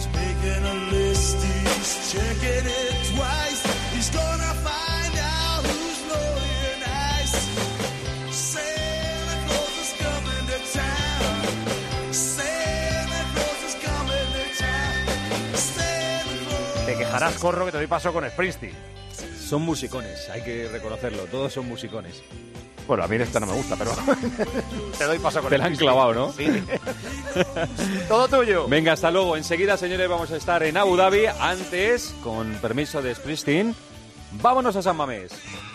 Te quejarás, Corro, que te doy paso con Springsteen. Son musicones, hay que reconocerlo, todos son musicones. Bueno, a mí esta no me gusta, pero te doy paso con Te la han clavado, ¿no? Sí. Todo tuyo. Venga, hasta luego. Enseguida, señores, vamos a estar en Abu Dhabi. Antes, con permiso de Springsteen, vámonos a San Mamés.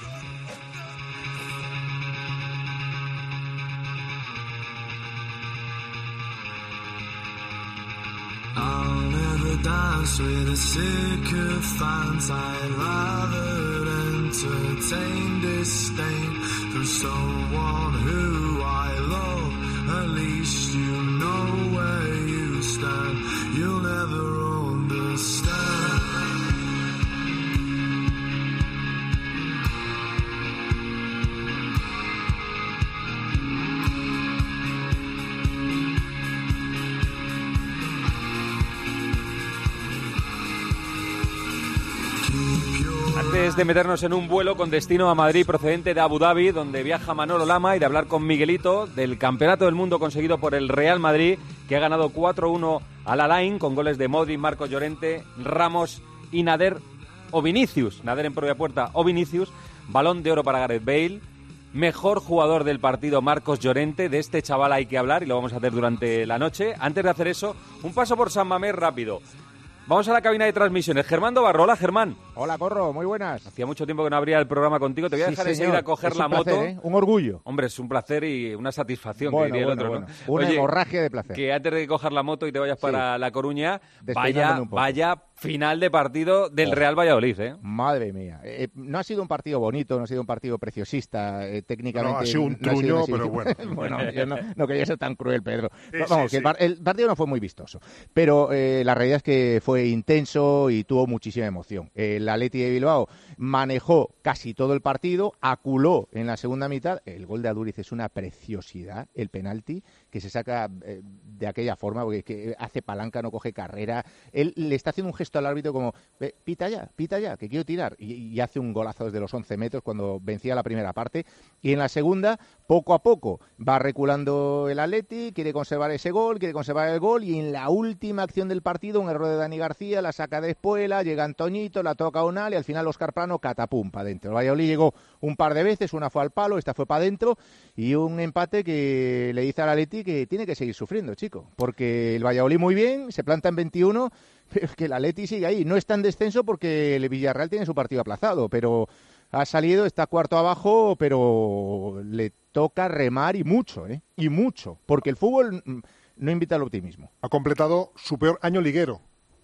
Dance with a sycophant, I'd rather entertain disdain for someone who I love. At least you know where you stand. You'll never understand. Antes de meternos en un vuelo con destino a Madrid procedente de Abu Dhabi, donde viaja Manolo Lama, y de hablar con Miguelito del Campeonato del Mundo conseguido por el Real Madrid, que ha ganado 4-1 al Alain con goles de Modric, Marcos Llorente, Ramos y Nader o Vinicius. Nader en propia puerta o Vinicius. Balón de oro para Gareth Bale. Mejor jugador del partido, Marcos Llorente. De este chaval hay que hablar y lo vamos a hacer durante la noche. Antes de hacer eso, un paso por San Mamés rápido. Vamos a la cabina de transmisiones. Germán Dobarro. Hola, Germán. Hola, Corro. Muy buenas. Hacía mucho tiempo que no abría el programa contigo. Te voy a dejar enseguida coger es la placer, moto. ¿eh? Un orgullo. Hombre, es un placer y una satisfacción, Bueno, que diría el otro, bueno. ¿no? Una Oye, hemorragia de placer. que antes de coger la moto y te vayas para La Coruña, Despeinándome un poco. vaya final de partido del Real Valladolid, ¿eh? Madre mía. No ha sido un partido bonito, no ha sido un partido preciosista, técnicamente. No, ha sido un truño, pero bueno. Bueno, yo no quería ser tan cruel, Pedro. Sí, Vamos, sí, que el partido no fue muy vistoso, pero la realidad es que fue intenso y tuvo muchísima emoción. El Athletic de Bilbao manejó casi todo el partido, aculó en la segunda mitad. El gol de Aduriz es una preciosidad, el penalti, que se saca de aquella forma, porque que hace palanca, no coge carrera. Él le está haciendo un gesto al árbitro como, pita ya, que quiero tirar. Y hace un golazo desde los 11 metros cuando vencía la primera parte. Y en la segunda, poco a poco, va reculando el Athletic, quiere conservar ese gol, quiere conservar el gol. Y en la última acción del partido, un error de Dani García, la saca de Espuela, llega Antoñito, la toca a Unal y al final Óscar Plano catapum para adentro. El Valladolid llegó un par de veces, una fue al palo, esta fue para adentro. Y un empate que le dice al Athletic que tiene que seguir sufriendo, chico. Porque el Valladolid muy bien, se planta en 21, pero es que el Athletic sigue ahí. No está en descenso porque el Villarreal tiene su partido aplazado, pero ha salido, está cuarto abajo, pero le toca remar y mucho, y mucho, porque el fútbol no invita al optimismo. Ha completado su peor año liguero.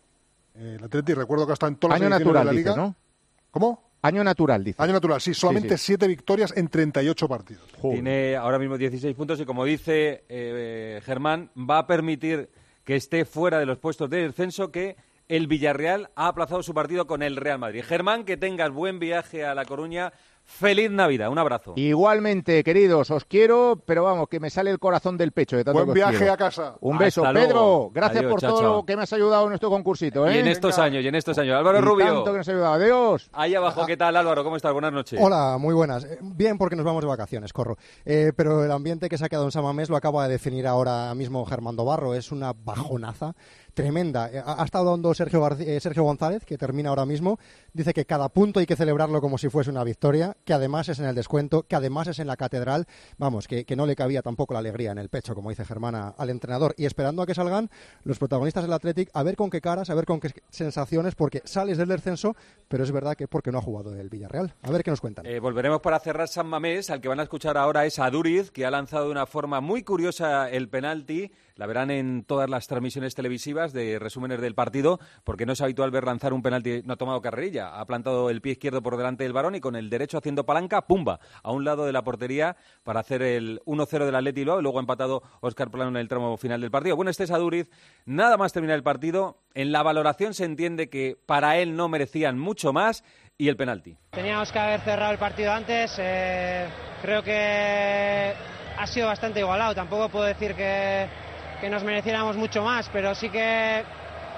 El Athletic, recuerdo que ha estado en todas las Año ediciones natural, de la Liga. dice, ¿no? ¿Cómo? Año natural, dice. Año natural, sí, solamente 7 victorias en 38 partidos. Joder. Tiene ahora mismo 16 puntos y, como dice Germán, va a permitir que esté fuera de los puestos de descenso, que el Villarreal ha aplazado su partido con el Real Madrid. Germán, que tengas buen viaje a La Coruña. ¡Feliz Navidad! Un abrazo. Igualmente, queridos, os quiero, pero vamos, que me sale el corazón del pecho de tanto Buen que os viaje quiero. a casa. Un beso. Hasta Pedro, luego. gracias Adiós, por chao, todo chao. lo que me has ayudado en nuestro concursito, Y en estos años, Álvaro Y Rubio. tanto que nos ha ayudado. Adiós. Ahí abajo, ¿qué tal, Álvaro? ¿Cómo estás? Buenas noches. Hola, muy buenas. Bien, porque nos vamos de vacaciones, Corro. Pero el ambiente que se ha quedado en San Mamés lo acaba de definir ahora mismo Germán Dobarro. Es una bajonaza tremenda. Ha estado dando Sergio González, que termina ahora mismo. Dice que cada punto hay que celebrarlo como si fuese una victoria, que además es en el descuento, que además es en la catedral. Vamos, que no le cabía tampoco la alegría en el pecho, como dice Germán, al entrenador. Y esperando a que salgan los protagonistas del Athletic, a ver con qué caras, a ver con qué sensaciones, porque sales del descenso, pero es verdad que porque no ha jugado el Villarreal. A ver qué nos cuentan. Volveremos para cerrar San Mamés. Al que van a escuchar ahora es a Aduriz, que ha lanzado de una forma muy curiosa el penalti. La verán en todas las transmisiones televisivas de resúmenes del partido, porque no es habitual ver lanzar un penalti. No ha tomado carrerilla, ha plantado el pie izquierdo por delante del varón y con el derecho haciendo palanca, ¡pumba!, a un lado de la portería para hacer el 1-0 del Athletic Bilbao, y luego ha empatado Óscar Plano en el tramo final del partido. Bueno, este es Aduriz. Nada más terminar el partido, en la valoración se entiende que para él no merecían mucho más, y el penalti. Teníamos que haber cerrado el partido antes. Creo que ha sido bastante igualado. Tampoco puedo decir que nos mereciéramos mucho más, pero sí que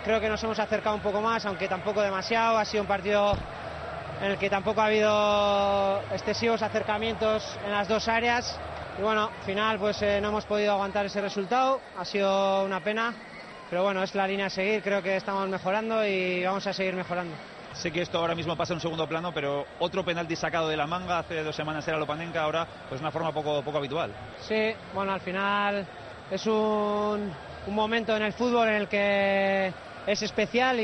creo que nos hemos acercado un poco más, aunque tampoco demasiado. Ha sido un partido en el que tampoco ha habido excesivos acercamientos en las dos áreas. Y bueno, al final pues no hemos podido aguantar ese resultado. Ha sido una pena, pero bueno, es la línea a seguir. Creo que estamos mejorando y vamos a seguir mejorando. Sé que esto ahora mismo pasa en segundo plano, pero otro penalti sacado de la manga hace 2 semanas era Lopanenka, ahora pues una forma poco habitual. Sí, bueno, al final es un momento en el fútbol en el que es especial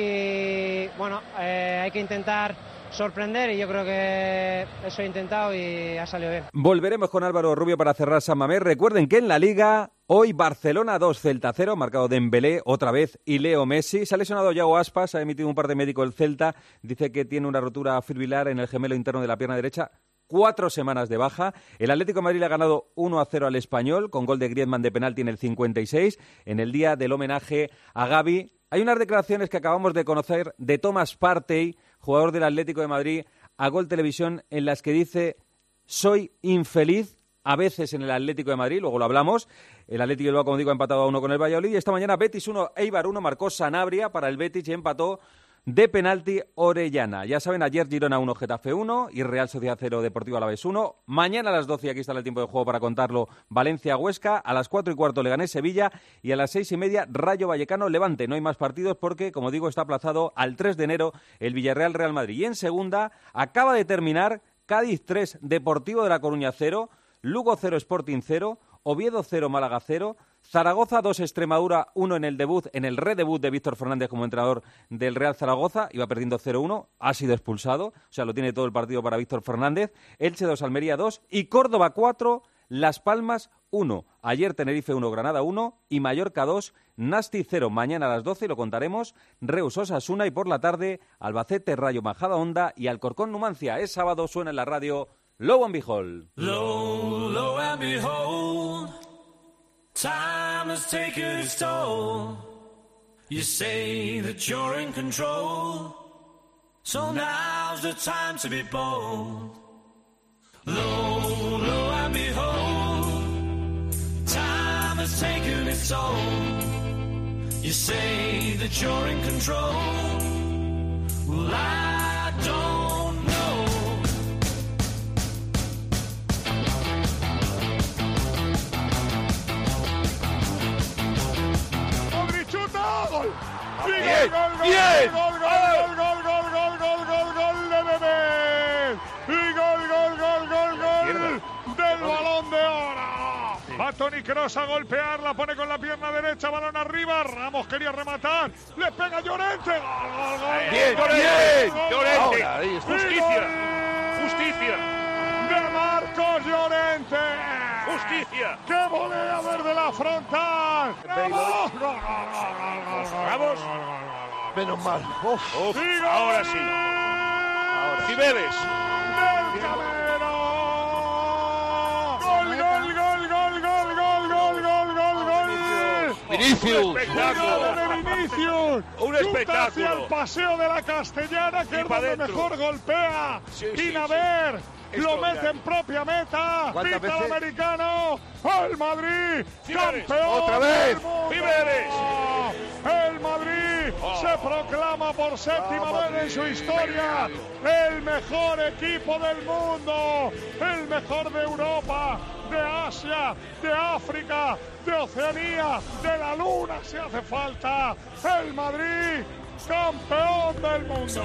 y bueno, hay que intentar sorprender y yo creo que eso he intentado y ha salido bien. Volveremos con Álvaro Rubio para cerrar San Mamés. Recuerden que en la Liga hoy Barcelona 2, Celta 0, marcado Dembélé otra vez y Leo Messi. Se ha lesionado Yago Aspas, ha emitido un parte médico el Celta, dice que tiene una rotura fibrilar en el gemelo interno de la pierna derecha. 4 semanas de baja. El Atlético de Madrid le ha ganado 1-0 al Español con gol de Griezmann de penalti en el 56 en el día del homenaje a Gavi. Hay unas declaraciones que acabamos de conocer de Thomas Partey, jugador del Atlético de Madrid, a Gol Televisión, en las que dice: soy infeliz a veces en el Atlético de Madrid, luego lo hablamos. El Atlético de Bilbao, como digo, ha empatado a 1 con el Valladolid y esta mañana Betis 1, Eibar 1, marcó Sanabria para el Betis y empató de penalti Orellana. Ya saben, ayer Girona 1, Getafe 1 y Real Sociedad 0, Deportivo Alavés 1. Mañana a las 12, y aquí está el tiempo de juego para contarlo, Valencia-Huesca. A las 4:15 Leganés-Sevilla y a las 6:30 Rayo Vallecano-Levante. No hay más partidos porque, como digo, está aplazado al 3 de enero el Villarreal-Real Madrid. Y en segunda acaba de terminar Cádiz 3, Deportivo de La Coruña 0, Lugo 0, Sporting 0, Oviedo 0, Málaga 0, Zaragoza 2, Extremadura 1 en el debut, en el redebut de Víctor Fernández como entrenador del Real Zaragoza, iba perdiendo 0-1, ha sido expulsado, o sea, lo tiene todo el partido para Víctor Fernández. Elche 2, Almería 2 y Córdoba 4, Las Palmas 1. Ayer Tenerife 1, Granada 1 y Mallorca 2, Nasti 0. Mañana a las 12 lo contaremos, Reus Osasuna y por la tarde Albacete, Rayo Majadahonda y Alcorcón Numancia. Es sábado, suena en la radio Lo and Behold. Lo and behold, time has taken its toll. You say that you're in control, so now's the time to be bold. Lo and behold, time has taken its toll. You say that you're in control, well, I don't know. ¡Gol! ¡Bien! ¡Bien! ¡Gol de Bebé! ¡Y gol del Balón de Oro! Va Toni Kroos a golpear, la pone con la pierna derecha, balón arriba, Ramos quería rematar, le pega Llorente. ¡Gol! ¡Bien! ¡Llorente! ¡Justicia! ¡Justicia! ¡De Marcos Llorente! ¡Justicia! ¡Qué volea desde la frontal! ¡Vamos! ¡Vamos! Menos mal. Ahora sí. Cibeles. ¡Del Camero! ¡Gol! Vinicius. ¡Un espectáculo! de Vinicius! Un espectáculo. Hacia el paseo de la Castellana, que es donde mejor golpea. Inaver. Lo mete en propia meta. Pita el americano. ¡El Madrid! Cibeles. ¡Campeón! ¡Otra vez! del mundo! ¡Cibeles! ¡El Madrid se proclama por séptima vez en su historia el mejor equipo del mundo! ¡El mejor de Europa, de Asia, de África, de Oceanía, de la Luna si hace falta! ¡El Madrid, campeón del mundo!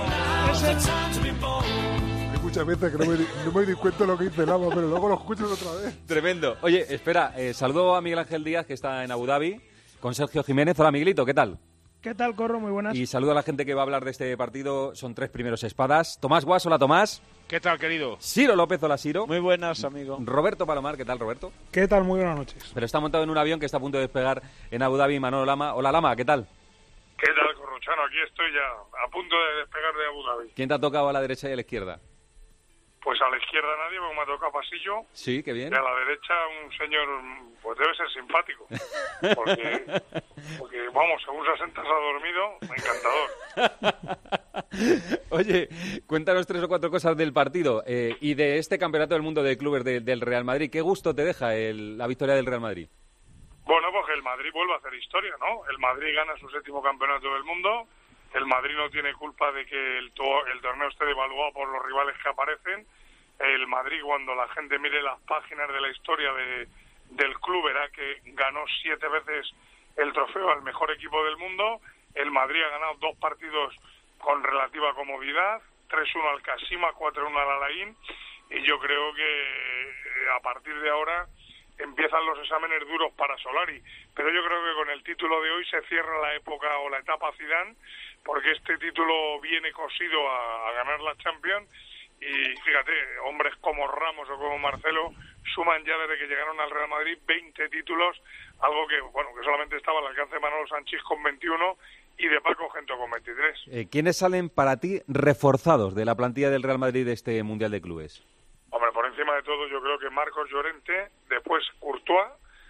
Hay muchas veces que no me di cuenta de lo que dice Lama, pero luego lo escucho otra vez. Tremendo. Oye, espera, saludo a Miguel Ángel Díaz, que está en Abu Dhabi, con Sergio Jiménez. Hola, Miguelito, ¿qué tal? ¿Qué tal, Corro? Muy buenas. Y saludo a la gente que va a hablar de este partido. Son 3 primeros espadas. Tomás Guas, hola, Tomás. ¿Qué tal, querido? Ciro López, hola, Ciro. Muy buenas, amigo. Roberto Palomar, ¿qué tal, Roberto? ¿Qué tal? Muy buenas noches. Pero está montado en un avión que está a punto de despegar en Abu Dhabi, Manolo Lama. Hola, Lama, ¿qué tal? ¿Qué tal, Corrochano? Aquí estoy ya, a punto de despegar de Abu Dhabi. ¿Quién te ha tocado a la derecha y a la izquierda? Pues a la izquierda nadie, porque me ha tocado pasillo. Sí, qué bien. Y a la derecha un señor, pues debe ser simpático. Porque vamos, según se sienta se ha dormido, encantador. Oye, cuéntanos 3 o 4 cosas del partido y de este campeonato del mundo de clubes del Real Madrid. ¿Qué gusto te deja la victoria del Real Madrid? Bueno, pues el Madrid vuelve a hacer historia, ¿no? El Madrid gana su 7º campeonato del mundo. El Madrid no tiene culpa de que el torneo esté devaluado por los rivales que aparecen. El Madrid, cuando la gente mire las páginas de la historia del club, verá que ganó 7 veces el trofeo al mejor equipo del mundo. El Madrid ha ganado 2 partidos con relativa comodidad, 3-1 al Kashima, 4-1 al Al-Ain, y yo creo que a partir de ahora empiezan los exámenes duros para Solari, pero yo creo que con el título de hoy se cierra la época o la etapa Zidane, porque este título viene cosido a ganar la Champions, y fíjate, hombres como Ramos o como Marcelo suman ya desde que llegaron al Real Madrid 20 títulos, algo que solamente estaba al alcance de Manolo Sanchís con 21 y de Paco Gento con 23. ¿Quiénes salen para ti reforzados de la plantilla del Real Madrid de este Mundial de Clubes? Hombre, por encima de todo yo creo que Marcos Llorente, después Courtois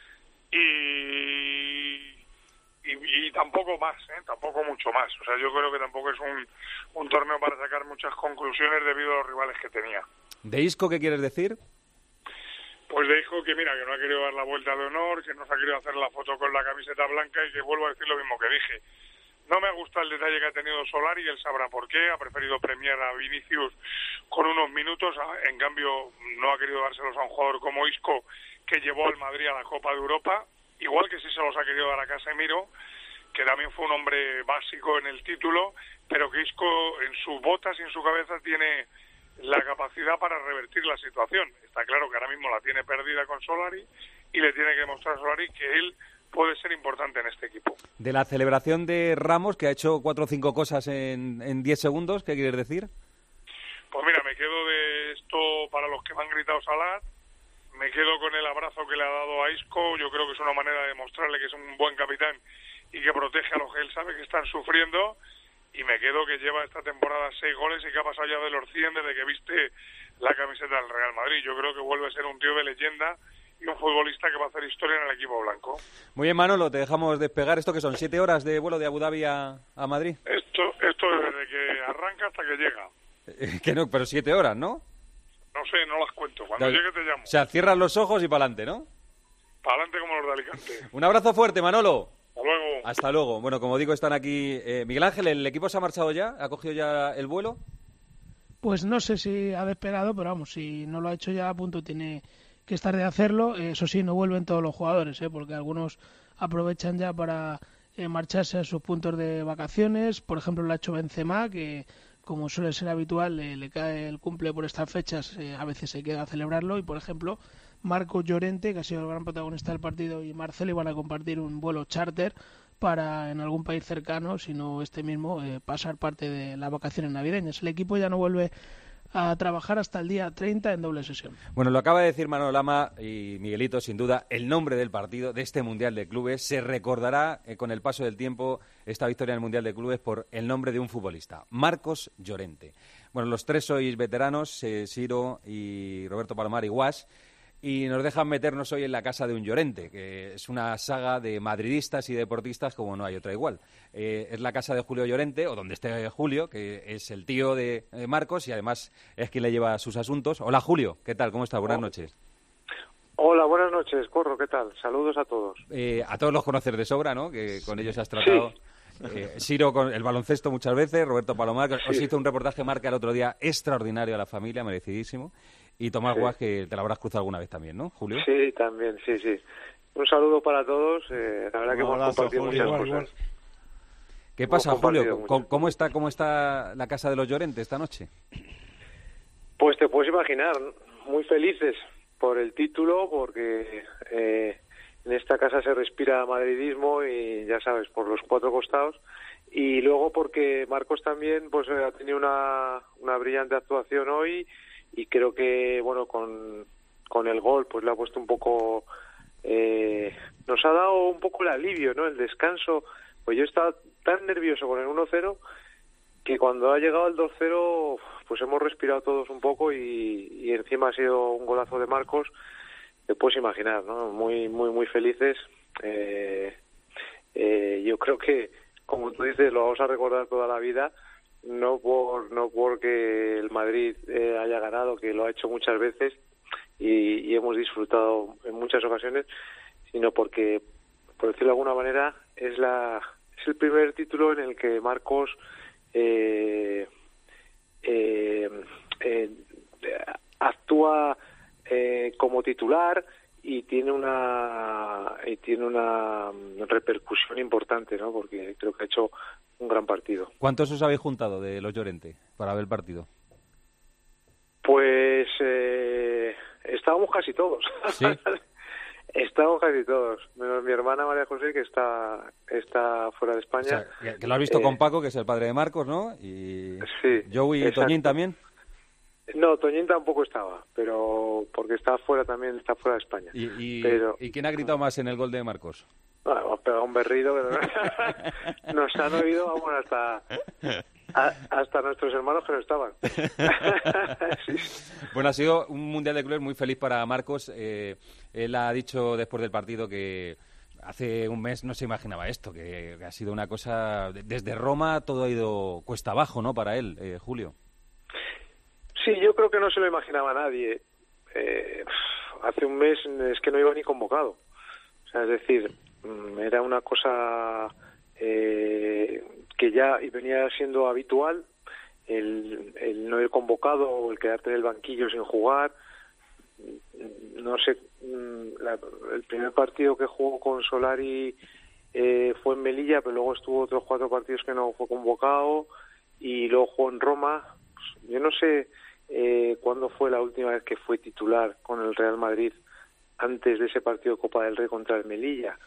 y tampoco más, tampoco mucho más. O sea, yo creo que tampoco es un torneo para sacar muchas conclusiones debido a los rivales que tenía. ¿De Isco qué quieres decir? Pues le dijo que mira, que no ha querido dar la vuelta de honor, que no se ha querido hacer la foto con la camiseta blanca y que vuelvo a decir lo mismo que dije. No me gusta el detalle que ha tenido Solari y él sabrá por qué. Ha preferido premiar a Vinicius con unos minutos. En cambio, no ha querido dárselos a un jugador como Isco, que llevó al Madrid a la Copa de Europa. Igual que sí se los ha querido dar a Casemiro, que también fue un hombre básico en el título, pero que Isco en sus botas y en su cabeza tiene la capacidad para revertir la situación. Está claro que ahora mismo la tiene perdida con Solari y le tiene que demostrar a Solari que él puede ser importante en este equipo. De la celebración de Ramos, que ha hecho 4 o 5 cosas en 10 segundos, ¿qué quieres decir? Pues mira, me quedo de esto para los que me han gritado Salah, me quedo con el abrazo que le ha dado a Isco. Yo creo que es una manera de demostrarle que es un buen capitán y que protege a los que él sabe que están sufriendo, y me quedo que lleva esta temporada 6 goles y que ha pasado ya de los 100 desde que viste la camiseta del Real Madrid. Yo creo que vuelve a ser un tío de leyenda y un futbolista que va a hacer historia en el equipo blanco. Muy bien, Manolo, te dejamos despegar. ¿Esto que son 7 horas de vuelo de Abu Dhabi a Madrid? Esto desde que arranca hasta que llega. Que no, pero 7 horas, ¿no? No sé, no las cuento. Cuando llegue te llamo. O sea, cierras los ojos y para adelante, ¿no? Para adelante como los de Alicante. Un abrazo fuerte, Manolo. Hasta luego. Hasta luego. Bueno, como digo, están aquí... Miguel Ángel, ¿el equipo se ha marchado ya? ¿Ha cogido ya el vuelo? Pues no sé si ha despegado, pero vamos, si no lo ha hecho ya a punto tiene que estar de hacerlo. Eso sí, no vuelven todos los jugadores, porque algunos aprovechan ya para marcharse a sus puntos de vacaciones. Por ejemplo, lo ha hecho Benzema, que como suele ser habitual, le cae el cumple por estas fechas, a veces se queda a celebrarlo. Y por ejemplo, Marcos Llorente, que ha sido el gran protagonista del partido, y Marcelo iban a compartir un vuelo charter para en algún país cercano, sino este mismo, pasar parte de las vacaciones navideñas. El equipo ya no vuelve a trabajar hasta el día 30 en doble sesión. Bueno, lo acaba de decir Manolo Lama y Miguelito, sin duda, el nombre del partido de este Mundial de Clubes. Se recordará con el paso del tiempo esta victoria en el Mundial de Clubes por el nombre de un futbolista, Marcos Llorente. Bueno, los tres sois veteranos, Siro y Roberto Palomar y Guas, y nos dejan meternos hoy en la casa de un Llorente, que es una saga de madridistas y deportistas como no hay otra igual. Es la casa de Julio Llorente, o donde esté Julio, que es el tío de Marcos y además es quien le lleva sus asuntos. Hola Julio, ¿qué tal? ¿Cómo estás? Buenas noches. Hola, buenas noches, Corro, ¿qué tal? Saludos a todos. A todos los conoces de sobra, ¿no? Que con ellos has tratado. Sí. Siro con el baloncesto muchas veces, Roberto Palomar, que os hizo un reportaje Marca el otro día extraordinario a la familia, merecidísimo. Y Tomás Guas, que te la habrás cruzado alguna vez también, ¿no, Julio? Sí, también, sí. Un saludo para todos. La verdad que hemos compartido muchas cosas. ¿Qué pasa, Julio? ¿Cómo está la casa de los Llorente esta noche? Pues te puedes imaginar, muy felices por el título, porque en esta casa se respira madridismo y ya sabes, por los 4 costados. Y luego porque Marcos también pues ha tenido una brillante actuación hoy. Y creo que, bueno, con el gol, pues le ha puesto un poco... nos ha dado un poco el alivio, ¿no? El descanso. Pues yo estaba tan nervioso con el 1-0 que cuando ha llegado el 2-0, pues hemos respirado todos un poco y encima ha sido un golazo de Marcos. Te puedes imaginar, ¿no? Muy, muy, muy felices. Yo creo que, como tú dices, lo vamos a recordar toda la vida. No porque el Madrid haya ganado, que lo ha hecho muchas veces y hemos disfrutado en muchas ocasiones, sino porque por decirlo de alguna manera, es el primer título en el que Marcos actúa como titular y tiene una repercusión importante, ¿no? Porque creo que ha hecho un gran partido. ¿Cuántos os habéis juntado de los Llorente para ver el partido? Pues estábamos casi todos. ¿Sí? Estábamos casi todos, menos mi hermana María José, que está fuera de España. O sea, que lo has visto con Paco, que es el padre de Marcos, ¿no? Y sí, Joey y exacto. Toñín también. No, Toñín tampoco estaba, pero porque está fuera de España. ¿Y quién ha gritado más en el gol de Marcos? Bueno, hemos pegado un berrido que nos han oído, vamos, hasta nuestros hermanos que no estaban. Sí. Bueno, ha sido un Mundial de Clubes muy feliz para Marcos. Él ha dicho después del partido que hace un mes no se imaginaba esto, que ha sido una cosa... Desde Roma todo ha ido cuesta abajo, ¿no?, para él, Julio. Sí, yo creo que no se lo imaginaba nadie. Hace un mes es que no iba ni convocado. O sea, es decir, era una cosa que ya venía siendo habitual, el no ir convocado o el quedarte en el banquillo sin jugar. No sé, el primer partido que jugó con Solari fue en Melilla, pero luego estuvo otros 4 partidos que no fue convocado y luego jugó en Roma. Yo no sé cuándo fue la última vez que fue titular con el Real Madrid antes de ese partido de Copa del Rey contra el Melilla.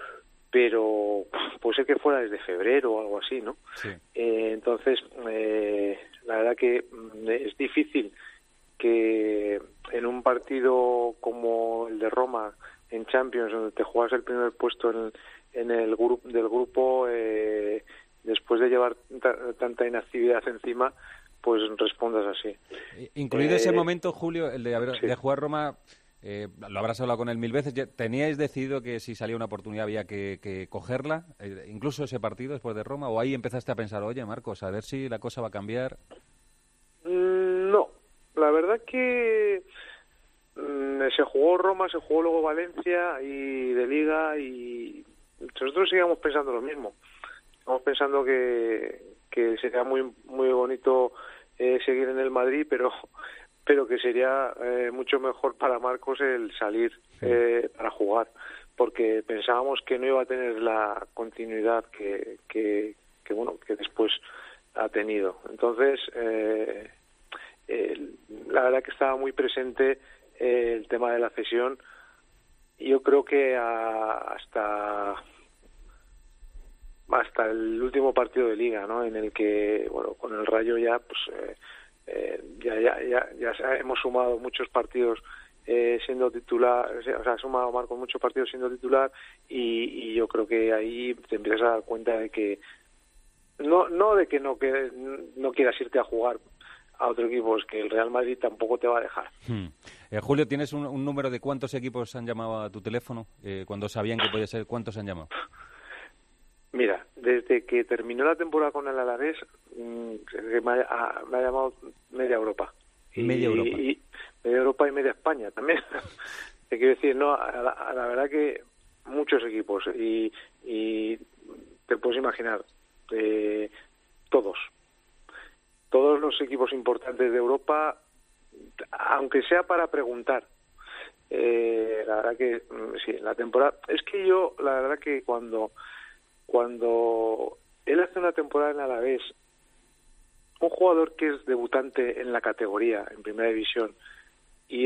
Pero puede ser que fuera desde febrero o algo así, ¿no? Sí. Entonces, la verdad que es difícil que en un partido como el de Roma en Champions, donde te juegas el primer puesto en el grupo, después de llevar tanta inactividad encima, pues respondas así. Incluido ese momento, Julio, el sí. de jugar Roma, lo habrás hablado con él 1000 veces, ¿teníais decidido que si salía una oportunidad había que cogerla, incluso ese partido después de Roma, o ahí empezaste a pensar, oye, Marcos, a ver si la cosa va a cambiar? No, la verdad que se jugó Roma, se jugó luego Valencia y de Liga, y nosotros seguíamos pensando lo mismo. Estamos pensando que sería muy muy bonito seguir en el Madrid, pero que sería mucho mejor para Marcos el salir para jugar, porque pensábamos que no iba a tener la continuidad que después ha tenido. Entonces, la verdad que estaba muy presente el tema de la cesión. Yo creo que hasta el último partido de Liga, ¿no?, en el que, bueno, con el Rayo ya, pues ya hemos sumado muchos partidos siendo titular, o sea, ha sumado Marcos muchos partidos siendo titular, y yo creo que ahí te empiezas a dar cuenta de que no de que no quieras irte a jugar a otro equipo, es que el Real Madrid tampoco te va a dejar. Julio, ¿tienes un número de cuántos equipos han llamado a tu teléfono? Cuando sabían que podía ser, ¿cuántos han llamado? Mira, desde que terminó la temporada con el Alavés, me ha llamado media Europa. Media Europa. Y media Europa y media España también. Te quiero decir, no, a la verdad que muchos equipos, y te puedes imaginar, todos los equipos importantes de Europa, aunque sea para preguntar. La verdad que sí, la temporada, es que yo, la verdad que cuando él hace una temporada en Alavés, un jugador que es debutante en la categoría, en Primera División, y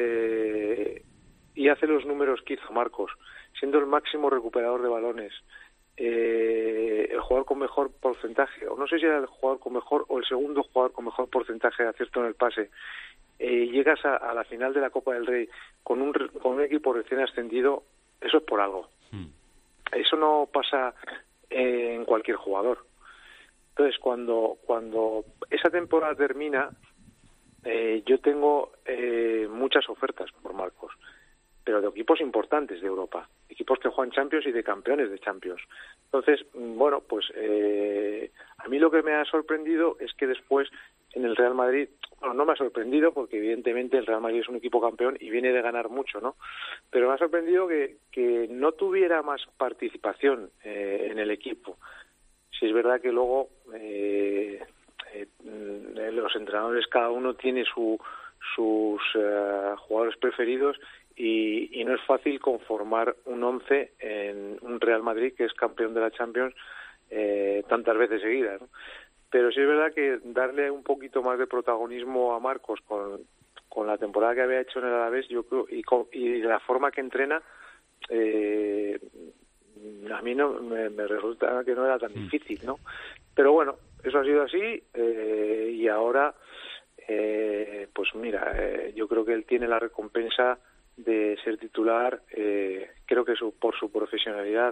hace los números que hizo Marcos, siendo el máximo recuperador de balones, el jugador con mejor porcentaje, o no sé si era el jugador con mejor o el segundo jugador con mejor porcentaje de acierto en el pase, llegas a la final de la Copa del Rey con un equipo recién ascendido, eso es por algo. Eso no pasa en cualquier jugador. Entonces, cuando esa temporada termina, yo tengo muchas ofertas por Marcos, pero de equipos importantes de Europa, equipos que juegan Champions y de campeones de Champions. Entonces, bueno, pues a mí lo que me ha sorprendido es que después en el Real Madrid, bueno, no me ha sorprendido porque evidentemente el Real Madrid es un equipo campeón y viene de ganar mucho, ¿no? Pero me ha sorprendido que no tuviera más participación en el equipo. Si es verdad que luego los entrenadores, cada uno tiene sus jugadores preferidos y no es fácil conformar un 11 en un Real Madrid que es campeón de la Champions tantas veces seguidas, ¿no? Pero sí es verdad que darle un poquito más de protagonismo a Marcos con la temporada que había hecho en el Alavés, yo creo, y de la forma que entrena, a mí no me resulta que no era tan difícil, ¿no? Pero bueno, eso ha sido así y ahora, pues mira, yo creo que él tiene la recompensa de ser titular. Creo que por su profesionalidad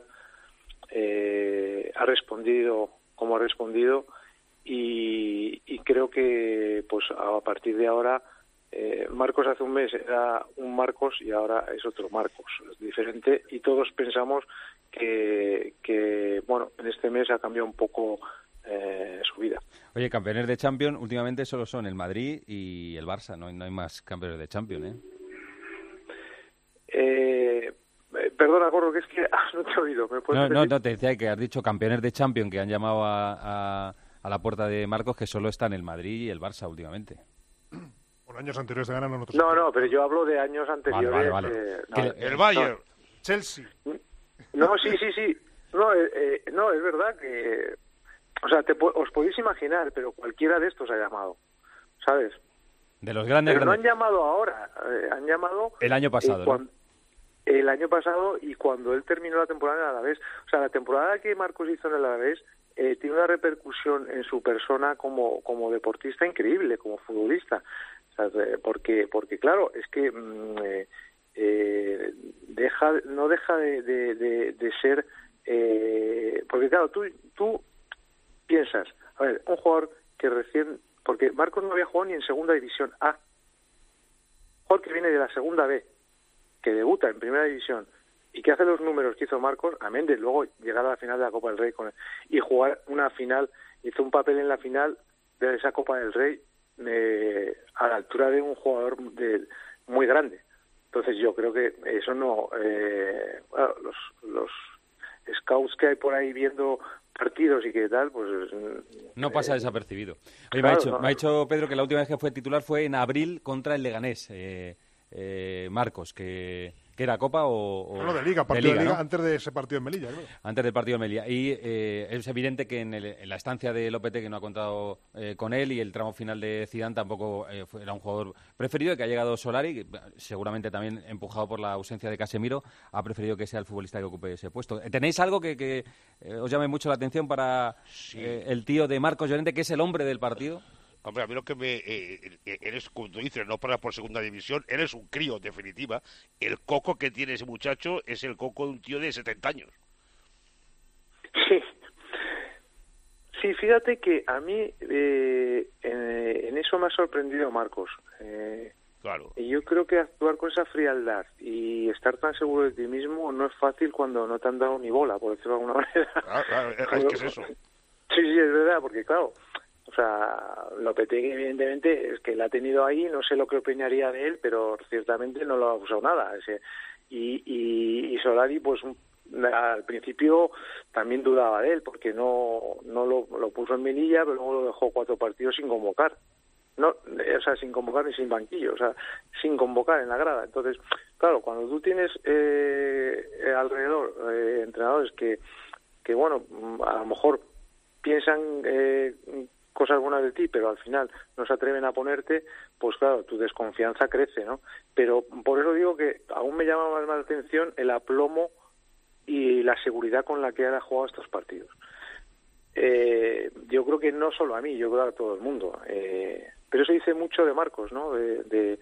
ha respondido como ha respondido y creo que pues a partir de ahora Marcos hace un mes era un Marcos y ahora es otro Marcos, es diferente y todos pensamos que bueno, en este mes ha cambiado un poco su vida. Oye, campeones de Champions últimamente solo son el Madrid y el Barça, no hay más campeones de Champions, Perdona, Gorro, que es que no te he oído. No, te decía que has dicho campeones de Champions que han llamado a la puerta de Marcos, que solo están el Madrid y el Barça últimamente. Por años anteriores ganan en otros. No, pero yo hablo de años anteriores. Vale. El Bayern, Chelsea. No, sí. No, es verdad que... O sea, os podéis imaginar, pero cualquiera de estos ha llamado, ¿sabes? De los grandes... Pero no han llamado ahora, han llamado... El año pasado, ¿no? El año pasado y cuando él terminó la temporada en el Alavés. O sea, la temporada que Marcos hizo en el Alavés tiene una repercusión en su persona como deportista increíble, como futbolista. O sea, porque claro, es que no deja de ser... porque claro, tú piensas, a ver, un jugador que recién... Porque Marcos no había jugado ni en segunda división A. Un jugador que viene de la segunda B, que debuta en primera división y que hace los números que hizo Marcos, amén de luego llegar a la final de la Copa del Rey y jugar una final, hizo un papel en la final de esa Copa del Rey a la altura de un jugador muy grande. Entonces yo creo que eso no... bueno, los scouts que hay por ahí viendo partidos y qué tal, pues... No pasa desapercibido. Oye, claro, me ha dicho Pedro que la última vez que fue titular fue en abril contra el Leganés. Marcos, que era Copa o de Liga, partido de Liga, ¿no? Antes de ese partido en Melilla, creo. Antes del partido en Melilla. Y es evidente que en la estancia de Lopetegui no ha contado con él, y el tramo final de Zidane tampoco era un jugador preferido, y que ha llegado Solari, que, seguramente también empujado por la ausencia de Casemiro, ha preferido que sea el futbolista que ocupe ese puesto. ¿Tenéis algo que os llame mucho la atención para el tío de Marcos Llorente, que es el hombre del partido? Hombre, a mí lo que eres, como tú dices, no para por segunda división, eres un crío, en definitiva. El coco que tiene ese muchacho es el coco de un tío de 70 años. Sí, fíjate que a mí en eso me ha sorprendido Marcos. Claro. Y yo creo que actuar con esa frialdad y estar tan seguro de ti mismo no es fácil cuando no te han dado ni bola, por decirlo de alguna manera. Claro, es que es eso. Sí, es verdad, porque claro... O sea, Lopetegui evidentemente es que la ha tenido ahí, no sé lo que opinaría de él, pero ciertamente no lo ha usado nada. Y Solari, pues al principio también dudaba de él, porque no lo puso en Melilla, pero luego lo dejó 4 partidos sin convocar. No, o sea, sin convocar ni sin banquillo, o sea, sin convocar en la grada. Entonces, claro, cuando tú tienes alrededor entrenadores que, bueno, a lo mejor piensan... cosas buenas de ti, pero al final no se atreven a ponerte, pues claro, tu desconfianza crece, ¿no? Pero por eso digo que aún me llama más la atención el aplomo y la seguridad con la que ha jugado estos partidos. Yo creo que no solo a mí, yo creo a todo el mundo. Pero eso dice mucho de Marcos, ¿no? De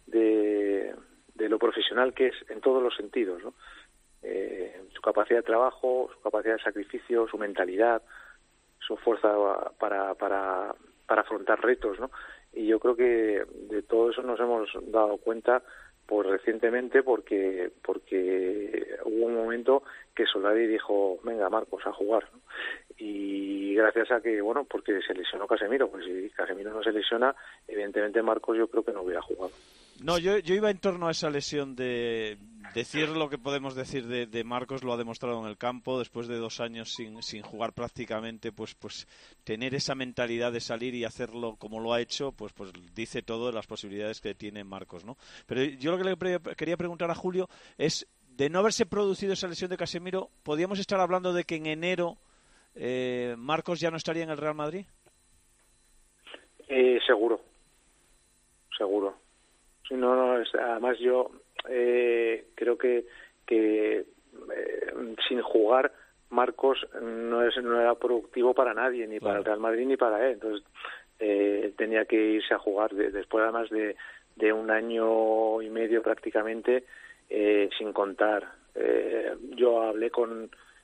lo profesional que es en todos los sentidos, ¿no? Su capacidad de trabajo, su capacidad de sacrificio, su mentalidad, su fuerza para afrontar retos, ¿no? Y yo creo que de todo eso nos hemos dado cuenta pues recientemente porque hubo un momento que Solari dijo, venga Marcos, a jugar, ¿no? Y gracias a que, bueno, porque se lesionó Casemiro, pues si Casemiro no se lesiona, evidentemente Marcos yo creo que no hubiera jugado. No, yo iba en torno a esa lesión de decir lo que podemos decir de Marcos, lo ha demostrado en el campo, después de 2 años sin jugar prácticamente, pues tener esa mentalidad de salir y hacerlo como lo ha hecho, pues dice todo de las posibilidades que tiene Marcos, ¿no? Pero yo lo que le quería preguntar a Julio es, de no haberse producido esa lesión de Casemiro, ¿podríamos estar hablando de que en enero Marcos ya no estaría en el Real Madrid? Seguro. Si no, además yo creo que sin jugar Marcos no era productivo para nadie, ni para el Real Madrid ni para él. Entonces tenía que irse a jugar después además de 1 año y medio prácticamente sin contar. Yo hablé con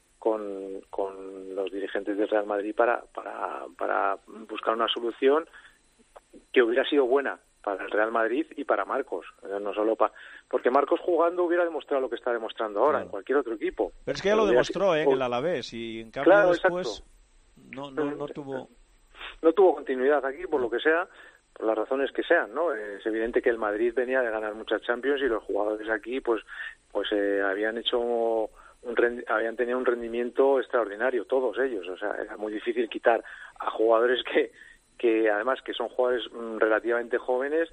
los dirigentes del Real Madrid para buscar una solución que hubiera sido buena para el Real Madrid y para Marcos, no solo porque Marcos jugando hubiera demostrado lo que está demostrando ahora en cualquier otro equipo. Pero es que ya lo demostró en el Alavés y en cambio claro, después no tuvo continuidad aquí, por lo que sea, por las razones que sean, ¿no? Es evidente que el Madrid venía de ganar muchas Champions y los jugadores aquí pues habían tenido un rendimiento extraordinario, todos ellos. O sea, era muy difícil quitar a jugadores que además que son jugadores relativamente jóvenes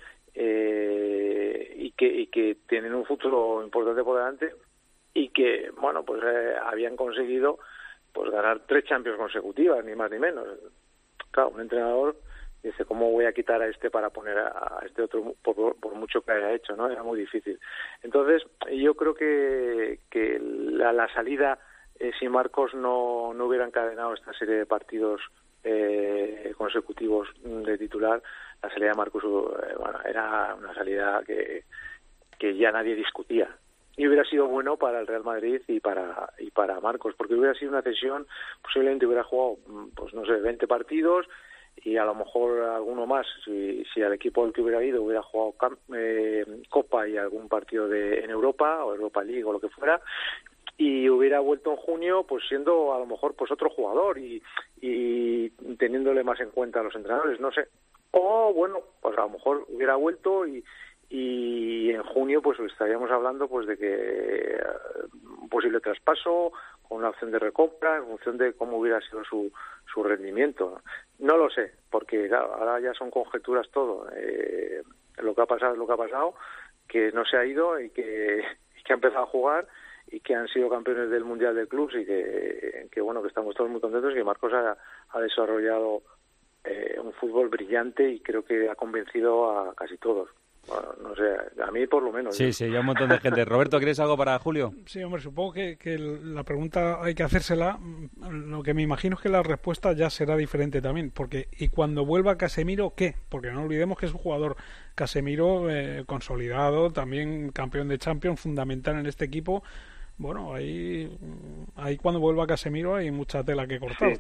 y que tienen un futuro importante por delante y que, bueno, pues habían conseguido pues ganar 3 Champions consecutivas, ni más ni menos. Claro, un entrenador dice, ¿cómo voy a quitar a este para poner a este otro por mucho que haya hecho, ¿no? Era muy difícil. Entonces, yo creo que la salida, si Marcos no hubiera encadenado esta serie de partidos consecutivos de titular, la salida de Marcos era una salida que ya nadie discutía. Y hubiera sido bueno para el Real Madrid y para Marcos, porque hubiera sido una cesión, posiblemente hubiera jugado, pues no sé, 20 partidos y a lo mejor alguno más, si al equipo al que hubiera ido hubiera jugado Copa y algún partido en Europa o Europa League o lo que fuera, y hubiera vuelto en junio pues siendo a lo mejor pues otro jugador y teniéndole más en cuenta a los entrenadores, no sé. O bueno, pues a lo mejor hubiera vuelto y en junio pues estaríamos hablando pues de que un posible traspaso con una opción de recompra en función de cómo hubiera sido su rendimiento. No lo sé, porque claro, ahora ya son conjeturas todo. Lo que ha pasado es lo que ha pasado, que no se ha ido y que ha empezado a jugar y que han sido campeones del Mundial de Clubs y que bueno, que estamos todos muy contentos y que Marcos ha desarrollado un fútbol brillante y creo que ha convencido a casi todos. Bueno, no sé, a mí por lo menos. Sí, ya un montón de gente. Roberto, ¿quieres algo para Julio? Sí, hombre, supongo que la pregunta hay que hacérsela. Lo que me imagino es que la respuesta ya será diferente también. Porque ¿y cuando vuelva Casemiro, qué? Porque no olvidemos que es un jugador Casemiro consolidado, también campeón de Champions, fundamental en este equipo. Bueno, ahí cuando vuelva Casemiro hay mucha tela que cortar.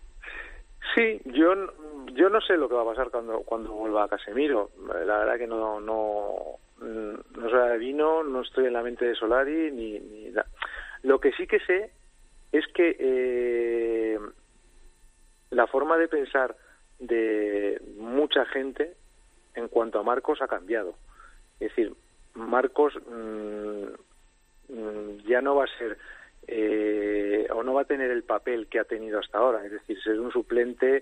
Sí, yo no sé lo que va a pasar cuando vuelva Casemiro. La verdad que no soy adivino, no estoy en la mente de Solari ni lo que sí que sé es que la forma de pensar de mucha gente en cuanto a Marcos ha cambiado. Es decir, Marcos ya no va a ser o no va a tener el papel que ha tenido hasta ahora, es decir, ser un suplente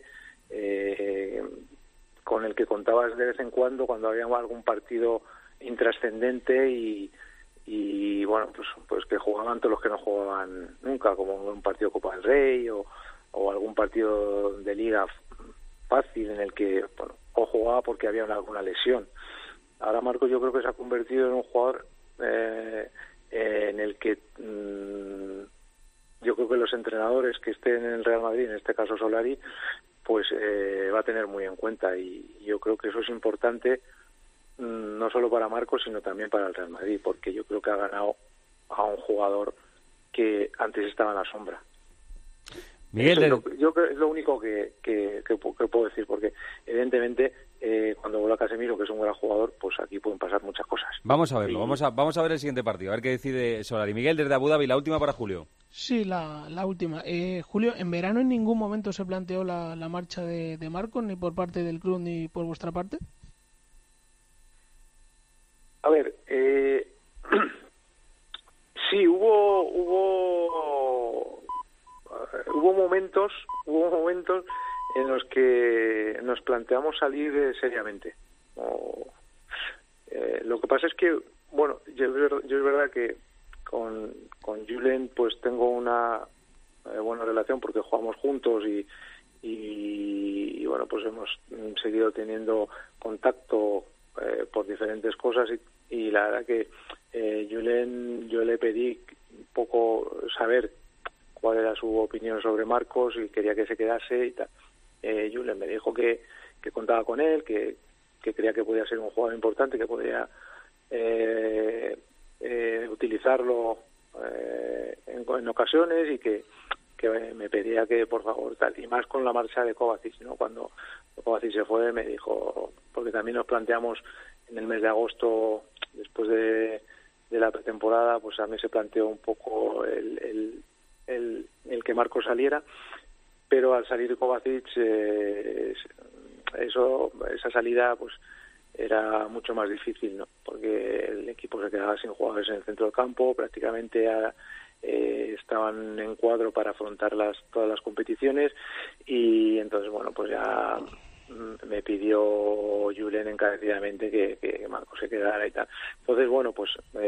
con el que contabas de vez en cuando había algún partido intrascendente y bueno, pues que jugaban todos los que no jugaban nunca, como un partido Copa del Rey o algún partido de Liga fácil en el que bueno, o jugaba porque había alguna lesión. Ahora Marcos yo creo que se ha convertido en un jugador en el que yo creo que los entrenadores que estén en el Real Madrid, en este caso Solari, pues va a tener muy en cuenta y yo creo que eso es importante no solo para Marcos sino también para el Real Madrid, porque yo creo que ha ganado a un jugador que antes estaba en la sombra. Miguel, yo creo que es lo único que puedo decir, porque evidentemente cuando vuelva Casemiro, que es un gran jugador, pues aquí pueden pasar muchas cosas. Vamos a verlo, vamos a ver el siguiente partido, a ver qué decide Solari. Miguel, desde Abu Dhabi, la última para Julio. Sí, la última. Julio, en verano en ningún momento se planteó la marcha de Marcos, ni por parte del club ni por vuestra parte. A ver, sí, hubo momentos en los que nos planteamos salir seriamente. Lo que pasa es que, bueno, yo es verdad que con Julen pues tengo una buena relación porque jugamos juntos y bueno, pues hemos seguido teniendo contacto por diferentes cosas y la verdad que Julen, yo le pedí un poco saber cuál era su opinión sobre Marcos y quería que se quedase y tal. Julen me dijo que contaba con él, que creía que podía ser un jugador importante, que podía utilizarlo en ocasiones y que me pedía que por favor tal, y más con la marcha de Kovacic, ¿no? Cuando Kovacic se fue me dijo, porque también nos planteamos en el mes de agosto, después de la pretemporada, pues a mí se planteó un poco el que Marcos saliera, pero al salir Kovacic esa salida pues era mucho más difícil, ¿no? Porque el equipo se quedaba sin jugadores en el centro del campo, prácticamente estaban en cuadro para afrontar todas las competiciones y entonces bueno, pues ya me pidió Julen encarecidamente que Marcos se quedara y tal. Entonces bueno, pues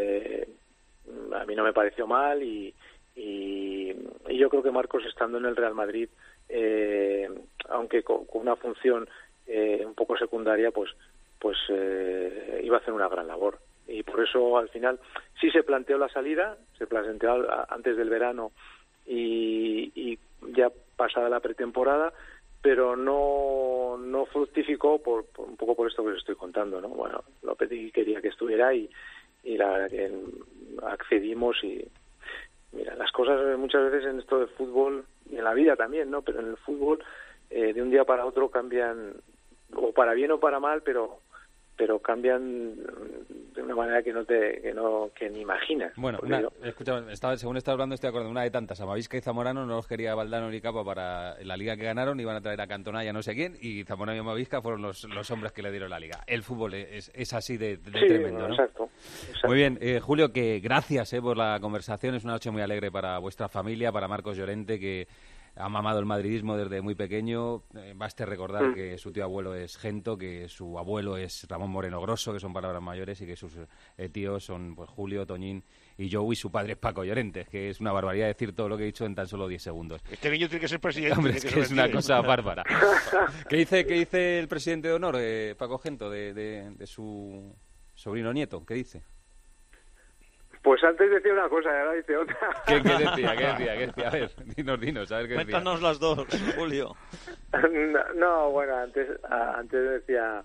a mí no me pareció mal y yo creo que Marcos, estando en el Real Madrid, aunque con una función un poco secundaria, pues iba a hacer una gran labor. Y por eso al final sí se planteó la salida, se planteó antes del verano y ya pasada la pretemporada, pero no fructificó por un poco por esto que os estoy contando, ¿no? Bueno, Lopetegui quería que estuviera y la verdad que accedimos y mira, las cosas muchas veces en esto de fútbol y en la vida también, ¿no? Pero en el fútbol de un día para otro cambian, o para bien o para mal, pero cambian de una manera que ni imaginas. Bueno, escúchame, según estás hablando estoy de acuerdo, una de tantas. Amavisca y Zamorano no los quería Valdano ni Capa para la liga que ganaron, iban a traer a Cantona y a no sé quién, y Zamorano y Amavisca fueron los hombres que le dieron la liga. El fútbol es así de tremendo, ¿no? Exacto. Muy bien, Julio, que gracias por la conversación, es una noche muy alegre para vuestra familia, para Marcos Llorente, que ha mamado el madridismo desde muy pequeño. Baste recordar que su tío abuelo es Gento, que su abuelo es Ramón Moreno Grosso, que son palabras mayores, y que sus tíos son pues Julio, Toñín y Joe, y su padre es Paco Llorente, que es una barbaridad decir todo lo que he dicho en tan solo 10 segundos. Este niño tiene que ser presidente. Hombre, es que es una cosa bárbara. ¿Qué dice el presidente de honor, Paco Gento, de su sobrino nieto? ¿Qué dice? Pues antes decía una cosa y ahora dice otra. ¿Qué decía? A ver, dinos, a ver qué decía. Cuéntanos las dos, Julio. No, bueno, antes decía,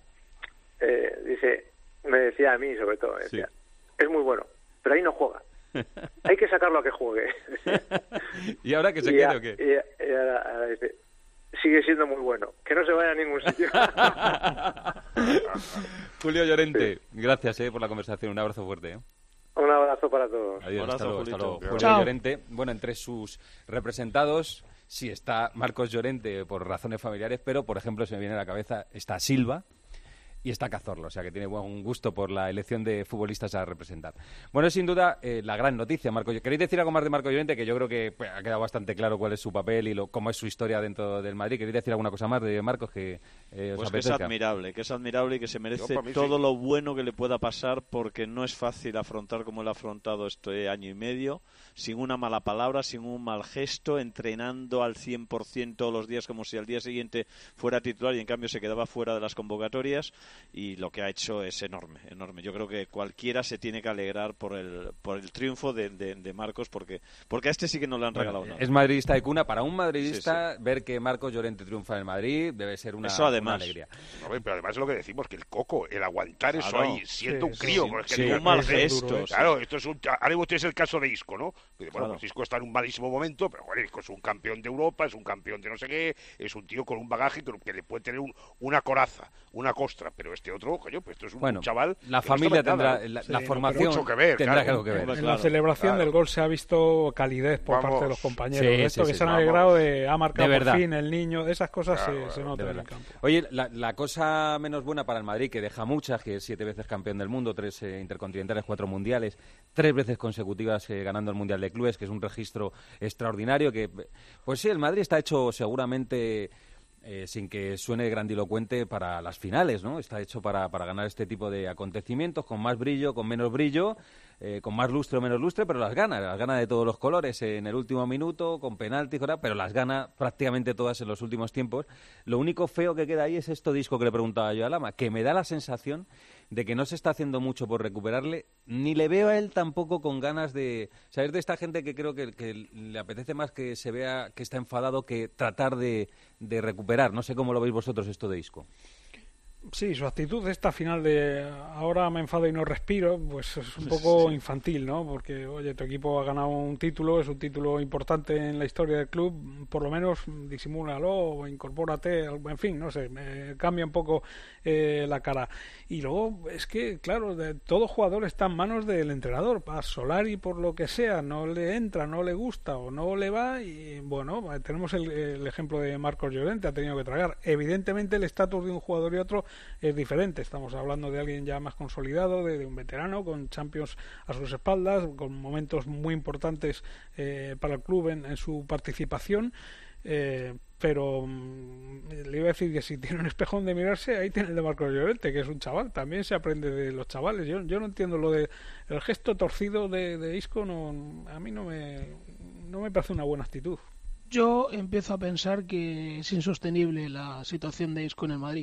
me decía a mí sobre todo, decía, es muy bueno, pero ahí no juega. Hay que sacarlo a que juegue. ¿Y ahora que se quede o qué? Y ahora dice, sigue siendo muy bueno, que no se vaya a ningún sitio. Julio Llorente, gracias por la conversación, un abrazo fuerte. Un abrazo para todos. Adiós, hasta luego. Julio Chao. Llorente, bueno, entre sus representados sí está Marcos Llorente por razones familiares, pero por ejemplo se me viene a la cabeza está Silva y está Cazorla, o sea que tiene buen gusto por la elección de futbolistas a representar. Bueno, es sin duda la gran noticia, Marco. ¿Queréis decir algo más de Marco Llorente? Que yo creo que ha quedado bastante claro cuál es su papel y cómo es su historia dentro del Madrid. ¿Queréis decir alguna cosa más de Marcos que os pues apetezca? que es admirable y que se merece todo lo bueno que le pueda pasar, porque no es fácil afrontar como él ha afrontado este año y medio, sin una mala palabra, sin un mal gesto, entrenando al 100% todos los días como si al día siguiente fuera titular y en cambio se quedaba fuera de las convocatorias. Y lo que ha hecho es enorme. Yo creo que cualquiera se tiene que alegrar por el triunfo de Marcos, porque a este sí que no le han regalado nada. Es madridista de cuna. Para un madridista, ver que Marcos Llorente triunfa en el Madrid debe ser una además. alegría. No, pero además es lo que decimos, que el Coco, el aguantar eso Claro. ahí, siendo Sí, un crío, sí, porque sí, digo, un mal parece- gesto, Claro, sí. esto es ahora usted es el caso de Isco, ¿no? Dice, bueno, Claro. pues Isco está en un malísimo momento, pero bueno, Isco es un campeón de Europa, es un campeón de no sé qué, es un tío con un bagaje que le puede tener una coraza, una costra, pero este otro, coño, pues esto es un Bueno, chaval. la que no familia está nada, tendrá, ¿no? la Sí, no, formación mucho que ver, tendrá claro. algo que ver. En la celebración del gol se ha visto calidez por parte de los compañeros. Sí, Esto sí, que sí, se han vamos. alegrado de ha marcado De por verdad. fin el niño. Esas cosas Claro, se De notan en verdad. el campo. Oye, la cosa menos buena para el Madrid, que deja muchas, que es 7 veces campeón del mundo, 3 intercontinentales, 4 mundiales, 3 veces consecutivas ganando el Mundial de Clubes, que es un registro extraordinario, que, pues sí, el Madrid está hecho seguramente, sin que suene grandilocuente, para las finales, ¿no? Está hecho para ganar este tipo de acontecimientos, con más brillo, con menos brillo, con más lustre o menos lustre, pero las gana de todos los colores en el último minuto, con penaltis, pero las gana prácticamente todas en los últimos tiempos. Lo único feo que queda ahí es esto disco que le preguntaba yo a Lama, que me da la sensación de que no se está haciendo mucho por recuperarle, ni le veo a él tampoco con ganas de... ¿Sabes? De esta gente que creo que le apetece más que se vea que está enfadado que tratar de recuperar. No sé cómo lo veis vosotros esto de Isco. Sí, su actitud de esta final de ahora me enfado y no respiro, pues es un poco infantil, ¿no? Porque, oye, tu equipo ha ganado un título, es un título importante en la historia del club, por lo menos disimúlalo o incorpórate, en fin, no sé, cambia un poco la cara. Y luego es que, claro, todo jugador está en manos del entrenador. A Solari, por lo que sea, no le entra, no le gusta o no le va, y bueno, tenemos el ejemplo de Marcos Llorente, ha tenido que tragar. Evidentemente el estatus de un jugador y otro es diferente, estamos hablando de alguien ya más consolidado, de un veterano con Champions a sus espaldas, con momentos muy importantes para el club en su participación, pero le iba a decir que si tiene un espejo donde mirarse, ahí tiene el de Marcos Llorente, que es un chaval, también se aprende de los chavales. Yo no entiendo lo de el gesto torcido de Isco, a mí no me parece una buena actitud. Yo empiezo a pensar que es insostenible la situación de Isco en el Madrid.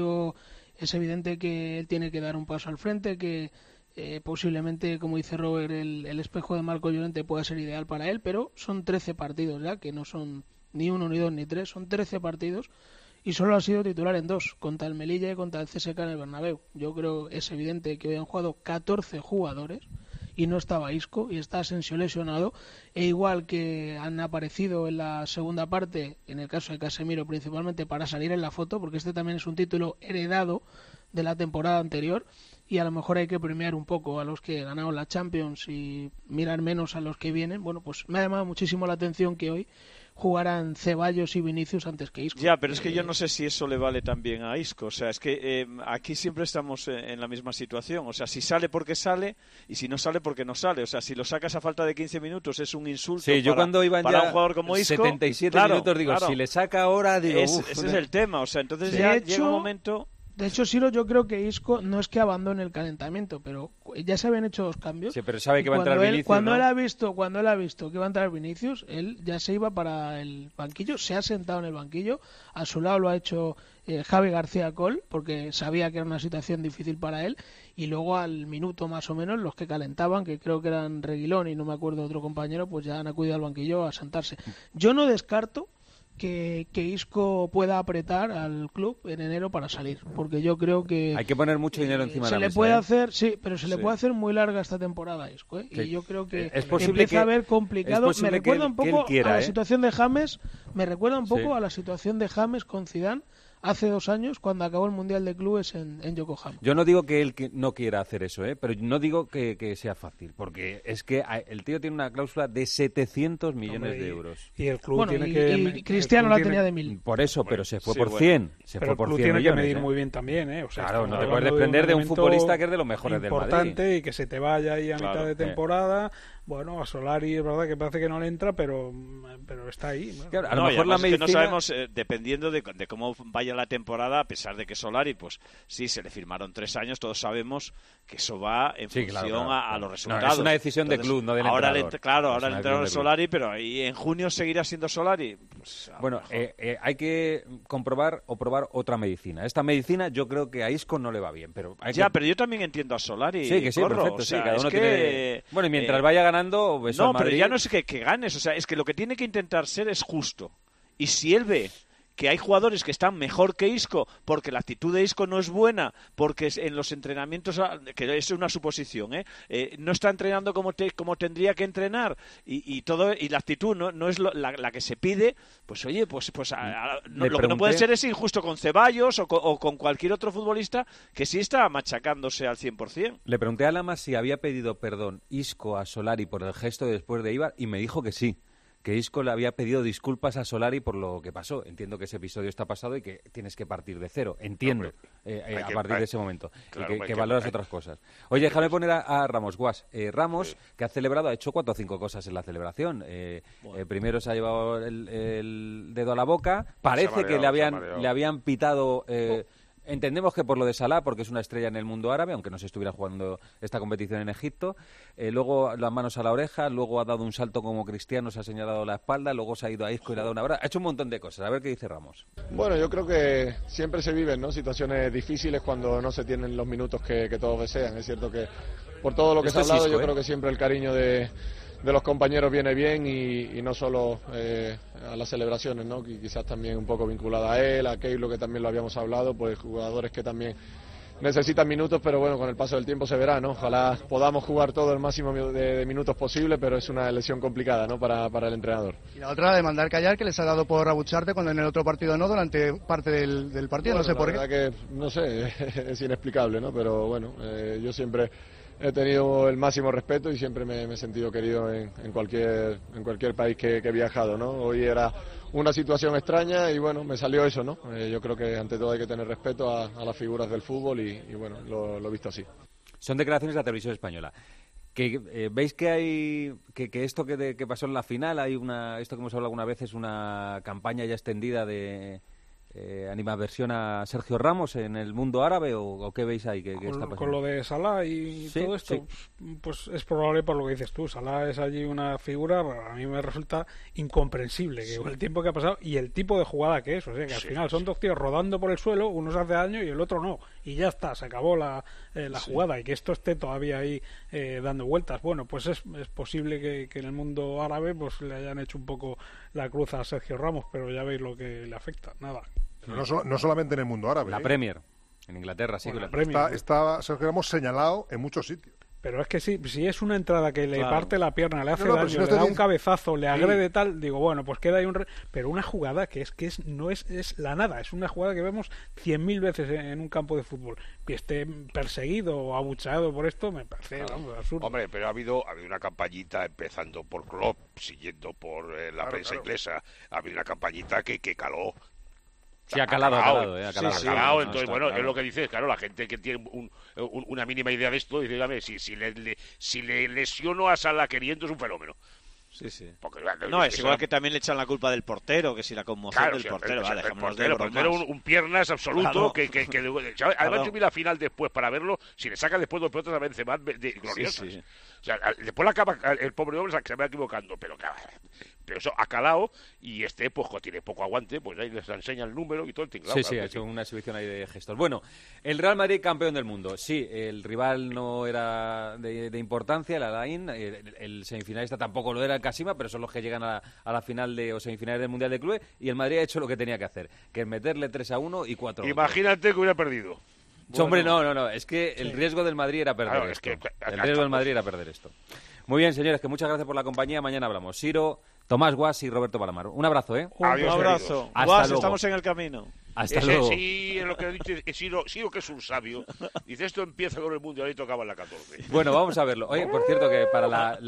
Es evidente que él tiene que dar un paso al frente, que posiblemente, como dice Robert, el espejo de Marcos Llorente pueda ser ideal para él, pero son 13 partidos ya, que no son ni 1, ni 2, ni 3, son 13 partidos y solo ha sido titular en 2, contra el Melilla y contra el CSKA en el Bernabéu. Yo creo es evidente que hoy han jugado 14 jugadores y no estaba Isco y está Asensio lesionado, e igual que han aparecido en la segunda parte, en el caso de Casemiro principalmente para salir en la foto, porque este también es un título heredado de la temporada anterior y a lo mejor hay que premiar un poco a los que ganaron la Champions y mirar menos a los que vienen. Bueno, pues me ha llamado muchísimo la atención que hoy jugaran Ceballos y Vinicius antes que Isco. Ya, pero es que yo no sé si eso le vale también a Isco. O sea, es que aquí siempre estamos en la misma situación. O sea, si sale porque sale y si no sale porque no sale. O sea, si lo sacas a falta de 15 minutos es un insulto Sí, yo cuando iban para ya un jugador como Isco. 77 claro, minutos digo, claro. si le saca ahora, digo, ese es el tema. O sea, entonces De ya hecho, llega un momento... De hecho, Siro, yo creo que Isco no es que abandone el calentamiento, pero ya se habían hecho 2 cambios. Sí, pero sabe que va a Cuando entrar él- Vinicius, Cuando ¿no? él ha visto que iba a entrar Vinicius, él ya se iba para el banquillo, se ha sentado en el banquillo. A su lado lo ha hecho Javi García Col, porque sabía que era una situación difícil para él. Y luego al minuto más o menos, los que calentaban, que creo que eran Reguilón y no me acuerdo otro compañero, pues ya han acudido al banquillo a sentarse. Yo no descarto que Isco pueda apretar al club en enero para salir, porque yo creo que Hay que poner mucho dinero encima de se la le mesa, puede ¿eh? hacer, sí, pero se le Sí. puede hacer muy larga esta temporada a Isco, ¿eh? Sí. Y yo creo que Es posible empieza que- a ver complicado. es Me posible que recuerda él- un que él poco quiera, a la ¿eh? situación de James, me recuerda un poco Sí. a la situación de James con Zidane hace 2 años cuando acabó el Mundial de Clubes en Yokohama. Yo no digo que él no quiera hacer eso, pero no digo que sea fácil, porque es que el tío tiene una cláusula de 700 millones Hombre, de euros. Y el club Bueno, tiene y- que... y Cristiano el la club tenía tiene- de 1000. Por eso, pero se fue Sí, por bueno. 100. Se Pero fue el por club 100 tiene millones. que medir ¿eh? muy bien también, ¿eh? O sea, Claro, estamos no te puedes hablando desprender de un momento futbolista que es de los mejores del Madrid. importante y que se te vaya ahí a Claro, mitad de temporada. Bueno, a Solari es verdad que parece que no le entra, pero está ahí. Bueno. Claro, a lo No, y mejor la además es que no medicina... sabemos, dependiendo de cómo vaya la temporada, a pesar de que Solari, pues sí, se le firmaron 3 años, todos sabemos que eso va en Sí, función claro, claro. a los No, resultados. es una decisión de club, no del ahora entrenador. Claro, Es ahora el una entrenador es decisión de Solari, pero ¿y en junio seguirá siendo Solari? Pues, Bueno, hay que comprobar o probar otra medicina. Esta medicina yo creo que a Isco no le va bien, pero hay ya, que... pero yo también entiendo a Solari. Sí, que sí, Corro, perfecto, o sea, sí, cada es uno que, tiene... Bueno, y mientras vaya ganando... eso No, al pero Madrid- ya no es que ganes, o sea, es que lo que tiene que intentar ser es justo. Y si él ve que hay jugadores que están mejor que Isco porque la actitud de Isco no es buena, porque en los entrenamientos, que es una suposición, no está entrenando como tendría que entrenar y la actitud no es la que se pide, pues oye, lo que no puede ser es injusto con Ceballos o con cualquier otro futbolista que sí está machacándose al 100%. Le pregunté a Lama si había pedido perdón Isco a Solari por el gesto después de Eibar y me dijo que sí, que Isco le había pedido disculpas a Solari por lo que pasó. Entiendo que ese episodio está pasado y que tienes que partir de cero. Entiendo, a partir de ese momento. Claro, y que valoras otras cosas. Oye, déjame poner a Ramos, Guas. Ramos, que ha celebrado, ha hecho 4 o 5 cosas en la celebración. Primero se ha llevado el dedo a la boca. Parece que le habían pitado... Entendemos que por lo de Salah, porque es una estrella en el mundo árabe, aunque no se estuviera jugando esta competición en Egipto. Luego las manos a la oreja, luego ha dado un salto como Cristiano, se ha señalado la espalda, luego se ha ido a Isco y le ha dado una hora. Ha hecho un montón de cosas. A ver qué dice Ramos. Bueno, yo creo que siempre se viven, ¿no?, situaciones difíciles cuando no se tienen los minutos que todos desean. Es cierto que por todo lo que se ha hablado, yo creo que siempre el cariño de los compañeros viene bien y no solo a las celebraciones, ¿no?, quizás también un poco vinculada a él, a Keylor, que también lo habíamos hablado, pues jugadores que también necesitan minutos, pero bueno, con el paso del tiempo se verá, ¿no? Ojalá podamos jugar todo el máximo de minutos posible, pero es una elección complicada, ¿no?, para el entrenador. Y la otra, de mandar callar, que les ha dado por abucharte cuando en el otro partido no, durante parte del partido, bueno, no sé por qué. La verdad que, no sé, es inexplicable, ¿no?, pero bueno, yo siempre he tenido el máximo respeto y siempre me he sentido querido en cualquier país que he viajado, ¿no? Hoy era una situación extraña y bueno, me salió eso, ¿no? Yo creo que ante todo hay que tener respeto a las figuras del fútbol y bueno, lo he visto así. Son declaraciones de la televisión española. Que veis que hay que esto que pasó en la final, esto que hemos hablado alguna vez, es una campaña ya extendida de animadversión a Sergio Ramos en el mundo árabe, o qué veis ahí que está pasando? Con lo de Salah y todo esto, pues es probable por lo que dices tú. Salah es allí una figura, a mí me resulta incomprensible que con el tiempo que ha pasado y el tipo de jugada que es, o sea que al final son 2 tíos rodando por el suelo, uno se hace daño y el otro no, y ya está, se acabó la jugada, y que esto esté todavía ahí dando vueltas. Bueno, pues es posible que en el mundo árabe pues le hayan hecho un poco la cruz a Sergio Ramos, pero ya veis lo que le afecta, nada. No solamente en el mundo árabe. La Premier, en Inglaterra, sí. Bueno, está Sergio Ramos señalado en muchos sitios. Pero es que si es una entrada que le parte la pierna, le hace daño, le da un cabezazo, le agrede tal, digo, bueno, pues queda ahí pero una jugada que no es la nada, es una jugada que vemos 100.000 veces en un campo de fútbol. Que esté perseguido o abucheado por esto me parece absurdo. Hombre, pero ha habido una campañita empezando por Klopp, siguiendo por la prensa inglesa, ha habido una campañita que caló. Sí, ha calado. Entonces, bueno, es lo que dices, claro, la gente que tiene una mínima idea de esto, dice, dígame, si le lesiono a Salah queriendo es un fenómeno. Sí. Porque, es igual que también le echan la culpa del portero, que si la conmoción del portero, el portero un piernas absoluto, claro. Además yo vi la final después para verlo, si le saca después 2 pelotas a Benzema gloriosas. Sí. O sea, después la acaba el pobre hombre se va equivocando, pero eso ha calado y pues tiene poco aguante, pues ahí les enseña el número y todo el tinglado. Sí, ha hecho una exhibición ahí de gestos. Bueno, el Real Madrid campeón del mundo. Sí, el rival no era de importancia, el Alain, el semifinalista tampoco lo era, el Kasima, pero son los que llegan a la final o semifinales del Mundial de Clubes, y el Madrid ha hecho lo que tenía que hacer, que es meterle 3-1 y 4-1. Imagínate que hubiera perdido. Bueno, hombre, no, es que el riesgo del Madrid era perder esto. El riesgo del Madrid era perder esto. Muy bien, señores, que muchas gracias por la compañía. Mañana hablamos. Siro, Tomás Guas y Roberto Palamar. Un abrazo, ¿eh? Adiós, un abrazo. Guas, estamos en el camino. Hasta luego. Sí, es lo que dice Siro, que es un sabio. Dice, esto empieza con el Mundial y tocaba en la 14. Bueno, vamos a verlo. Oye, por cierto, que para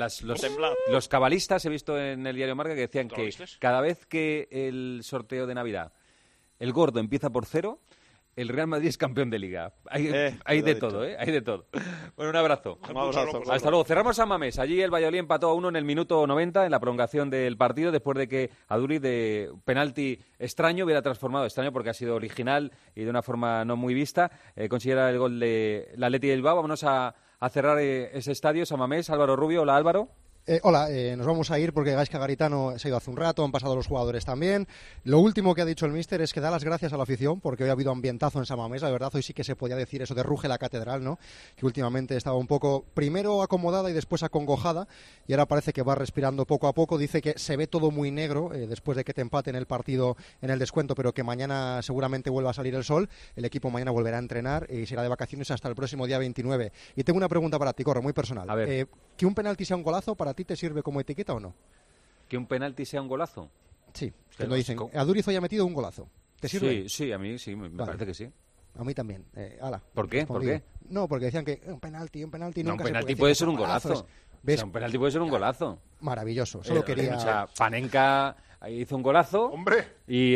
los cabalistas he visto en el diario Marca que decían que cada vez que el sorteo de Navidad, el gordo empieza por 0, el Real Madrid es campeón de Liga. Hay de todo, ¿eh? Hay de todo. Bueno, un abrazo. Hasta luego. Cerramos a Mamés. Allí el Valladolid empató a 1 en el minuto 90 en la prolongación del partido, después de que Aduriz, de penalti extraño, hubiera transformado, extraño porque ha sido original y de una forma no muy vista, consiguiera el gol de la Athletic de Bilbao. Vámonos a cerrar ese estadio, San Mamés. Álvaro Rubio. Hola, Álvaro. Hola, nos vamos a ir porque Gaizka Garitano se ha ido hace un rato, han pasado los jugadores también. Lo último que ha dicho el míster es que da las gracias a la afición porque hoy ha habido ambientazo en San Mamés, la verdad, hoy sí que se podía decir eso de ruge la catedral, ¿no? Que últimamente estaba un poco, primero acomodada y después acongojada, y ahora parece que va respirando poco a poco. Dice que se ve todo muy negro después de que te empaten el partido en el descuento, pero que mañana seguramente vuelva a salir el sol. El equipo mañana volverá a entrenar y será de vacaciones hasta el próximo día 29. Y tengo una pregunta para ti, Corro, muy personal. A ver. ¿Que un penalti sea un golazo para ti te sirve como etiqueta o no? ¿Que un penalti sea un golazo? Sí, que lo dicen. Aduriz hoy ha metido un golazo. ¿Te sirve? Sí, a mí sí, me parece que sí. A mí también. ¿Por qué? ¿Por qué? No, porque decían que un penalti nunca se puede. Un penalti puede ser un golazo. ¿Ves? O sea, un penalti puede ser un golazo. Maravilloso. Solo quería... O sea, Panenka hizo un golazo. ¡Hombre!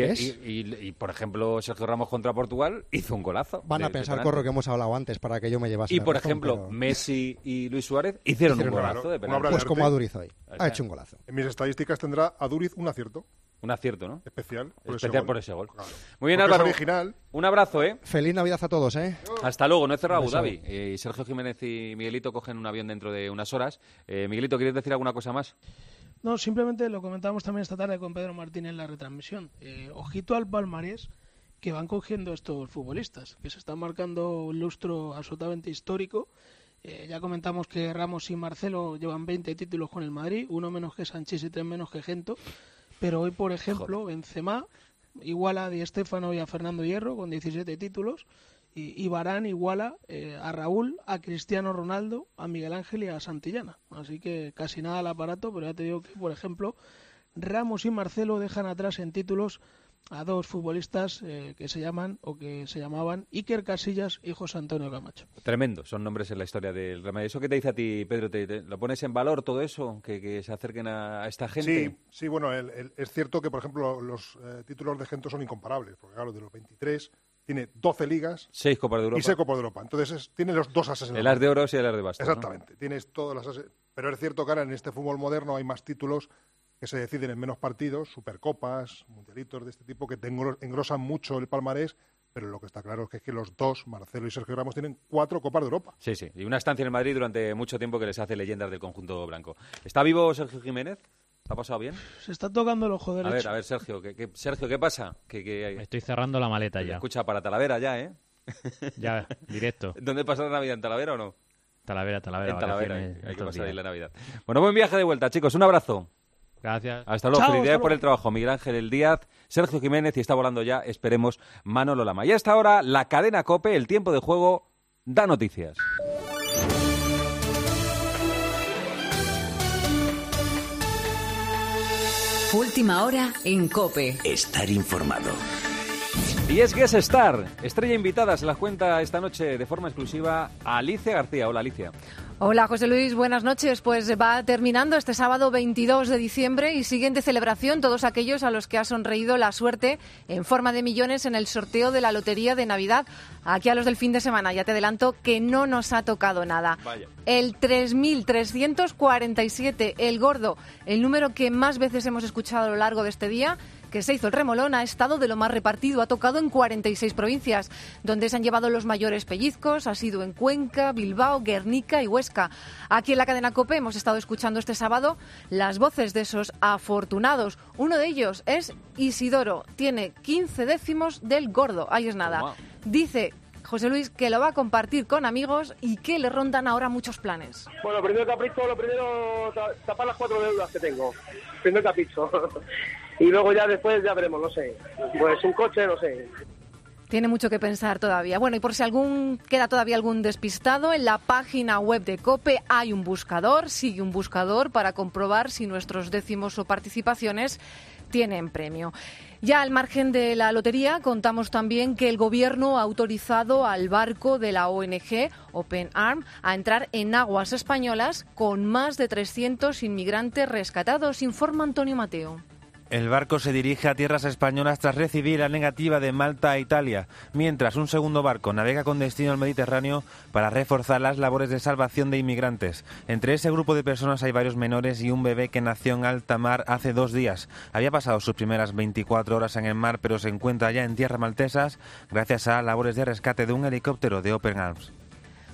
Y, por ejemplo, Sergio Ramos contra Portugal hizo un golazo. Van a pensar, Corro, que hemos hablado antes para que yo me llevase. Y, por ejemplo, Messi y Luis Suárez hicieron un golazo de penalti. Pues como Aduriz hoy. Ha hecho un golazo. En mis estadísticas tendrá Aduriz un acierto. Un acierto, ¿no? Especial por ese gol. Claro. Muy bien, Porque Álvaro. Es original. Un abrazo, ¿eh? Feliz Navidad a todos, ¿eh? Hasta luego. No he cerrado Abu Dhabi. Y Sergio Jiménez y Miguelito cogen un avión dentro de unas horas. Miguelito, ¿quieres decir alguna cosa más? No, simplemente lo comentábamos también esta tarde con Pedro Martín en la retransmisión. Ojito al palmarés que van cogiendo estos futbolistas, que se están marcando un lustro absolutamente histórico. Ya comentamos que Ramos y Marcelo llevan 20 títulos con el Madrid, uno menos que Sanchís y 3 menos que Gento. Pero hoy, por ejemplo, Benzema iguala a Di Stéfano y a Fernando Hierro con 17 títulos. Y Varane iguala a Raúl, a Cristiano Ronaldo, a Miguel Ángel y a Santillana. Así que casi nada al aparato, pero ya te digo que, por ejemplo, Ramos y Marcelo dejan atrás en títulos a dos futbolistas que se llamaban Iker Casillas y José Antonio Camacho. Tremendo, son nombres en la historia del Real Madrid. ¿Eso qué te dice a ti, Pedro? ¿Lo pones en valor todo eso? ¿Que se acerquen a esta gente? Sí, bueno, es cierto que, por ejemplo, los títulos de Gento son incomparables, porque claro, de los 23 tiene 12 ligas 6 Copas de Europa. Y 6 Copas de Europa. Entonces tiene los dos ases en el as de oro y el as de bastos. Exactamente, ¿no? Tienes todas las ases. Pero es cierto que ahora en este fútbol moderno hay más títulos que se deciden en menos partidos, supercopas, mundialitos de este tipo, que engrosan mucho el palmarés, pero lo que está claro es que los dos, Marcelo y Sergio Ramos, tienen 4 Copas de Europa. Sí, y una estancia en el Madrid durante mucho tiempo que les hace leyendas del conjunto blanco. ¿Está vivo Sergio Jiménez? ¿Te ha pasado bien? Se está tocando el ojo derecho. A ver, Sergio, ¿qué pasa? Me estoy cerrando la maleta ya. Escucha, para Talavera ya, ¿eh? Ya, directo. ¿Dónde pasa la Navidad? ¿En Talavera o no? Talavera. En Talavera, hay que pasar ahí la Navidad. Bueno, buen viaje de vuelta, chicos. Un abrazo. Gracias. Hasta luego. Felicidades por el trabajo. Miguel Ángel Díaz, Sergio Jiménez y está volando ya, esperemos, Manolo Lama. Y a esta hora, la cadena COPE, el tiempo de juego, da noticias. Última hora en COPE. Estar informado. Y es Guest Star, estrella invitada, se las cuenta esta noche de forma exclusiva a Alicia García. Hola, Alicia. Hola, José Luis, buenas noches. Pues va terminando este sábado 22 de diciembre y siguen de celebración todos aquellos a los que ha sonreído la suerte en forma de millones en el sorteo de la Lotería de Navidad. Aquí a los del fin de semana ya te adelanto que no nos ha tocado nada. Vaya. El 3.347, el gordo, el número que más veces hemos escuchado a lo largo de este día, que se hizo el remolón, ha estado de lo más repartido, ha tocado en 46 provincias, donde se han llevado los mayores pellizcos, ha sido en Cuenca, Bilbao, Guernica y Huesca. Aquí en la cadena COPE hemos estado escuchando este sábado las voces de esos afortunados. Uno de ellos es Isidoro, tiene 15 décimos del gordo, ahí es nada. Wow. Dice José Luis que lo va a compartir con amigos y que le rondan ahora muchos planes. Bueno, primer capricho, lo primero, tapar las 4 deudas que tengo. Primer capricho. Y luego ya después ya veremos, no sé. Pues un coche, no sé. Tiene mucho que pensar todavía. Bueno, y por si queda todavía algún despistado, en la página web de COPE hay un buscador, sigue un buscador para comprobar si nuestros décimos o participaciones tienen premio. Ya al margen de la lotería, contamos también que el Gobierno ha autorizado al barco de la ONG Open Arms a entrar en aguas españolas con más de 300 inmigrantes rescatados, informa Antonio Mateo. El barco se dirige a tierras españolas tras recibir la negativa de Malta e Italia, mientras un segundo barco navega con destino al Mediterráneo para reforzar las labores de salvación de inmigrantes. Entre ese grupo de personas hay varios menores y un bebé que nació en alta mar hace 2 días. Había pasado sus primeras 24 horas en el mar, pero se encuentra ya en tierras maltesas gracias a labores de rescate de un helicóptero de Open Arms.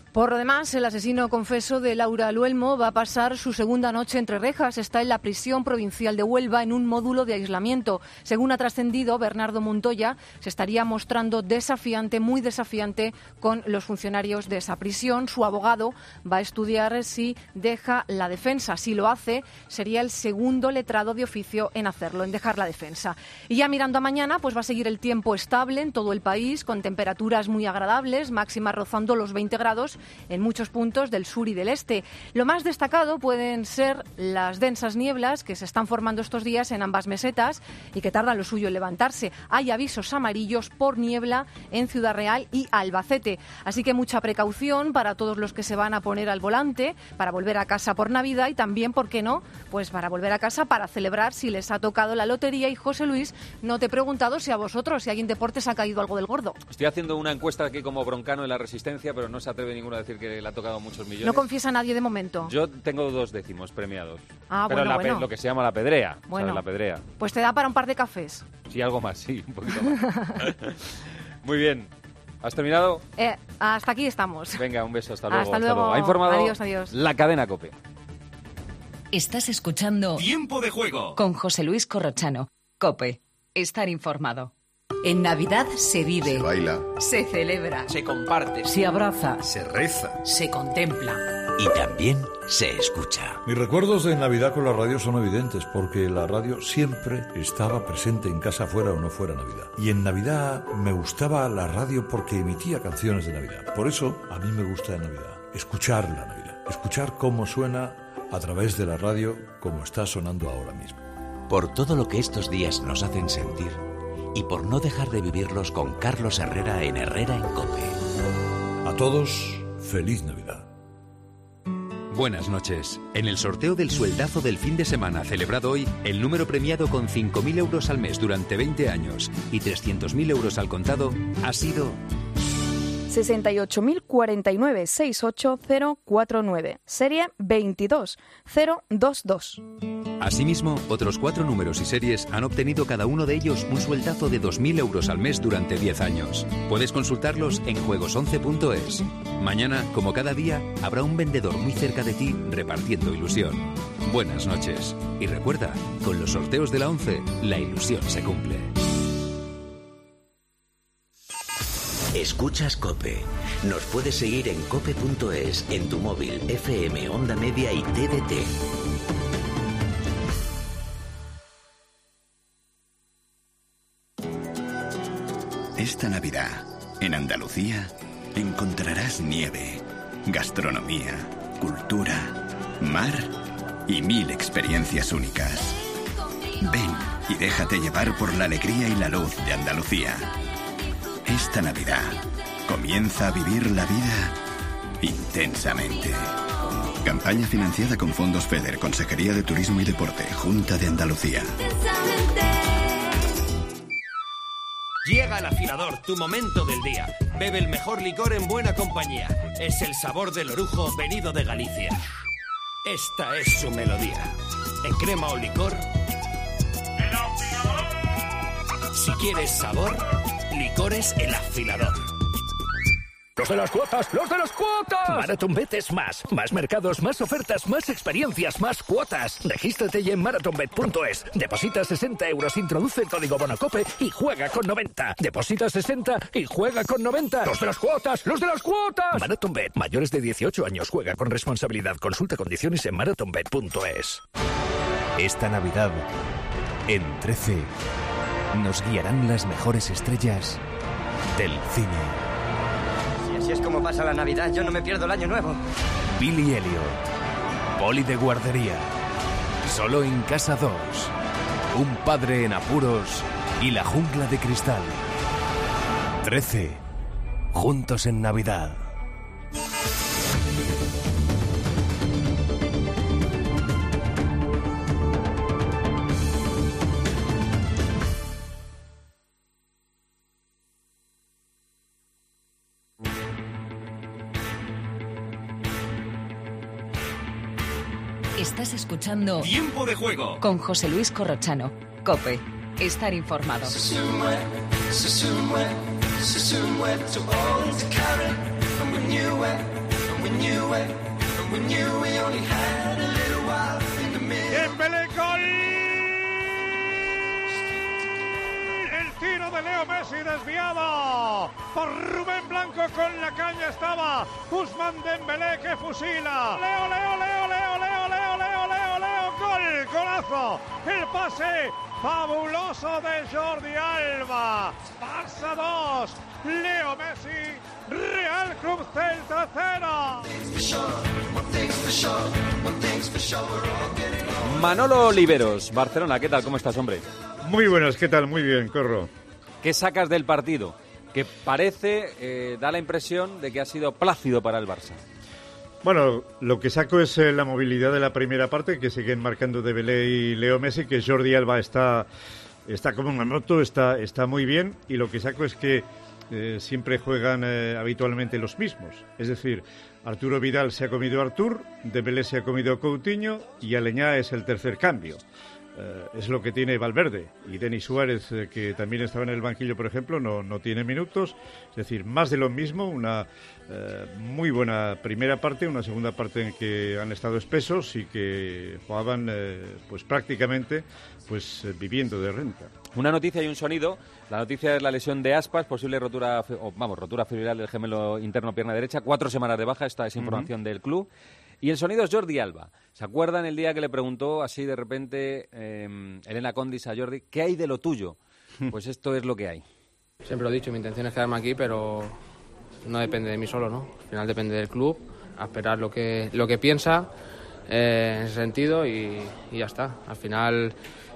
Por lo demás, el asesino confeso de Laura Luelmo va a pasar su segunda noche entre rejas. Está en la prisión provincial de Huelva en un módulo de aislamiento. Según ha trascendido, Bernardo Montoya se estaría mostrando desafiante, muy desafiante, con los funcionarios de esa prisión. Su abogado va a estudiar si deja la defensa. Si lo hace, sería el segundo letrado de oficio en hacerlo, en dejar la defensa. Y ya mirando a mañana, pues va a seguir el tiempo estable en todo el país, con temperaturas muy agradables, máximas rozando los 20 grados en muchos puntos del sur y del este. Lo más destacado pueden ser las densas nieblas que se están formando estos días en ambas mesetas y que tardan lo suyo en levantarse. Hay avisos amarillos por niebla en Ciudad Real y Albacete. Así que mucha precaución para todos los que se van a poner al volante para volver a casa por Navidad y también, ¿por qué no?, pues para volver a casa para celebrar si les ha tocado la lotería. Y José Luis, no te he preguntado si a vosotros, si a alguien deportes ha caído algo del gordo. Estoy haciendo una encuesta aquí como broncano en la Resistencia, pero no se atreve ninguno a decir que le ha tocado muchos millones. No confiesa nadie de momento. Yo tengo 2 décimos premiados. Ah, pero bueno. Lo que se llama la pedrea. Bueno. ¿Sabes? La pedrea. Pues te da para un par de cafés. Sí, algo más, sí, un poquito más. Muy bien. ¿Has terminado? Hasta aquí estamos. Venga, un beso, hasta luego. Hasta luego. Ha informado Adiós. la cadena COPE. Estás escuchando Tiempo de Juego con José Luis Corrochano. COPE. Estar informado. En Navidad se vive, se baila, se celebra, se comparte, se abraza, se reza, se contempla y también se escucha. Mis recuerdos de Navidad con la radio son evidentes porque la radio siempre estaba presente en casa, fuera o no fuera Navidad. Y en Navidad me gustaba la radio porque emitía canciones de Navidad. Por eso a mí me gusta de Navidad escuchar la Navidad, escuchar cómo suena a través de la radio como está sonando ahora mismo. Por todo lo que estos días nos hacen sentir y por no dejar de vivirlos con Carlos Herrera en Herrera en COPE. A todos, feliz Navidad. Buenas noches. En el sorteo del sueldazo del fin de semana celebrado hoy, el número premiado con 5.000 euros al mes durante 20 años y 300.000 euros al contado ha sido 68.049-68049, serie 22022. Asimismo, otros 4 números y series han obtenido cada uno de ellos un sueldazo de 2.000 euros al mes durante 10 años. Puedes consultarlos en juegos11.es. Mañana, como cada día, habrá un vendedor muy cerca de ti repartiendo ilusión. Buenas noches. Y recuerda, con los sorteos de la 11, la ilusión se cumple. Escuchas COPE. Nos puedes seguir en cope.es, en tu móvil, FM, Onda Media y TDT. Esta Navidad, en Andalucía, encontrarás nieve, gastronomía, cultura, mar y 1000 experiencias únicas. Ven y déjate llevar por la alegría y la luz de Andalucía. Esta Navidad, comienza a vivir la vida intensamente. Campaña financiada con fondos FEDER, Consejería de Turismo y Deporte, Junta de Andalucía. Llega al afilador, tu momento del día. Bebe el mejor licor en buena compañía. Es el sabor del orujo venido de Galicia. Esta es su melodía. En crema o licor. Si quieres sabor, licores El Afilador. ¡Los de las cuotas! ¡Los de las cuotas! MarathonBet es más. Más mercados, más ofertas, más experiencias, más cuotas. Regístrate ya en marathonbet.es. Deposita 60 euros, introduce el código BONOCOPE y juega con 90. Deposita 60 y juega con 90. ¡Los de las cuotas! ¡Los de las cuotas! MarathonBet. Mayores de 18 años. Juega con responsabilidad. Consulta condiciones en marathonbet.es. Esta Navidad, en 13, nos guiarán las mejores estrellas del cine. Si es como pasa la Navidad, yo no me pierdo el Año Nuevo. Billy Elliot, Poli de guardería, Solo en Casa 2, Un padre en apuros y La jungla de cristal. 13, juntos en Navidad. Estás escuchando Tiempo de Juego con José Luis Corrochano. COPE. Estar informado. Dembélé, gol. El tiro de Leo Messi desviado por Rubén Blanco, con la caña estaba Ousmane Dembélé, que fusila. Leo, golazo. El pase fabuloso de Jordi Alba. Barça 2, Leo Messi, Real Club Celta 0. Manolo Oliveros, Barcelona, ¿qué tal? ¿Cómo estás, hombre? Muy buenas, ¿qué tal? Muy bien, Corro. ¿Qué sacas del partido? Que parece, da la impresión de que ha sido plácido para el Barça. Bueno, lo que saco es la movilidad de la primera parte, que siguen marcando Dembélé y Leo Messi, que Jordi Alba está como una moto, está muy bien, y lo que saco es que siempre juegan habitualmente los mismos. Es decir, Arturo Vidal se ha comido a Artur, Dembélé se ha comido a Coutinho y Aleñá es el tercer cambio. Es lo que tiene Valverde, y Denis Suárez, que también estaba en el banquillo, por ejemplo, no tiene minutos. Es decir, más de lo mismo, una muy buena primera parte, una segunda parte en que han estado espesos y que jugaban pues prácticamente viviendo de renta. Una noticia y un sonido. La noticia es la lesión de Aspas, posible rotura fibrilar del gemelo interno pierna derecha, 4 semanas de baja, esta es información del club. Y el sonido es Jordi Alba. ¿Se acuerdan el día que le preguntó así de repente Elena Condis a Jordi, ¿qué hay de lo tuyo? Pues esto es lo que hay. Siempre lo he dicho, mi intención es quedarme aquí, pero no depende de mí solo, ¿no? Al final depende del club, a esperar lo que piensa en ese sentido y ya está. Al final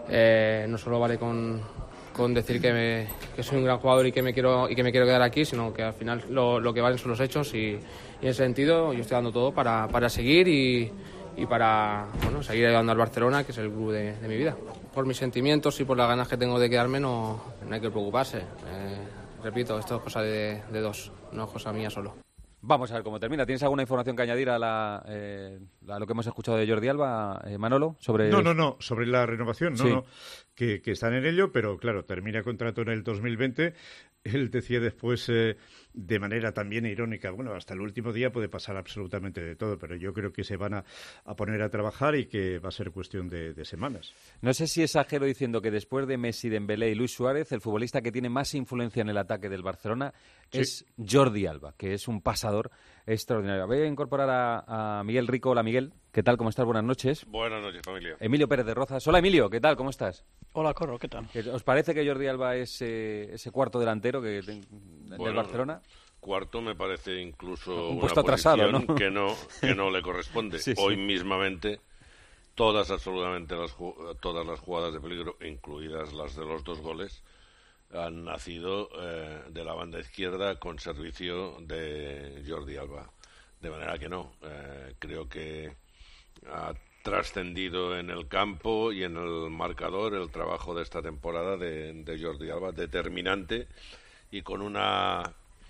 no solo vale con decir que soy un gran jugador y que me quiero quedar aquí, sino que al final lo que valen son los hechos y en ese sentido yo estoy dando todo para seguir y para seguir ayudando al Barcelona, que es el club de mi vida. Por mis sentimientos y por las ganas que tengo de quedarme no hay que preocuparse. Repito, esto es cosa de dos, no es cosa mía solo. Vamos a ver cómo termina. ¿Tienes alguna información que añadir a lo que hemos escuchado de Jordi Alba, Manolo? No, sobre la renovación, sí. Que están en ello, pero claro, termina contrato en el 2020. Él decía después, de manera también irónica, bueno, hasta el último día puede pasar absolutamente de todo, pero yo creo que se van a poner a trabajar y que va a ser cuestión de semanas. No sé si exagero diciendo que después de Messi, Dembélé y Luis Suárez, el futbolista que tiene más influencia en el ataque del Barcelona es Jordi Alba, que es un pasador extraordinario. Voy a incorporar a Miguel Rico. Hola, Miguel. ¿Qué tal? ¿Cómo estás? Buenas noches. Buenas noches, familia. Emilio Pérez de Rozas. Hola, Emilio. ¿Qué tal? ¿Cómo estás? Hola, Corro. ¿Qué tal? ¿Os parece que Jordi Alba es ese cuarto delantero del Barcelona? Cuarto me parece incluso un puesto una posición atrasado, ¿no? que no le corresponde. Sí. Hoy mismamente absolutamente todas las jugadas de peligro, incluidas las de los 2 goles, han nacido de la banda izquierda con servicio de Jordi Alba. De manera que creo que ha trascendido en el campo y en el marcador el trabajo de esta temporada de Jordi Alba, determinante y con una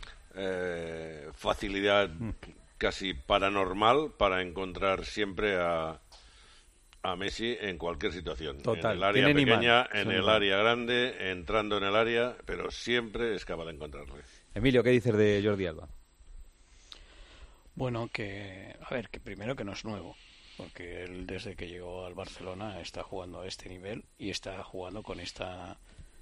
facilidad casi paranormal para encontrar siempre a Messi en cualquier situación. Total. En el área pequeña, en el área grande, entrando en el área, pero siempre es capaz de encontrarle. Emilio, ¿qué dices de Jordi Alba? Bueno, que primero que no es nuevo, porque él desde que llegó al Barcelona está jugando a este nivel y está jugando con esta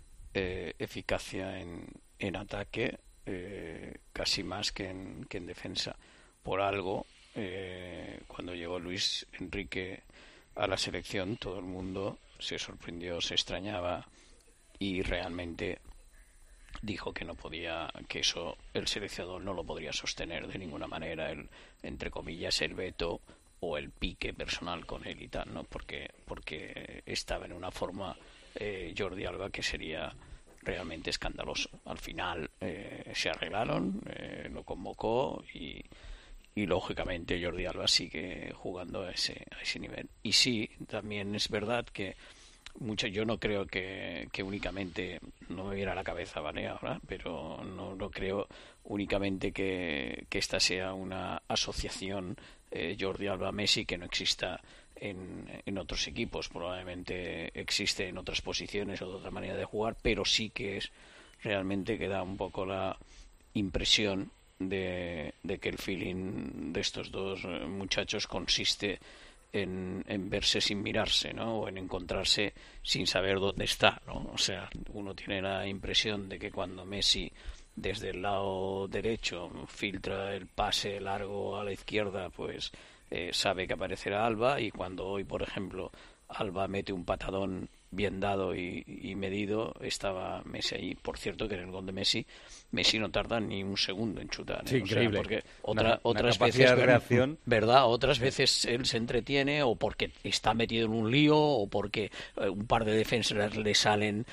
eficacia en ataque, casi más que en defensa. Por algo, cuando llegó Luis Enrique a la selección, todo el mundo se sorprendió, se extrañaba y realmente dijo que no podía, que eso el seleccionador no lo podría sostener de ninguna manera, entre comillas el veto o el pique personal con él y tal, ¿no? Porque estaba en una forma Jordi Alba que sería realmente escandaloso. Al final se arreglaron, lo convocó y lógicamente Jordi Alba sigue jugando a ese nivel. Y sí, también es verdad que yo no creo que únicamente, no me viene a la cabeza, ¿vale? Ahora, pero no creo únicamente que esta sea una asociación Jordi Alba-Messi que no exista en otros equipos. Probablemente existe en otras posiciones o de otra manera de jugar, pero sí que es realmente que da un poco la impresión de que el feeling de estos dos muchachos consiste en verse sin mirarse, ¿no? O en encontrarse sin saber dónde está, ¿no? O sea, uno tiene la impresión de que cuando Messi desde el lado derecho filtra el pase largo a la izquierda, pues sabe que aparecerá Alba, y cuando hoy, por ejemplo, Alba mete un patadón bien dado y medido, estaba Messi ahí. Por cierto, que en el gol de Messi no tarda ni un segundo en chutar, ¿eh? Sí, increíble. O sea, porque Otras veces, de reacción, ¿verdad? Otras veces él se entretiene, o porque está metido en un lío, o porque un par de defensas le salen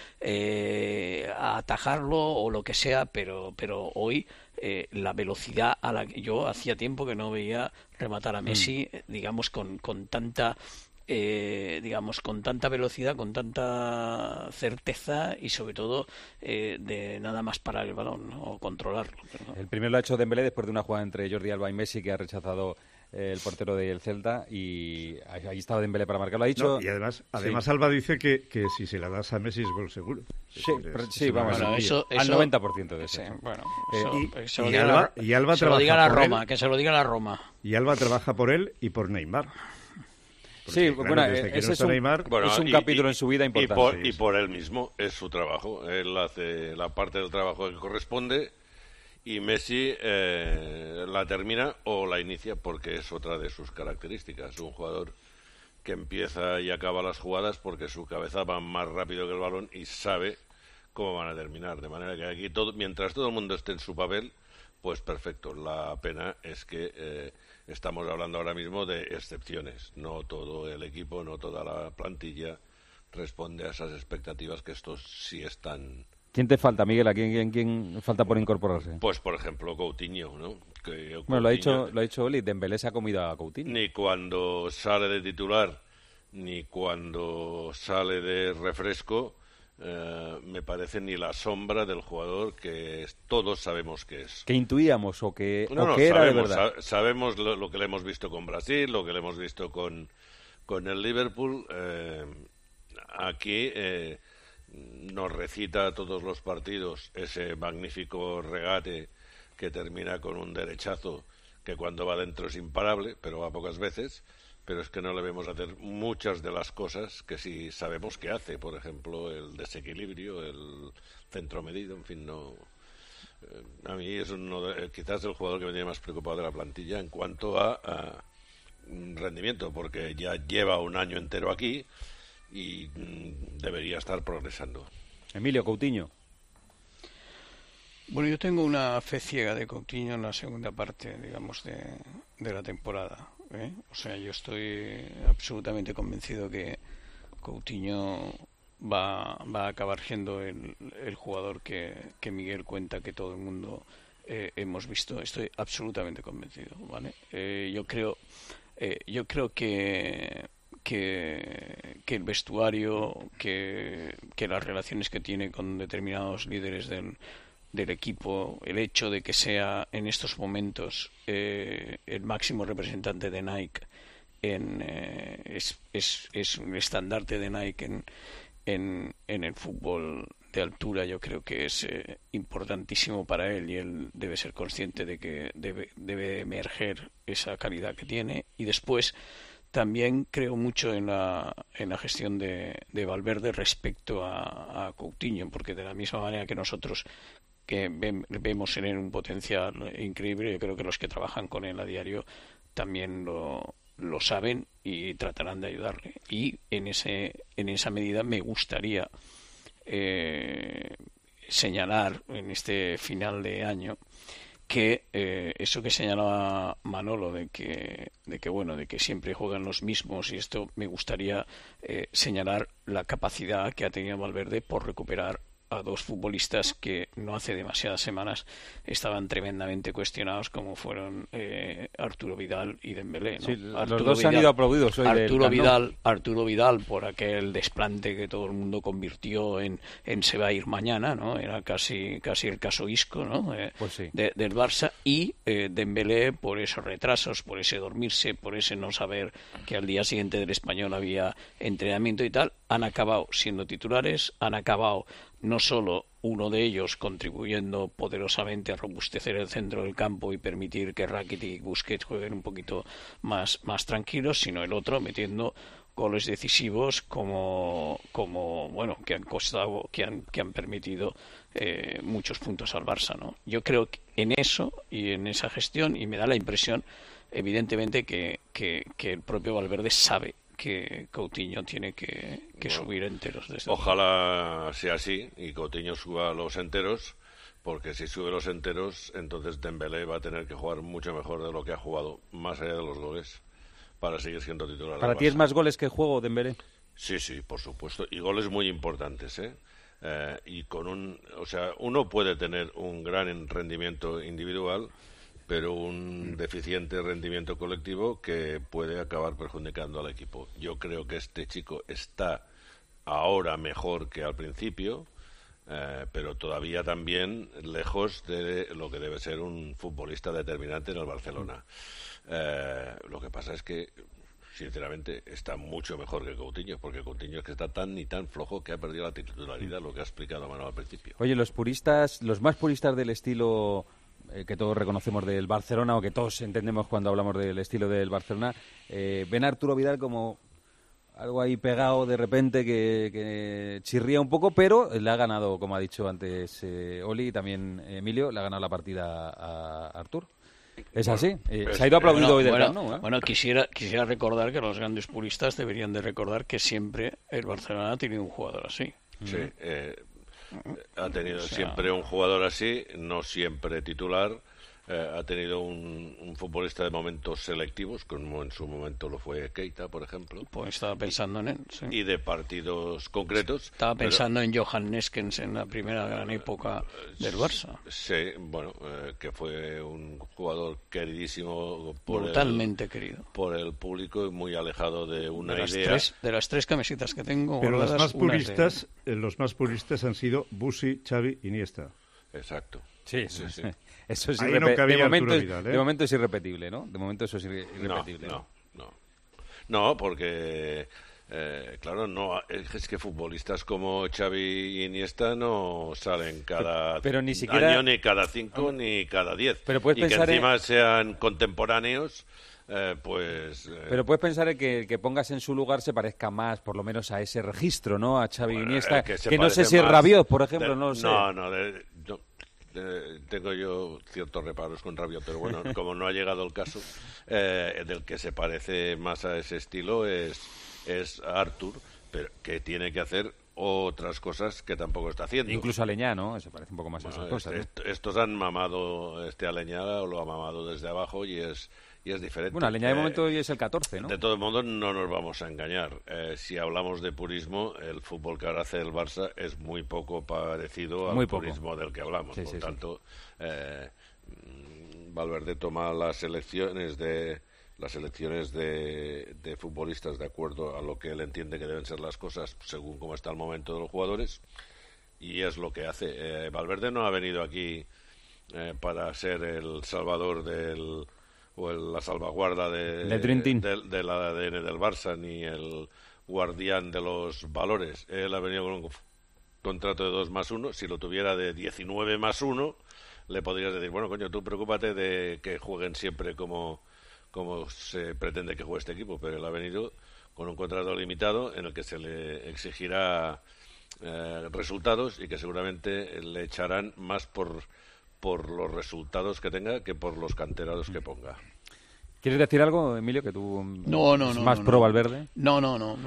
a atajarlo, o lo que sea, pero hoy la velocidad a la que yo hacía tiempo que no veía rematar a Messi, digamos, con tanta con tanta velocidad, con tanta certeza, y sobre todo de nada más parar el balón, ¿no? O controlarlo. El primero lo ha hecho Dembélé después de una jugada entre Jordi Alba y Messi que ha rechazado el portero del Celta, y ahí estaba Dembélé para marcarlo. Ha dicho, no, y además sí. Alba dice que si se la das a Messi es gol seguro. Sí, vamos, bueno, eso al 90% de eso. Sí, bueno, y Alba se lo digan a Roma, que se lo digan a Roma. Y Alba trabaja por él y por Neymar. Porque, sí, claro, bueno, ese es un capítulo en su vida importante. Y por él mismo, es su trabajo. Él hace la parte del trabajo que corresponde, y Messi la termina o la inicia, porque es otra de sus características. Un jugador que empieza y acaba las jugadas porque su cabeza va más rápido que el balón y sabe cómo van a terminar. De manera que aquí, mientras todo el mundo esté en su papel, pues perfecto. La pena es que estamos hablando ahora mismo de excepciones. No todo el equipo, no toda la plantilla responde a esas expectativas, que estos sí están. ¿Quién te falta, Miguel? ¿A quién falta por incorporarse? Pues, por ejemplo, Coutinho, ¿no? Coutinho, bueno, lo ha dicho Oli, Dembélé se ha comido a Coutinho. Ni cuando sale de titular, ni cuando sale de refresco, me parece ni la sombra del jugador que todos sabemos que es. ¿Que intuíamos o que era sabemos, de verdad? Sabemos lo que le hemos visto con Brasil, lo que le hemos visto con el Liverpool. Aquí nos recita todos los partidos ese magnífico regate que termina con un derechazo que cuando va dentro es imparable, pero va pocas veces. Pero es que no le vemos hacer muchas de las cosas que sí sabemos que hace. Por ejemplo, el desequilibrio, el centro medido, en fin, no. A mí es quizás el jugador que me tiene más preocupado de la plantilla en cuanto a rendimiento, porque ya lleva un año entero aquí y debería estar progresando. Emilio, Coutinho. Bueno, yo tengo una fe ciega de Coutinho en la segunda parte, digamos, de la temporada. O sea, yo estoy absolutamente convencido que Coutinho va a acabar siendo el jugador que Miguel cuenta que todo el mundo hemos visto. Estoy absolutamente convencido, ¿vale? Yo creo que el vestuario, que las relaciones que tiene con determinados líderes del equipo, el hecho de que sea en estos momentos el máximo representante de Nike es un estandarte de Nike en el fútbol de altura. Yo creo que es importantísimo para él, y él debe ser consciente de que debe emerger esa calidad que tiene. Y después también creo mucho en la gestión de Valverde respecto a Coutinho, porque de la misma manera que nosotros que vemos en él un potencial increíble, yo creo que los que trabajan con él a diario también lo saben y tratarán de ayudarle. Y en esa medida me gustaría señalar en este final de año que eso que señalaba Manolo de que siempre juegan los mismos, y esto me gustaría señalar la capacidad que ha tenido Valverde por recuperar a dos futbolistas que no hace demasiadas semanas estaban tremendamente cuestionados, como fueron Arturo Vidal y Dembélé, ¿no? Sí, los dos han ido aplaudidos hoy. Arturo Vidal por aquel desplante que todo el mundo convirtió en se va a ir mañana, ¿no? Era casi el caso Isco, ¿no? Pues sí. Del Barça. Y Dembélé por esos retrasos, por ese dormirse, por ese no saber que al día siguiente del Español había entrenamiento y tal. Han acabado siendo titulares, han acabado no solo uno de ellos contribuyendo poderosamente a robustecer el centro del campo y permitir que Rakitic y Busquets jueguen un poquito más tranquilos, sino el otro metiendo goles decisivos como bueno, que han costado, que han permitido muchos puntos al Barça, ¿no? Yo creo que en eso y en esa gestión, y me da la impresión evidentemente que el propio Valverde sabe que Coutinho tiene que subir enteros. Ojalá sea así y Coutinho suba los enteros, porque si sube los enteros, entonces Dembélé va a tener que jugar mucho mejor de lo que ha jugado, más allá de los goles, para seguir siendo titular. ¿Para ti es más goles que juego, Dembélé? Sí, por supuesto, y goles muy importantes, y uno puede tener un gran rendimiento individual, pero un deficiente rendimiento colectivo que puede acabar perjudicando al equipo. Yo creo que este chico está ahora mejor que al principio, pero todavía también lejos de lo que debe ser un futbolista determinante en el Barcelona. Lo que pasa es que, sinceramente, está mucho mejor que Coutinho, porque Coutinho es que está tan y tan flojo que ha perdido la titularidad, lo que ha explicado Manuel al principio. Oye, los más puristas del estilo que todos reconocemos del Barcelona, o que todos entendemos cuando hablamos del estilo del Barcelona, ven a Arturo Vidal como algo ahí pegado de repente que chirría un poco, pero le ha ganado, como ha dicho antes Oli y también Emilio, le ha ganado la partida a Artur. ¿Es así? Se ha ido aplaudido hoy del Camp Nou, ¿eh? Bueno, quisiera recordar que los grandes puristas deberían de recordar que siempre el Barcelona ha tenido un jugador así. Sí, ha tenido siempre un jugador así, no siempre titular. Ha tenido un futbolista de momentos selectivos, como en su momento lo fue Keita, por ejemplo. Pues estaba pensando en él, sí. Y de partidos concretos. Estaba pensando en Johan Neskens en la primera gran época del Barça. Sí, bueno, que fue un jugador queridísimo. Brutalmente querido. Por el público y muy alejado de una idea. De las tres camisetas que tengo. Pero los más puristas han sido Busi, Xavi, Iniesta. Exacto. Sí. Eso es de momento es irrepetible, ¿no? De momento eso es irrepetible. No, porque claro, es que futbolistas como Xavi y Iniesta no salen cada pero ni siquiera año, ni cada 5, ni cada 10. Pero puedes y que encima sean contemporáneos. Pero puedes pensar en que pongas en su lugar se parezca más, por lo menos, a ese registro, ¿no? A Xavi y Iniesta, que no sé si es Rabiot, por ejemplo, no lo sé. Tengo yo ciertos reparos con Rabiot, pero bueno, como no ha llegado el caso, del que se parece más a ese estilo es Artur, pero que tiene que hacer otras cosas que tampoco está haciendo. Incluso Aleñá, ¿no? Se parece un poco más a esas cosas. Estos han mamado, Aleñá lo ha mamado desde abajo y es diferente. Bueno, Aleñá de momento hoy es el 14, ¿no? De todo modo, no nos vamos a engañar. Si hablamos de purismo, el fútbol que ahora hace el Barça es muy poco parecido al purismo del que hablamos. Por tanto, Valverde toma las selecciones de futbolistas de acuerdo a lo que él entiende que deben ser las cosas según cómo está el momento de los jugadores, y es lo que hace. Valverde no ha venido aquí para ser el salvador la salvaguarda del ADN del Barça, ni el guardián de los valores. Él ha venido con un contrato de 2+1. Si lo tuviera de 19+1, le podrías decir, bueno, coño, tú preocúpate de que jueguen siempre como se pretende que juegue este equipo, pero él ha venido con un contrato limitado en el que se le exigirá resultados y que seguramente le echarán más por los resultados que tenga que por los canterados que ponga. ¿Quieres decir algo, Emilio, que tú no, más pro Valverde? No.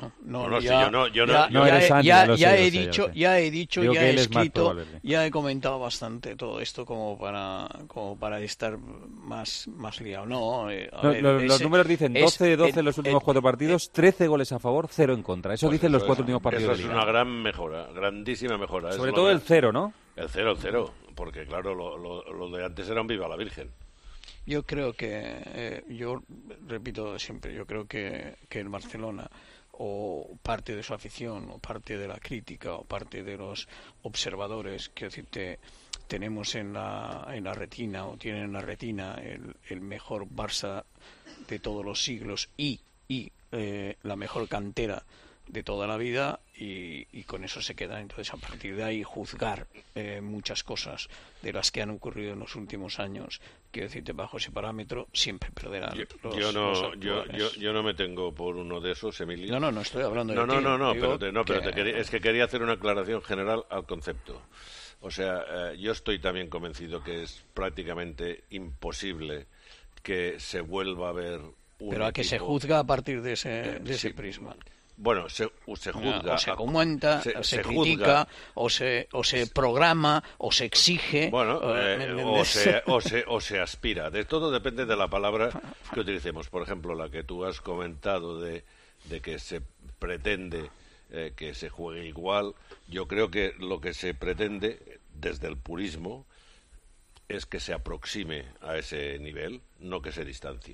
Ya he dicho, ya he escrito, ya he comentado bastante todo esto como para estar más liado. Los números dicen 12 en los últimos 4 partidos, 13 goles a favor, 0 en contra. Eso dicen los 4 últimos partidos. Eso es una gran mejora, grandísima mejora. Sobre todo el 0, ¿no? El 0, porque claro, lo de antes era un viva la Virgen. Yo creo que, yo repito siempre, yo creo que el Barcelona, o parte de su afición, o parte de la crítica, o parte de los observadores, que decirte, tenemos en la retina, o tienen en la retina, el mejor Barça de todos los siglos y la mejor cantera de toda la vida y con eso se quedan. Entonces, a partir de ahí, juzgar muchas cosas de las que han ocurrido en los últimos años, quiero decirte, bajo ese parámetro, siempre perderán yo no me tengo por uno de esos, Emilio. No estoy hablando de ti. Es que quería hacer una aclaración general al concepto. O sea, yo estoy también convencido que es prácticamente imposible que se vuelva a ver un Pero a que se juzga a partir de ese prisma. Bueno, se juzga. O se comenta, se critica, o se programa, o se exige. Bueno, o se aspira. De todo depende de la palabra que utilicemos. Por ejemplo, la que tú has comentado de que se pretende que se juegue igual. Yo creo que lo que se pretende desde el purismo es que se aproxime a ese nivel, no que se distancie.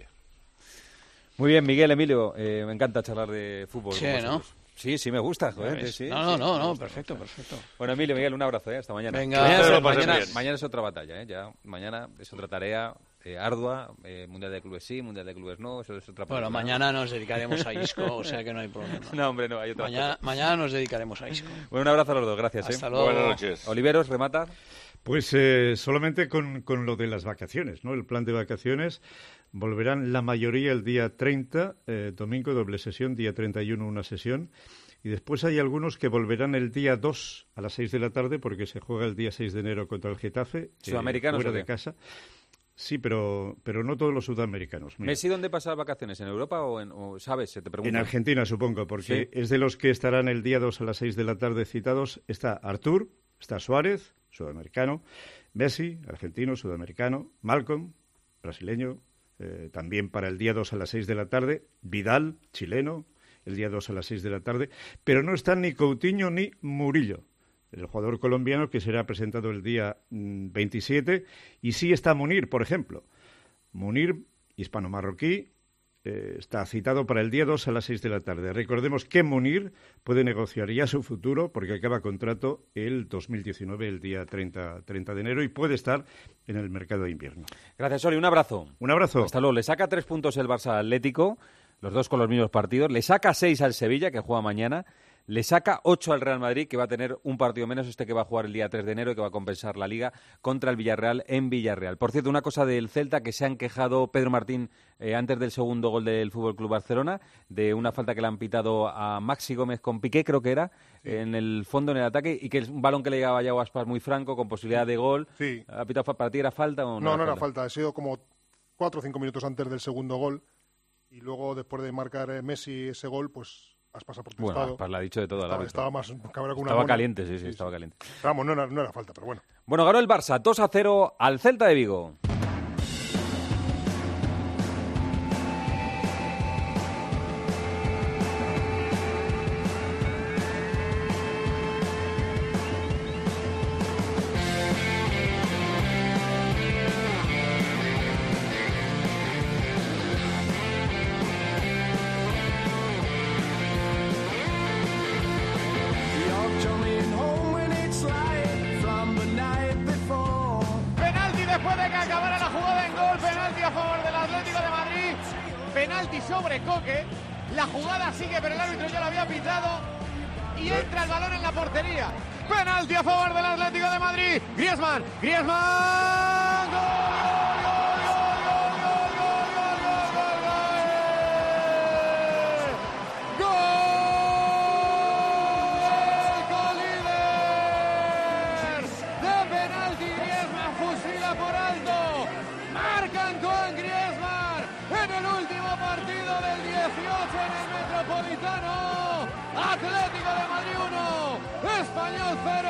Muy bien, Miguel, Emilio, me encanta charlar de fútbol. Sí, ¿no? Sí, me gusta, joder. Sí, no, perfecto. Bueno, Emilio, Miguel, un abrazo, hasta mañana. Venga, mañana es otra batalla, ya. Mañana es otra tarea ardua, Mundial de Clubes sí, Mundial de Clubes no, eso es otra parte. Bueno, mañana nos dedicaremos a Isco, o sea que no hay problema. No, hombre, no, hay otra mañana nos dedicaremos a Isco. Bueno, un abrazo a los dos, gracias. Hasta luego. Buenas noches. Oliveros, remata. Pues solamente con lo de las vacaciones, ¿no? El plan de vacaciones. Volverán la mayoría el día 30, domingo, doble sesión, día 31 una sesión. Y después hay algunos que volverán el día 2 a las 6 de la tarde porque se juega el día 6 de enero contra el Getafe. ¿Sudamericanos fuera de casa. Sí, pero no todos los sudamericanos. Mira. ¿Messi dónde pasa vacaciones? ¿En Europa o sabes? Se te pregunta. En Argentina, supongo, porque es de los que estarán el día 2 a las 6 de la tarde citados. Está Artur, está Suárez, sudamericano, Messi, argentino, sudamericano, Malcolm, brasileño, también para el día 2 a las 6 de la tarde, Vidal, chileno, el día 2 a las 6 de la tarde, pero no están ni Coutinho ni Murillo, el jugador colombiano que será presentado el día 27, y sí está Munir, por ejemplo. Munir, hispano-marroquí, está citado para el día 2 a las 6 de la tarde. Recordemos que Munir puede negociar ya su futuro porque acaba contrato el 2019, el día 30 de enero, y puede estar en el mercado de invierno. Gracias, Oli. Un abrazo. Un abrazo. Hasta luego. Le saca 3 puntos el Barça Atlético, los dos con los mismos partidos. Le saca 6 al Sevilla, que juega mañana. Le saca 8 al Real Madrid, que va a tener un partido menos, que va a jugar el día 3 de enero y que va a compensar la Liga contra el Villarreal en Villarreal. Por cierto, una cosa del Celta, que se han quejado Pedro Martín antes del segundo gol del FC Barcelona, de una falta que le han pitado a Maxi Gómez con Piqué, creo que era, en el fondo, en el ataque, y que es un balón que le llegaba a Yago Aspas muy franco, con posibilidad de gol. Sí. ¿Ha pitado para ti? ¿Era falta o no? No era falta. Ha sido como 4 o 5 minutos antes del segundo gol, y luego, después de marcar Messi ese gol, pues Aspas ha protestado. Bueno, Aspas le ha dicho de todo al árbitro. Estaba más cabra que una Estaba mona. caliente, sí, estaba caliente. Vamos, no era falta, pero bueno. Bueno, ganó el Barça 2-0 al Celta de Vigo. Penalti después de que acabara la jugada en gol, penalti a favor del Atlético de Madrid, penalti sobre Coque, la jugada sigue pero el árbitro ya lo había pitado y entra el balón en la portería. Penalti a favor del Atlético de Madrid, Griezmann, por alto, marcan con Griezmann en el último partido del 18 en el Metropolitano. Atlético de Madrid 1, Español 0,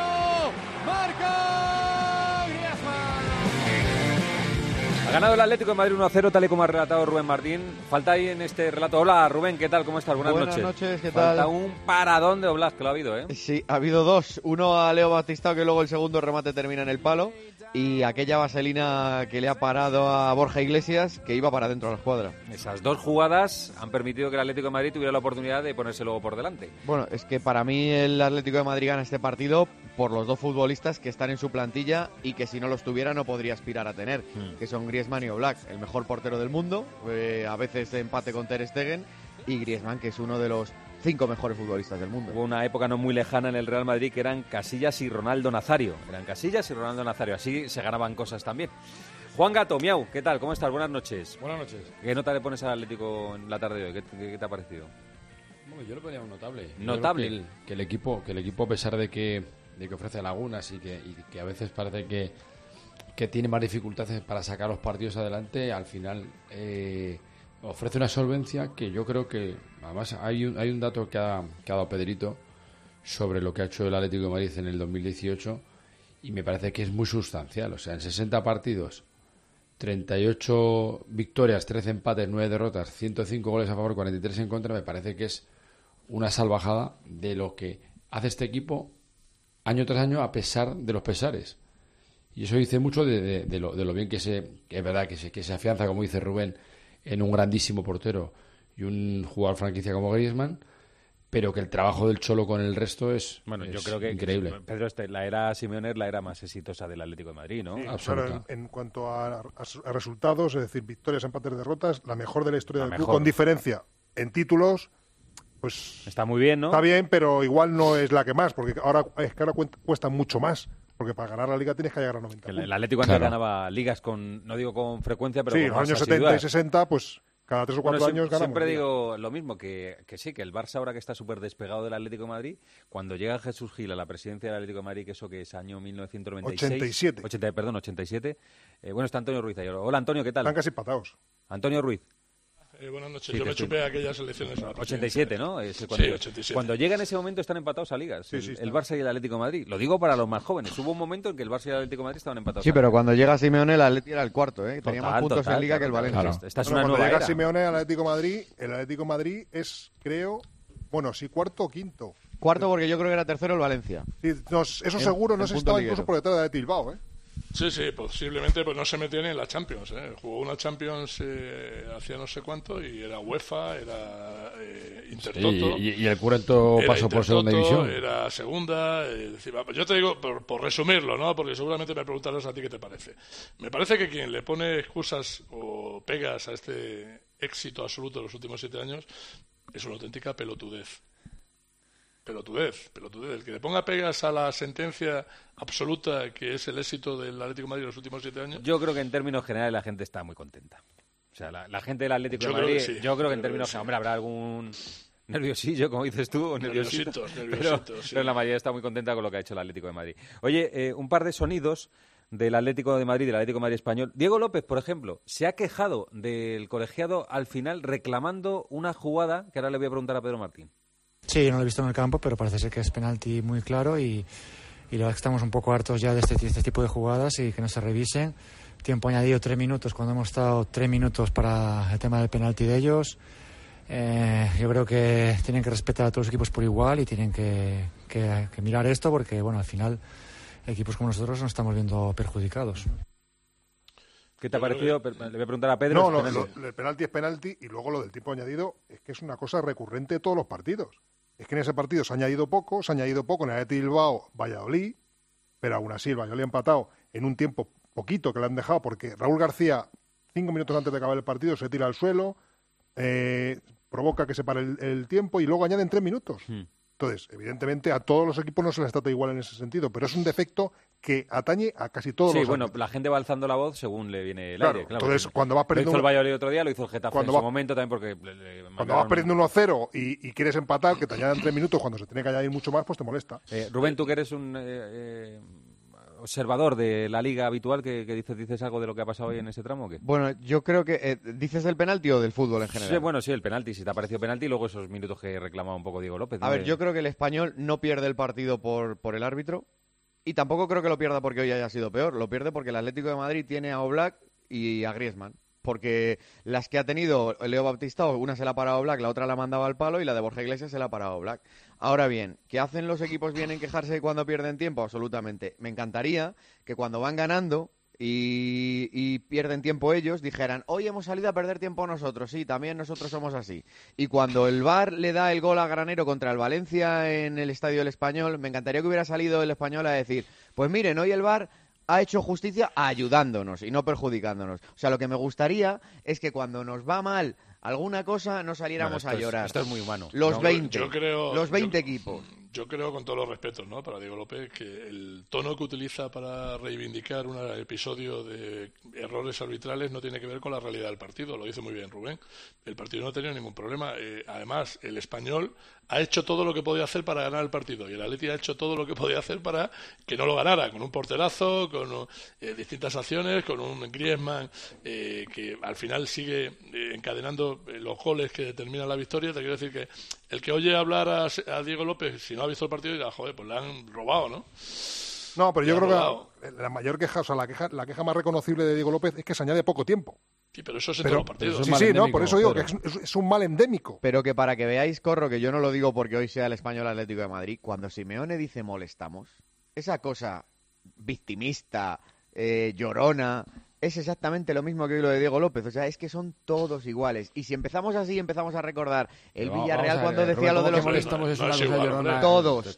marca Griezmann. Ha ganado el Atlético de Madrid 1-0, tal y como ha relatado Rubén Martín. Falta ahí en este relato. Hola, Rubén, ¿qué tal? ¿Cómo estás? Buenas noches. Buenas noches, ¿qué Falta tal? un paradón de Oblak, que lo ha habido, ¿eh? Sí, ha habido 2. Uno a Leo Batistao, que luego el segundo remate termina en el palo. Y aquella vaselina que le ha parado a Borja Iglesias, que iba para adentro a la escuadra. Esas 2 jugadas han permitido que el Atlético de Madrid tuviera la oportunidad de ponerse luego por delante. Bueno, es que para mí el Atlético de Madrid gana este partido por los 2 futbolistas que están en su plantilla y que si no los tuviera no podría aspirar a tener, que son Griezmann y Oblak, el mejor portero del mundo, a veces de empate con Ter Stegen, y Griezmann, que es uno de los 5 mejores futbolistas del mundo. Hubo una época no muy lejana en el Real Madrid que eran Casillas y Ronaldo Nazario. Así se ganaban cosas también. Juan Gato, miau, ¿qué tal? ¿Cómo estás? Buenas noches. Buenas noches. ¿Qué nota le pones al Atlético en la tarde de hoy? ¿Qué te ha parecido? Bueno, yo lo ponía un notable. ¿Notable? Que el equipo, a pesar de que ofrece lagunas y que a veces parece que tiene más dificultades para sacar los partidos adelante, al final ofrece una solvencia que yo creo que, además, hay un dato que ha dado Pedrito sobre lo que ha hecho el Atlético de Madrid en el 2018 y me parece que es muy sustancial. O sea, en 60 partidos, 38 victorias, 13 empates, 9 derrotas, 105 goles a favor, 43 en contra, me parece que es una salvajada de lo que hace este equipo año tras año a pesar de los pesares. Y eso dice mucho de lo bien que es verdad que se afianza, como dice Rubén, en un grandísimo portero y un jugador franquicia como Griezmann, pero que el trabajo del Cholo con el resto es yo creo que increíble. Pedro, la era Simeone es la era más exitosa del Atlético de Madrid, ¿no? Sí, claro, en cuanto a resultados, es decir, victorias, empates, derrotas, la mejor de la historia del club, con diferencia en títulos, pues está muy bien, ¿no? Está bien, pero igual no es la que más, porque ahora cuesta mucho más. Porque para ganar la Liga tienes que llegar a 90 puntos. El Atlético antes ganaba ligas no digo con frecuencia, pero sí, con en los años asiduidad. 70 y 60, pues cada 3 o 4 años ganamos. Siempre digo lo mismo, que sí, que el Barça ahora que está súper despegado del Atlético de Madrid, cuando llega Jesús Gil a la presidencia del Atlético de Madrid, que eso que es año 1996... 87. Bueno, está Antonio Ruiz ahí. Hola, Antonio, ¿qué tal? Están casi empatados. Antonio Ruiz. Buenas noches. Yo me chupé aquellas elecciones. 87, ¿no? Sí, 87. Cuando llega en ese momento están empatados a ligas. El Barça y el Atlético de Madrid. Lo digo para los más jóvenes. Hubo un momento en que el Barça y el Atlético de Madrid estaban empatados. Sí, pero cuando llega Simeone, el Atlético era el cuarto, ¿eh? Tenía más puntos en Liga que el Valencia. Claro. Esta es una cuando nueva llega era. Simeone al Atlético de Madrid, el Atlético de Madrid es, creo, cuarto o quinto. Cuarto porque yo creo que era tercero el Valencia. Sí, eso seguro, no sé si estaba incluso por detrás de Bilbao, ¿eh? Sí, posiblemente pues no se metió ni en la Champions. Jugó una Champions hacía no sé cuánto y era UEFA, era Intertoto. Y el Curento pasó por segunda división. Era segunda. Yo te digo, por resumirlo, ¿no? Porque seguramente me preguntarás a ti qué te parece. Me parece que quien le pone excusas o pegas a este éxito absoluto de los últimos 7 años es una auténtica pelotudez. Pelotudez. El que le ponga pegas a la sentencia absoluta que es el éxito del Atlético de Madrid en los últimos 7 años. Yo creo que en términos generales la gente está muy contenta. O sea, la gente del Atlético de Madrid, yo creo que en términos generales, hombre, habrá algún nerviosillo, como dices tú, o nerviosito, pero la mayoría está muy contenta con lo que ha hecho el Atlético de Madrid. Oye, un par de sonidos del Atlético de Madrid, del Atlético de Madrid español. Diego López, por ejemplo, se ha quejado del colegiado al final reclamando una jugada que ahora le voy a preguntar a Pedro Martín. Sí, yo no lo he visto en el campo, pero parece ser que es penalti muy claro y la verdad es que estamos un poco hartos ya de este tipo de jugadas y que no se revisen. Tiempo añadido 3 minutos cuando hemos estado 3 minutos para el tema del penalti de ellos. Yo creo que tienen que respetar a todos los equipos por igual y tienen que mirar esto porque, bueno, al final equipos como nosotros nos estamos viendo perjudicados. ¿Qué te ha parecido? Le voy a preguntar a Pedro. El penalti es penalti y luego lo del tiempo añadido es que es una cosa recurrente de todos los partidos. Es que en ese partido se ha añadido poco en el Athletic Bilbao, Valladolid, pero aún así el Valladolid ha empatado en un tiempo poquito que le han dejado porque Raúl García, 5 minutos antes de acabar el partido, se tira al suelo, provoca que se pare el tiempo y luego añaden 3 minutos. Entonces, evidentemente, a todos los equipos no se les trata igual en ese sentido, pero es un defecto que atañe a casi todos los árbitros. La gente va alzando la voz según le viene el aire. Claro, entonces, cuando vas perdiendo... Lo hizo el Valladolid otro día, lo hizo el Getafe en su momento también porque... Cuando vas perdiendo 1-0 y quieres empatar, que te añadan 3 minutos cuando se tiene que añadir mucho más, pues te molesta. Rubén, tú que eres un observador de la Liga habitual, que dices algo de lo que ha pasado hoy en ese tramo, ¿o qué? Bueno, yo creo que... ¿dices del penalti o del fútbol en general? Sí, el penalti, si te ha parecido penalti, y luego esos minutos que reclamaba un poco Diego López. A ver, yo creo que el Español no pierde el partido por el árbitro y tampoco creo que lo pierda porque hoy haya sido peor. Lo pierde porque el Atlético de Madrid tiene a Oblak y a Griezmann. Porque las que ha tenido Leo Baptistao, una se la ha parado Oblak, la otra la mandaba al palo y la de Borja Iglesias se la ha parado Oblak. Ahora bien, ¿qué hacen los equipos bien en quejarse cuando pierden tiempo? Absolutamente. Me encantaría que cuando van ganando y pierden tiempo ellos, dijeran, hoy hemos salido a perder tiempo nosotros, sí, también nosotros somos así. Y cuando el VAR le da el gol a Granero contra el Valencia en el Estadio del Español, me encantaría que hubiera salido el Español a decir, pues miren, hoy el VAR ha hecho justicia ayudándonos y no perjudicándonos. O sea, lo que me gustaría es que cuando nos va mal alguna cosa no saliéramos a llorar. Esto es muy humano. Los 20 yo equipos. Yo creo, con todos los respetos, ¿no?, para Diego López, que el tono que utiliza para reivindicar un episodio de errores arbitrales no tiene que ver con la realidad del partido. Lo dice muy bien Rubén. El partido no ha tenido ningún problema. Además, el Español ha hecho todo lo que podía hacer para ganar el partido y el Atleti ha hecho todo lo que podía hacer para que no lo ganara, con un porterazo, con distintas acciones, con un Griezmann que al final sigue encadenando los goles que determinan la victoria. Te quiero decir que el que oye hablar a Diego López, si no ha visto el partido, dirá, joder, pues le han robado, ¿no? No, pero yo creo que la mayor queja, o sea, la queja más reconocible de Diego López es que se añade poco tiempo. Sí, pero eso es en todos los partidos. Sí, no, por eso digo que es un mal endémico. Pero que para que veáis, Corro, que yo no lo digo porque hoy sea el Español Atlético de Madrid, cuando Simeone dice molestamos, esa cosa victimista, llorona, es exactamente lo mismo que hoy lo de Diego López. O sea, es que son todos iguales. Y si empezamos así, empezamos a recordar el Villarreal cuando decía lo de los molestamos es una cosa llorona. Todos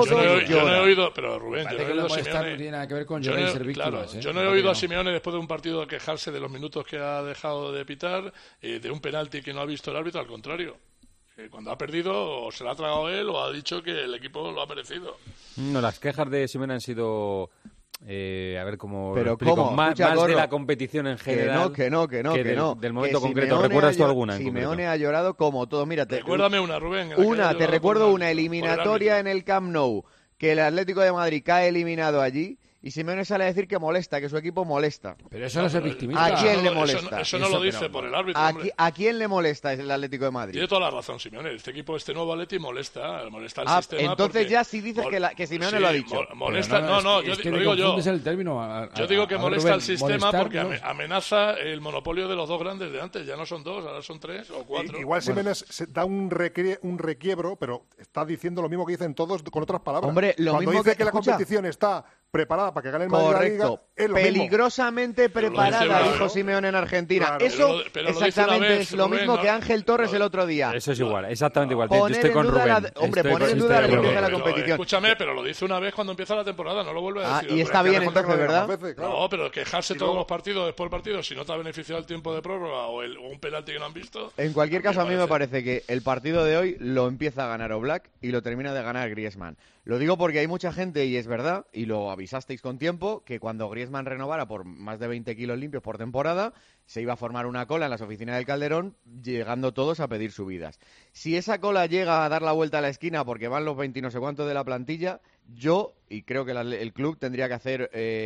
yo no he oído, pero Rubén, yo no he oído a Simeone. No tiene nada que ver con llorar y ser víctimas. Yo no he oído a Simeone después de un partido quejarse de los minutos que ha dejado de pitar, de un penalti que no ha visto el árbitro. Al contrario, cuando ha perdido o se lo ha tragado él o ha dicho que el equipo lo ha merecido. No, las quejas de Simeone han sido... a ver cómo pero lo explico. ¿cómo? Más Corro, de la competición en general que no. del momento que concreto. ¿Recuerdas tú alguna? Simeone ha llorado como todo. Mira, recuérdame una, Rubén. Te recuerdo una eliminatoria en el Camp Nou, que el Atlético de Madrid cae eliminado allí. Y Simeone sale a decir que molesta, que su equipo molesta. Pero eso no es victimista. ¿A quién le molesta? Eso no lo dice por el árbitro. ¿A quién le molesta el Atlético de Madrid? Tiene toda la razón, Simeone. Este nuevo Atleti molesta el sistema. Entonces ya sí dices que Simeone lo ha dicho. Molesta, lo digo yo. El término yo digo que molesta Rubén, el sistema porque amenaza el monopolio de los dos grandes de antes. Ya no son dos, ahora son tres o cuatro. Igual Simeone se da un requiebro, pero está diciendo lo mismo que dicen todos con otras palabras. Hombre, cuando dice que la competición está preparada para que gane el Madrid la Liga, es lo peligrosamente mismo. Preparada, dijo Simeone en Argentina. Claro. Eso pero exactamente es lo mismo que Ángel Torres el otro día. Eso es igual, exactamente igual. Yo estoy con Rubén. Poner en duda la limpieza de la competición. Escúchame, pero lo dice una vez cuando empieza la temporada, no lo vuelve a decir. Y está bien entonces, ¿verdad? No, pero quejarse todos los partidos después del partido, si no te ha beneficiado el tiempo de prórroga o un penalti que no han visto. En cualquier caso, a mí me parece que el partido de hoy lo empieza a ganar Oblak y lo termina de ganar Griezmann. Lo digo porque hay mucha gente, y es verdad, y lo avisasteis con tiempo, que cuando Griezmann renovara por más de 20 kilos limpios por temporada, se iba a formar una cola en las oficinas del Calderón, llegando todos a pedir subidas. Si esa cola llega a dar la vuelta a la esquina porque van los 20 y no sé cuántos de la plantilla, yo, y creo que el club tendría que hacer,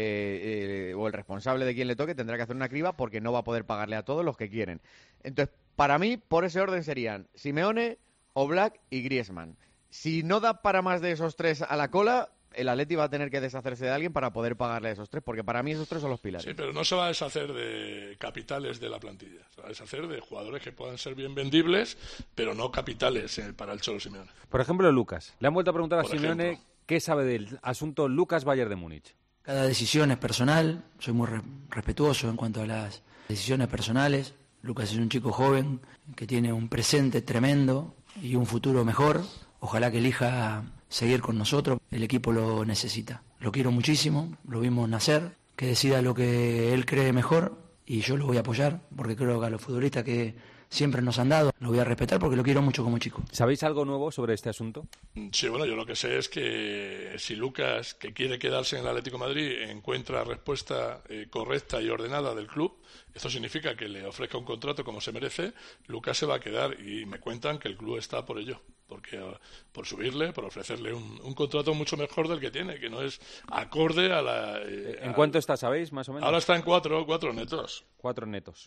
o el responsable de quien le toque, tendrá que hacer una criba porque no va a poder pagarle a todos los que quieren. Entonces, para mí, por ese orden serían Simeone, Oblak y Griezmann. Si no da para más de esos tres a la cola, el Atleti va a tener que deshacerse de alguien para poder pagarle a esos tres, porque para mí esos tres son los pilares. Sí, pero no se va a deshacer de capitales de la plantilla. Se va a deshacer de jugadores que puedan ser bien vendibles, pero no capitales para el Cholo Simeone. Por ejemplo, Lucas. Le han vuelto a preguntar a Simeone qué sabe del asunto Lucas Bayern de Múnich. Cada decisión es personal. Soy muy respetuoso en cuanto a las decisiones personales. Lucas es un chico joven que tiene un presente tremendo y un futuro mejor. Ojalá que elija seguir con nosotros, el equipo lo necesita. Lo quiero muchísimo, lo vimos nacer, que decida lo que él cree mejor y yo lo voy a apoyar, porque creo que a los futbolistas que siempre nos han dado, lo voy a respetar porque lo quiero mucho como chico. ¿Sabéis algo nuevo sobre este asunto? Sí, bueno, yo lo que sé es que si Lucas, que quiere quedarse en el Atlético de Madrid, encuentra respuesta correcta y ordenada del club, esto significa que le ofrezca un contrato como se merece, Lucas se va a quedar y me cuentan que el club está por ello. Porque por subirle, por ofrecerle un contrato mucho mejor del que tiene, que no es acorde a la... ¿En cuánto está, sabéis, más o menos? Ahora está en 4 netos. 4 netos.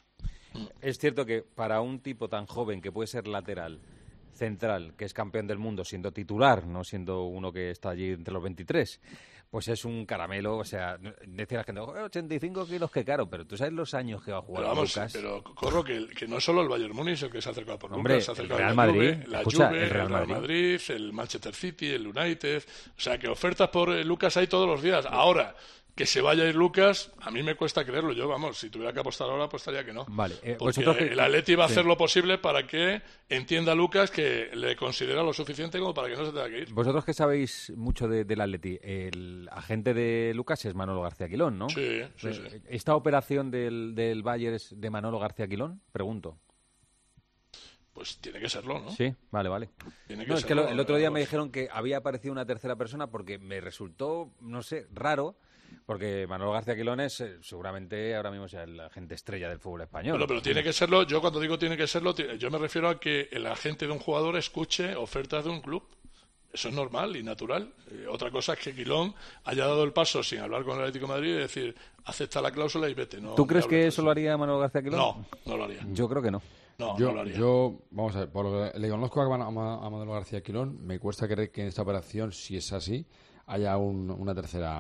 Es cierto que para un tipo tan joven que puede ser lateral, central, que es campeón del mundo siendo titular, no siendo uno que está allí entre los 23... pues es un caramelo, o sea, decía la gente, 85 kilos, qué caro, pero tú sabes los años que va a jugar Lucas. Pero Corro, que no es solo el Bayern Múnich el que se ha acercado por Lucas, se ha acercado el Real Madrid, la Juve, el Real Madrid, el Manchester City, el United, o sea, que ofertas por Lucas hay todos los días. Ahora, Que se vaya a ir Lucas, a mí me cuesta creerlo. Yo, vamos, si tuviera que apostar ahora, apostaría que no. Vale. Porque el Atleti va a hacer lo posible para que entienda Lucas que le considera lo suficiente como para que no se tenga que ir. Vosotros que sabéis mucho del Atleti, el agente de Lucas es Manolo García Quilón, ¿no? Sí. ¿Esta operación del Bayern es de Manolo García Quilón? Pregunto. Pues tiene que serlo, ¿no? Sí, vale. Es que el otro día me dijeron que había aparecido una tercera persona porque me resultó, no sé, raro, porque Manolo García Quilón es seguramente ahora mismo sea el agente estrella del fútbol español. Pero tiene que serlo, yo cuando digo tiene que serlo, yo me refiero a que el agente de un jugador escuche ofertas de un club. Eso es normal y natural. Otra cosa es que Quilón haya dado el paso sin hablar con el Atlético de Madrid y decir, acepta la cláusula y vete. No, ¿tú crees que eso lo haría Manolo García Quilón? No lo haría. Yo creo que no. No lo haría. Yo, vamos a ver, por lo que le conozco a Manolo García Quilón, me cuesta creer que en esta operación, si es así, haya una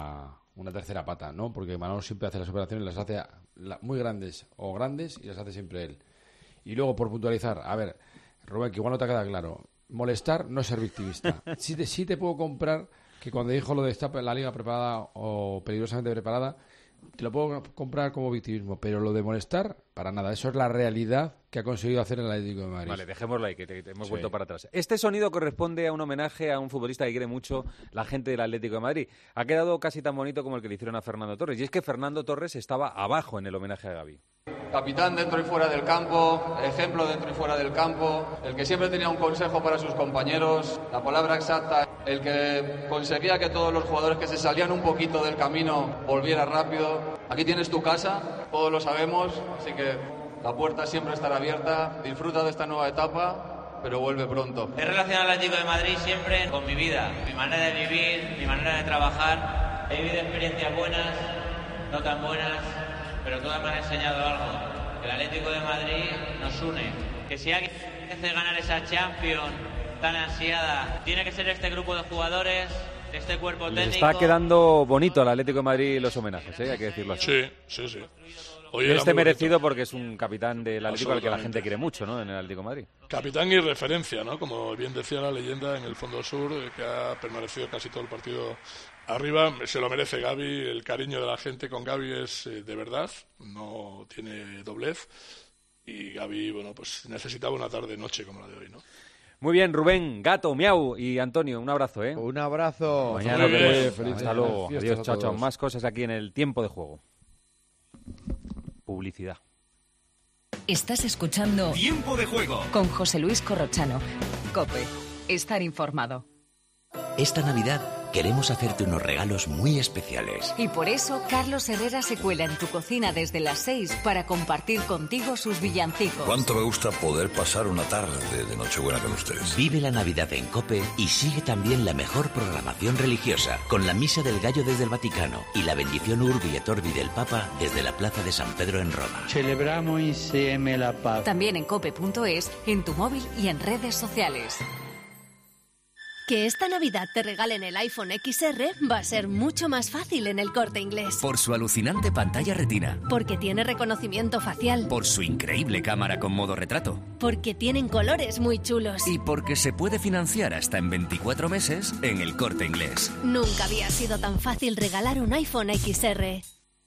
tercera pata, ¿no? Porque Manolo siempre hace las operaciones, las hace muy grandes y las hace siempre él. Y luego, por puntualizar, a ver, Rubén, que igual no te queda claro, molestar no es ser victimista. Sí te puedo comprar que cuando dijo lo de estar la liga preparada o peligrosamente preparada, te lo puedo comprar como victimismo, pero lo de molestar, para nada. Eso es la realidad que ha conseguido hacer el Atlético de Madrid. Vale, dejémoslo ahí, que hemos vuelto para atrás. Este sonido corresponde a un homenaje a un futbolista que quiere mucho la gente del Atlético de Madrid. Ha quedado casi tan bonito como el que le hicieron a Fernando Torres. Y es que Fernando Torres estaba abajo en el homenaje a Gavi. Capitán dentro y fuera del campo, ejemplo dentro y fuera del campo, el que siempre tenía un consejo para sus compañeros, la palabra exacta, el que conseguía que todos los jugadores que se salían un poquito del camino volvieran rápido. Aquí tienes tu casa, todos lo sabemos, así que la puerta siempre estará abierta. Disfruta de esta nueva etapa, pero vuelve pronto. He relacionado al Atlético de Madrid siempre con mi vida, mi manera de vivir, mi manera de trabajar. He vivido experiencias buenas, no tan buenas, pero todas me han enseñado algo. El Atlético de Madrid nos une. Que si alguien merece ganar esa Champions tan ansiada, tiene que ser este grupo de jugadores, este cuerpo técnico. Les está quedando bonito al Atlético de Madrid los homenajes, hay que decirlo así. Sí. Este merecido porque es un capitán del Atlético al que la gente quiere mucho, ¿no? En el Atlético de Madrid. Capitán y referencia, ¿no? Como bien decía la leyenda en el fondo sur, que ha permanecido casi todo el partido arriba. Se lo merece Gavi. El cariño de la gente con Gavi es de verdad, no tiene doblez. Y Gavi, bueno, pues necesitaba una tarde-noche como la de hoy, ¿no? Muy bien, Rubén, Gato, Miau y Antonio, un abrazo, ¿eh? Un abrazo. Mañana hasta luego. Adiós, chao. Más cosas aquí en el Tiempo de Juego. Publicidad. Estás escuchando Tiempo de Juego con José Luis Corrochano. COPE. Estar informado. Esta Navidad queremos hacerte unos regalos muy especiales. Y por eso Carlos Herrera se cuela en tu cocina desde las 6 para compartir contigo sus villancicos. Cuánto me gusta poder pasar una tarde de Nochebuena con ustedes. Vive la Navidad en COPE y sigue también la mejor programación religiosa, con la Misa del Gallo desde el Vaticano y la bendición Urbi et Orbi del Papa desde la Plaza de San Pedro en Roma. Celebramos insieme la paz. También en cope.es, en tu móvil y en redes sociales. Que esta Navidad te regalen el iPhone XR va a ser mucho más fácil en el Corte Inglés. Por su alucinante pantalla retina. Porque tiene reconocimiento facial. Por su increíble cámara con modo retrato. Porque tienen colores muy chulos. Y porque se puede financiar hasta en 24 meses en el Corte Inglés. Nunca había sido tan fácil regalar un iPhone XR.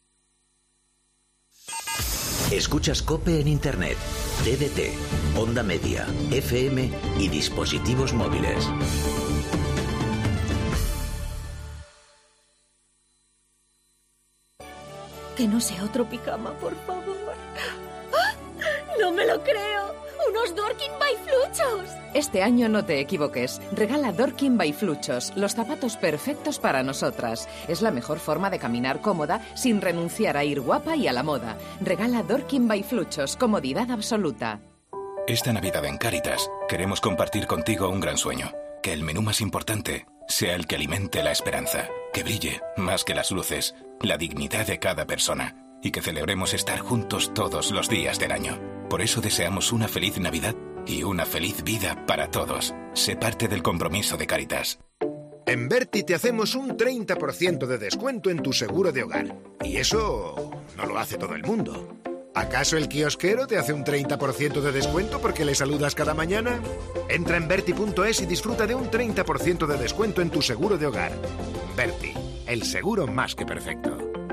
Escuchas COPE en Internet, TDT, Onda Media, FM y dispositivos móviles. Que no sea otro pijama, por favor. ¡Ah! ¡No me lo creo! ¡Unos Dorking by Fluchos! Este año no te equivoques. Regala Dorking by Fluchos, los zapatos perfectos para nosotras. Es la mejor forma de caminar cómoda sin renunciar a ir guapa y a la moda. Regala Dorking by Fluchos, comodidad absoluta. Esta Navidad en Cáritas queremos compartir contigo un gran sueño. Que el menú más importante sea el que alimente la esperanza. Que brille, más que las luces, la dignidad de cada persona. Y que celebremos estar juntos todos los días del año. Por eso deseamos una feliz Navidad y una feliz vida para todos. Sé parte del compromiso de Cáritas. En Berti te hacemos un 30% de descuento en tu seguro de hogar. Y eso no lo hace todo el mundo. ¿Acaso el kiosquero te hace un 30% de descuento porque le saludas cada mañana? Entra en Berti.es y disfruta de un 30% de descuento en tu seguro de hogar. Berti, el seguro más que perfecto.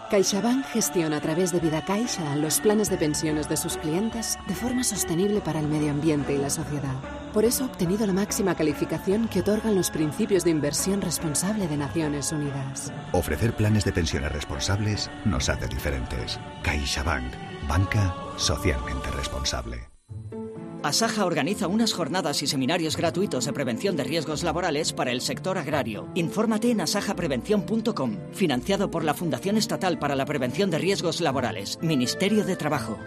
CaixaBank gestiona a través de VidaCaixa los planes de pensiones de sus clientes de forma sostenible para el medio ambiente y la sociedad. Por eso ha obtenido la máxima calificación que otorgan los principios de inversión responsable de Naciones Unidas. Ofrecer planes de pensiones responsables nos hace diferentes. CaixaBank, banca socialmente responsable. Asaja organiza unas jornadas y seminarios gratuitos de prevención de riesgos laborales para el sector agrario. Infórmate en asajaprevención.com, financiado por la Fundación Estatal para la Prevención de Riesgos Laborales, Ministerio de Trabajo.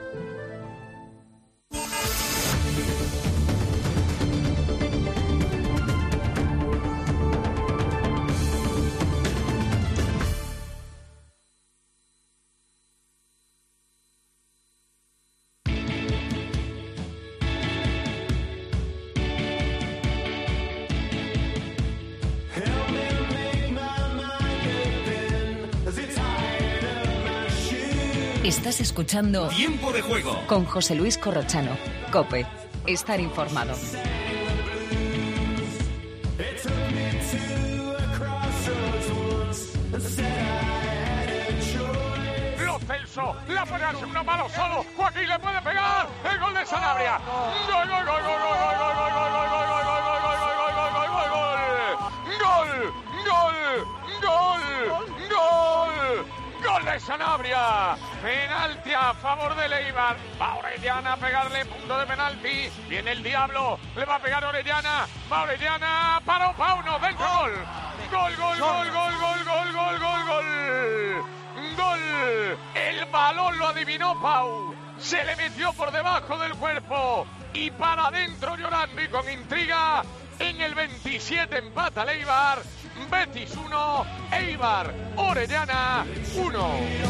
Estás escuchando Tiempo de Juego con José Luis Corrochano. COPE. Estar informado. Lo Celso, la pone al segundo palo solo. Joaquín le puede pegar. El gol de Sanabria. Gol, gol, gol, gol, gol, gol, gol, gol, gol, gol, gol, gol, gol, gol, gol, gol, gol, gol, gol, gol. ¡Gol de Sanabria! Penalti a favor de Eibar. Va Orellana a pegarle, punto de penalti. Viene el Diablo, le va a pegar Orellana. Va Orellana, paró Pauno, dentro, gol. Gol, gol, gol, gol, gol, gol, gol, gol, gol. Gol. El balón lo adivinó Pau. Se le metió por debajo del cuerpo. Y para adentro llorando y con intriga. En el 27 empata el Eibar. Betis 1, Eibar, Orellana 1.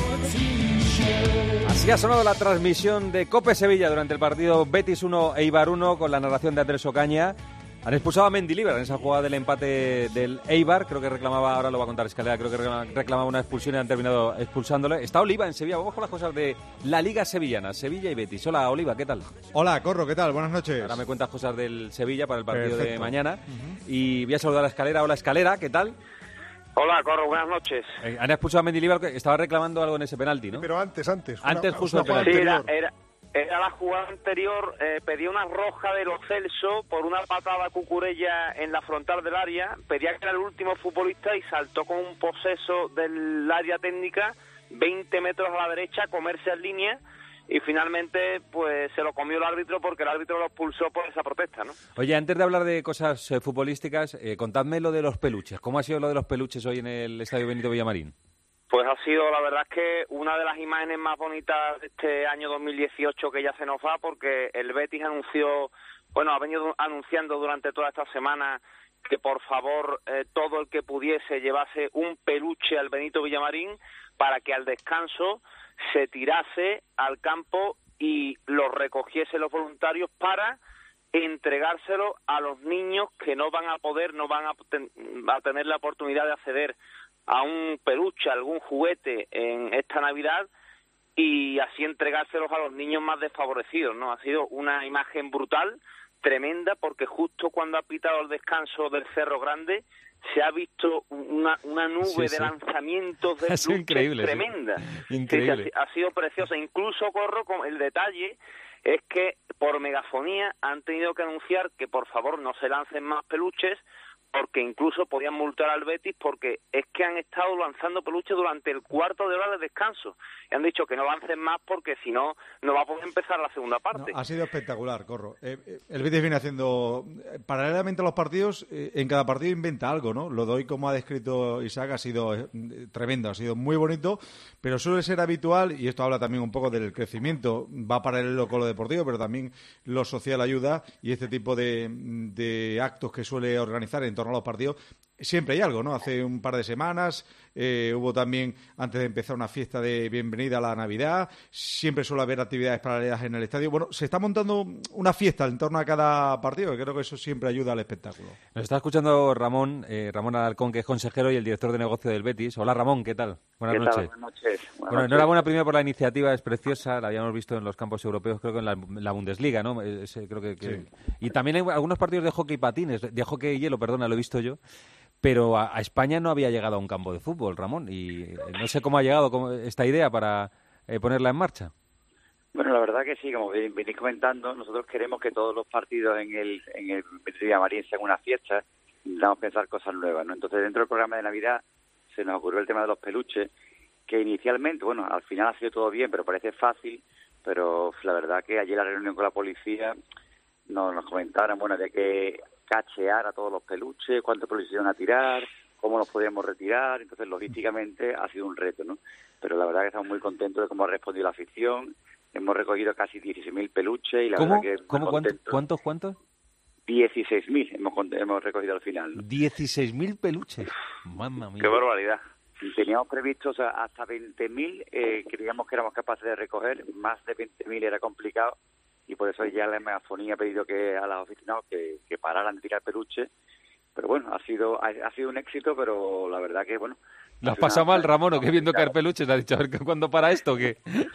Así ha sonado la transmisión de COPE Sevilla durante el partido Betis 1, Eibar 1, con la narración de Andrés Ocaña. Han expulsado a Mendilibar en esa jugada del empate del Eibar. Creo que reclamaba, ahora lo va a contar Escalera, creo que reclamaba una expulsión y han terminado expulsándole. Está Oliva en Sevilla. Vamos con las cosas de la Liga Sevillana, Sevilla y Betis. Hola, Oliva, ¿qué tal? Hola, Corro, ¿qué tal? Buenas noches. Ahora me cuentas cosas del Sevilla para el partido Perfecto. de mañana. Y voy a saludar a Escalera. Hola, Escalera, ¿qué tal? Hola, Corro, buenas noches. Han expulsado a Mendilibar, que estaba reclamando algo en ese penalti, ¿no? Pero antes. Antes justo el Sí, penalti. era la jugada anterior, pedía una roja de Lo Celso por una patada a Cucurella en la frontal del área, pedía que era el último futbolista y saltó con un poseso del área técnica 20 metros a la derecha, comerse en línea, y finalmente pues se lo comió el árbitro porque el árbitro lo expulsó por esa protesta, ¿no? Oye, antes de hablar de cosas futbolísticas, contadme lo de los peluches. ¿Cómo ha sido lo de los peluches hoy en el Estadio Benito Villamarín? Pues ha sido, la verdad es que una de las imágenes más bonitas de este año 2018 que ya se nos va, porque el Betis ha venido anunciando durante toda esta semana que por favor todo el que pudiese llevase un peluche al Benito Villamarín para que al descanso se tirase al campo y lo recogiese los voluntarios para entregárselo a los niños que no van a tener la oportunidad de acceder a un peluche, a algún juguete en esta Navidad, y así entregárselos a los niños más desfavorecidos, ¿no? Ha sido una imagen brutal, tremenda, porque justo cuando ha pitado el descanso del Cerro Grande se ha visto una nube de lanzamientos de peluches increíble, tremenda. Sí. Increíble. Sí, ha sido preciosa. Incluso, Corro, con el detalle es que por megafonía han tenido que anunciar que por favor no se lancen más peluches, porque incluso podían multar al Betis, porque es que han estado lanzando peluches durante el cuarto de hora de descanso. Y han dicho que no lancen más porque si no, no va a poder empezar la segunda parte. No, ha sido espectacular, Corro. El Betis viene haciendo, paralelamente a los partidos, en cada partido inventa algo, ¿no? Lo de hoy, como ha descrito Isaac, ha sido tremendo, ha sido muy bonito, pero suele ser habitual, y esto habla también un poco del crecimiento, va paralelo con lo deportivo, pero también lo social ayuda, y este tipo de actos que suele organizar en torno a los partidos, siempre hay algo, ¿no? Hace un par de semanas hubo también, antes de empezar, una fiesta de bienvenida a la Navidad. Siempre suele haber actividades paralelas en el estadio. Bueno, se está montando una fiesta en torno a cada partido, que creo que eso siempre ayuda al espectáculo. Nos está escuchando Ramón Alarcón, que es consejero y el director de negocio del Betis. Hola, Ramón, ¿qué tal? Buenas noches. Buenas noches. Bueno, enhorabuena primero por la iniciativa, es preciosa, la habíamos visto en los campos europeos, creo que en la Bundesliga, ¿no? Creo que... Sí. Y también hay algunos partidos de hockey patines, de hockey hielo, perdona, lo he visto yo. pero a España no había llegado a un campo de fútbol, Ramón, y no sé cómo ha llegado esta idea para ponerla en marcha. Bueno, la verdad que sí, como venís comentando, nosotros queremos que todos los partidos en el Villamarín sean una fiesta, intentamos pensar cosas nuevas, ¿no? Entonces, dentro del programa de Navidad se nos ocurrió el tema de los peluches, que inicialmente, bueno, al final ha sido todo bien, pero parece fácil, pero la verdad que ayer en la reunión con la policía nos comentaron, bueno, había que cachear a todos los peluches, cuántos peluches iban a tirar, cómo los podíamos retirar, entonces logísticamente ha sido un reto, ¿no? Pero la verdad que estamos muy contentos de cómo ha respondido la afición. Hemos recogido casi 16.000 peluches y la verdad que... ¿Cuántos? 16.000 hemos recogido al final, ¿no? 16.000 peluches. Mamma mía. Qué barbaridad. Teníamos previsto, o sea, hasta 20.000 creíamos que éramos capaces de recoger, más de 20.000 era complicado y por eso ya la megafonía ha pedido que a los aficionados que pararan de tirar peluches. Pero bueno, ha sido un éxito, pero la verdad que, bueno... ¿Lo has pasado mal, Ramón, o que viendo caer peluches? ¿Te has dicho, a ver, cuándo para esto o qué?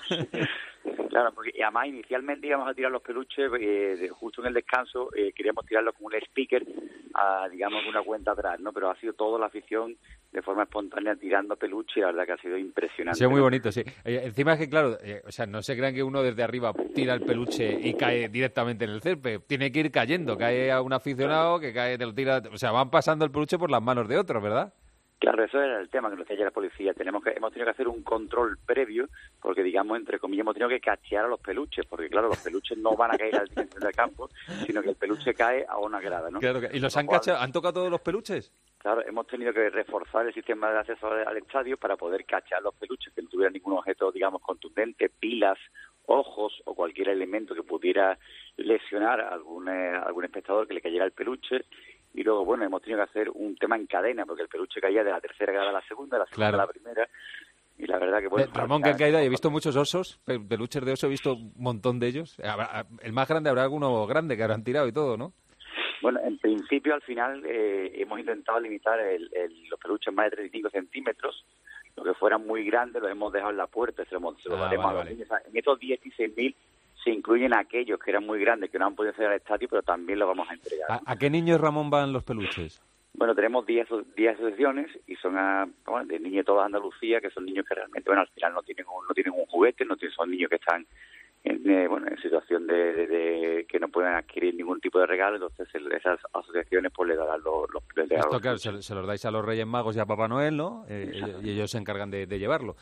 Claro, porque además inicialmente íbamos a tirar los peluches, justo en el descanso, queríamos tirarlos con un speaker, digamos, una cuenta atrás, ¿no? Pero ha sido toda la afición de forma espontánea tirando peluches y la verdad que ha sido impresionante. Ha sido muy bonito, sí. Encima es que, claro, o sea, no se crean que uno desde arriba tira el peluche y cae directamente en el césped. Tiene que ir cayendo, cae a un aficionado que cae, te lo tira... O sea, van pasando el peluche por las manos de otros, ¿verdad? Claro, eso era el tema que nos decía ayer la policía. Hemos tenido que hacer un control previo, porque, digamos, entre comillas, hemos tenido que cachear a los peluches, porque, claro, los peluches no van a caer al centro del campo, sino que el peluche cae a una grada, ¿no? Claro, ¿y los han cachado? ¿Han tocado todos los peluches? Claro, hemos tenido que reforzar el sistema de acceso al estadio para poder cachar los peluches, que no tuvieran ningún objeto, digamos, contundente, pilas, ojos o cualquier elemento que pudiera lesionar a algún espectador que le cayera el peluche. Y luego, bueno, hemos tenido que hacer un tema en cadena, porque el peluche caía de la tercera grada a la segunda, a la primera. Y la verdad que, bueno... Ramón, que han caído, he visto muchos osos, peluches de oso, he visto un montón de ellos. El más grande, habrá alguno grande que habrán tirado y todo, ¿no? Bueno, en principio, al final, hemos intentado limitar los peluches más de 35 centímetros. Lo que fueran muy grandes los hemos dejado en la puerta, se lo daremos a los niños. O sea, en estos 16.000 se incluyen aquellos que eran muy grandes, que no han podido hacer al estadio, pero también los vamos a entregar. ¿A qué niños, Ramón, van los peluches? Bueno, tenemos 10 asociaciones y son de niños de toda Andalucía, que son niños que realmente, bueno, al final no tienen un juguete, son niños que están en situación de que no pueden adquirir ningún tipo de regalo, entonces esas asociaciones pues le darán los regalos. Esto, claro, se los dais a los Reyes Magos y a Papá Noel, ¿no? Y ellos se encargan de llevarlo.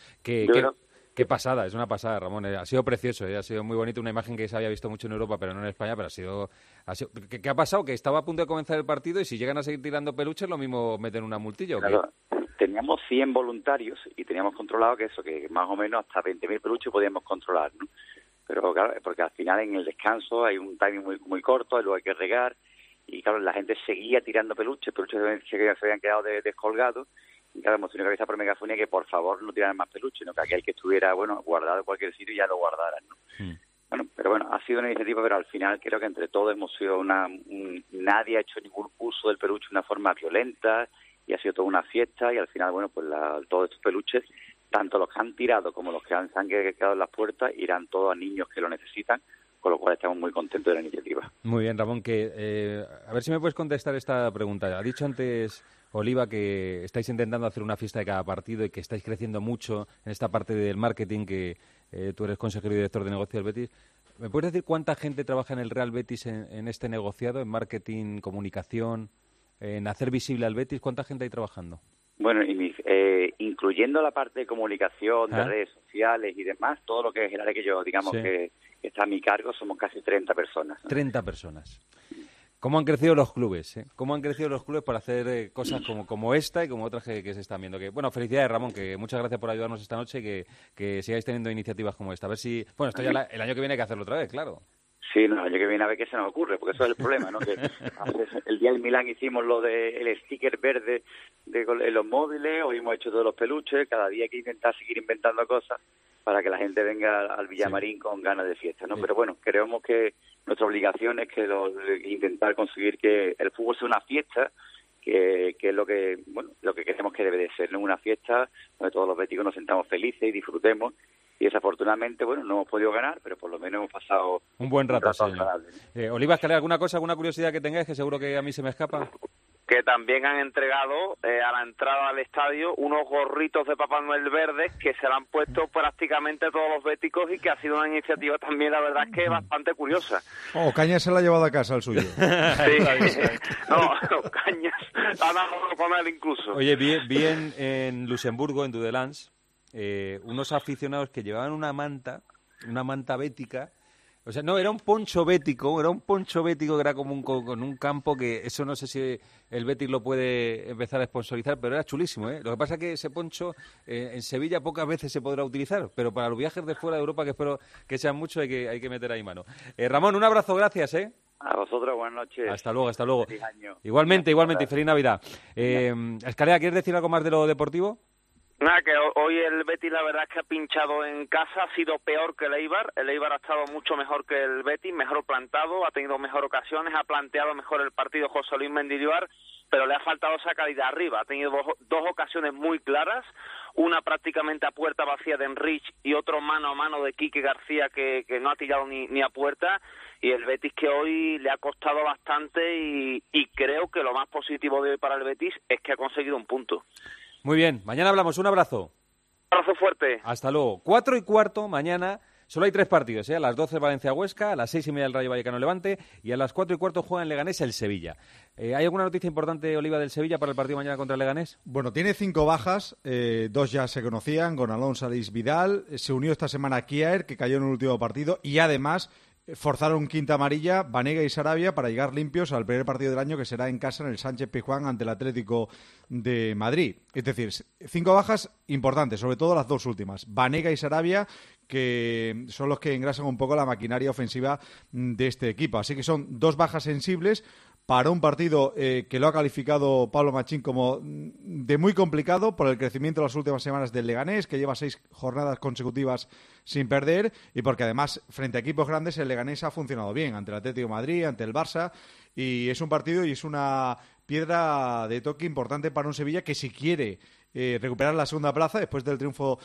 Qué pasada, es una pasada, Ramón. Ha sido precioso, ha sido muy bonito, una imagen que se había visto mucho en Europa, pero no en España, pero ha sido... ¿Qué ha pasado? Que estaba a punto de comenzar el partido y si llegan a seguir tirando peluches, lo mismo meten una multilla, ¿o qué? Claro, teníamos 100 voluntarios y teníamos controlado que más o menos hasta 20.000 peluches podíamos controlar, ¿no? Pero claro, porque al final en el descanso hay un timing muy, muy corto, y luego hay que regar, y claro, la gente seguía tirando peluches se habían quedado descolgados. Y claro, hemos tenido que avisar por megafonía que por favor no tiraran más peluches, sino que aquel que estuviera, bueno, guardado en cualquier sitio ya lo guardaran, ¿no? Bueno, pero bueno, ha sido una iniciativa, pero al final creo que entre todos hemos sido nadie ha hecho ningún uso del peluche de una forma violenta y ha sido toda una fiesta y al final, bueno, pues todos estos peluches, tanto los que han tirado como los que se han quedado en las puertas, irán todos a niños que lo necesitan, con lo cual estamos muy contentos de la iniciativa. Muy bien, Ramón, a ver si me puedes contestar esta pregunta. Ha dicho antes Oliva que estáis intentando hacer una fiesta de cada partido y que estáis creciendo mucho en esta parte del marketing, que tú eres consejero y director de negocio del Betis. ¿Me puedes decir cuánta gente trabaja en el Real Betis en este negociado, en marketing, comunicación, en hacer visible al Betis? ¿Cuánta gente hay trabajando? Bueno, incluyendo la parte de comunicación, de redes sociales y demás, todo lo que es el área que yo, digamos, que está a mi cargo, somos casi 30 personas, ¿no? 30 personas. ¿Cómo han crecido los clubes? ¿Cómo han crecido los clubes para hacer cosas como esta y como otras que se están viendo? Bueno, felicidades, Ramón, que muchas gracias por ayudarnos esta noche y que sigáis teniendo iniciativas como esta. A ver si... Bueno, esto ya el año que viene hay que hacerlo otra vez, claro. Sí, no, el año que viene a ver qué se nos ocurre, porque eso es el problema, ¿no? Que el día del Milán hicimos lo del sticker verde en los móviles, hoy hemos hecho todos los peluches, cada día hay que intentar seguir inventando cosas para que la gente venga al Villamarín con ganas de fiesta, ¿no? Pero bueno, creemos que nuestra obligación es intentar conseguir que el fútbol sea una fiesta, que es lo que creemos que debe de ser, ¿no? Una fiesta donde todos los béticos nos sentamos felices y disfrutemos. Y desafortunadamente, bueno, no hemos podido ganar, pero por lo menos hemos pasado un buen rato, señor. Oliva, ¿alguna curiosidad que tengáis que seguro que a mí se me escapa? que también han entregado a la entrada al estadio unos gorritos de Papá Noel verdes que se le han puesto prácticamente todos los béticos y que ha sido una iniciativa también, la verdad, es que bastante curiosa. Cañas se la ha llevado a casa el suyo. Sí. No, Cañas ha dado con él incluso. Oye, vi en Luxemburgo, en Dudelange, unos aficionados que llevaban una manta bética. O sea, no, era un poncho bético que era como con un campo que eso no sé si el Betis lo puede empezar a sponsorizar, pero era chulísimo, ¿eh? Lo que pasa es que ese poncho en Sevilla pocas veces se podrá utilizar, pero para los viajes de fuera de Europa, que espero que sean muchos, hay que meter ahí mano. Ramón, un abrazo, gracias, ¿eh? A vosotros, buenas noches. Hasta luego. Feliz año. Igualmente, y feliz Navidad. Escalera, ¿quieres decir algo más de lo deportivo? Nada, que hoy el Betis la verdad es que ha pinchado en casa, ha sido peor que el Eibar ha estado mucho mejor que el Betis, mejor plantado, ha tenido mejor ocasiones, ha planteado mejor el partido José Luis Mendilibar, pero le ha faltado esa calidad arriba, ha tenido dos ocasiones muy claras, una prácticamente a puerta vacía de Enrich y otro mano a mano de Quique García que no ha tirado ni a puerta, y el Betis que hoy le ha costado bastante y creo que lo más positivo de hoy para el Betis es que ha conseguido un punto. Muy bien, mañana hablamos, un abrazo. Un abrazo fuerte. Hasta luego. 4:15 mañana, solo hay 3 partidos, a las 12 Valencia-Huesca, a las 6:30 el Rayo Vallecano-Levante y a las 4:15 juega en Leganés el Sevilla. ¿Hay alguna noticia importante, Oliva, del Sevilla para el partido mañana contra el Leganés? Bueno, tiene 5 bajas, 2 ya se conocían, Gonalón, Salís, Vidal, se unió esta semana a Kjaer, que cayó en el último partido, y además forzaron quinta amarilla Banega y Sarabia para llegar limpios al primer partido del año, que será en casa en el Sánchez-Pizjuán ante el Atlético de Madrid. Es decir, 5 bajas importantes, sobre todo las 2 últimas, Banega y Sarabia, que son los que engrasan un poco la maquinaria ofensiva de este equipo. Así que son 2 bajas sensibles para un partido que lo ha calificado Pablo Machín como de muy complicado por el crecimiento de las últimas semanas del Leganés, que lleva 6 jornadas consecutivas sin perder, y porque además frente a equipos grandes el Leganés ha funcionado bien ante el Atlético de Madrid, ante el Barça, y es un partido y es una piedra de toque importante para un Sevilla que, si quiere recuperar la segunda plaza después del triunfo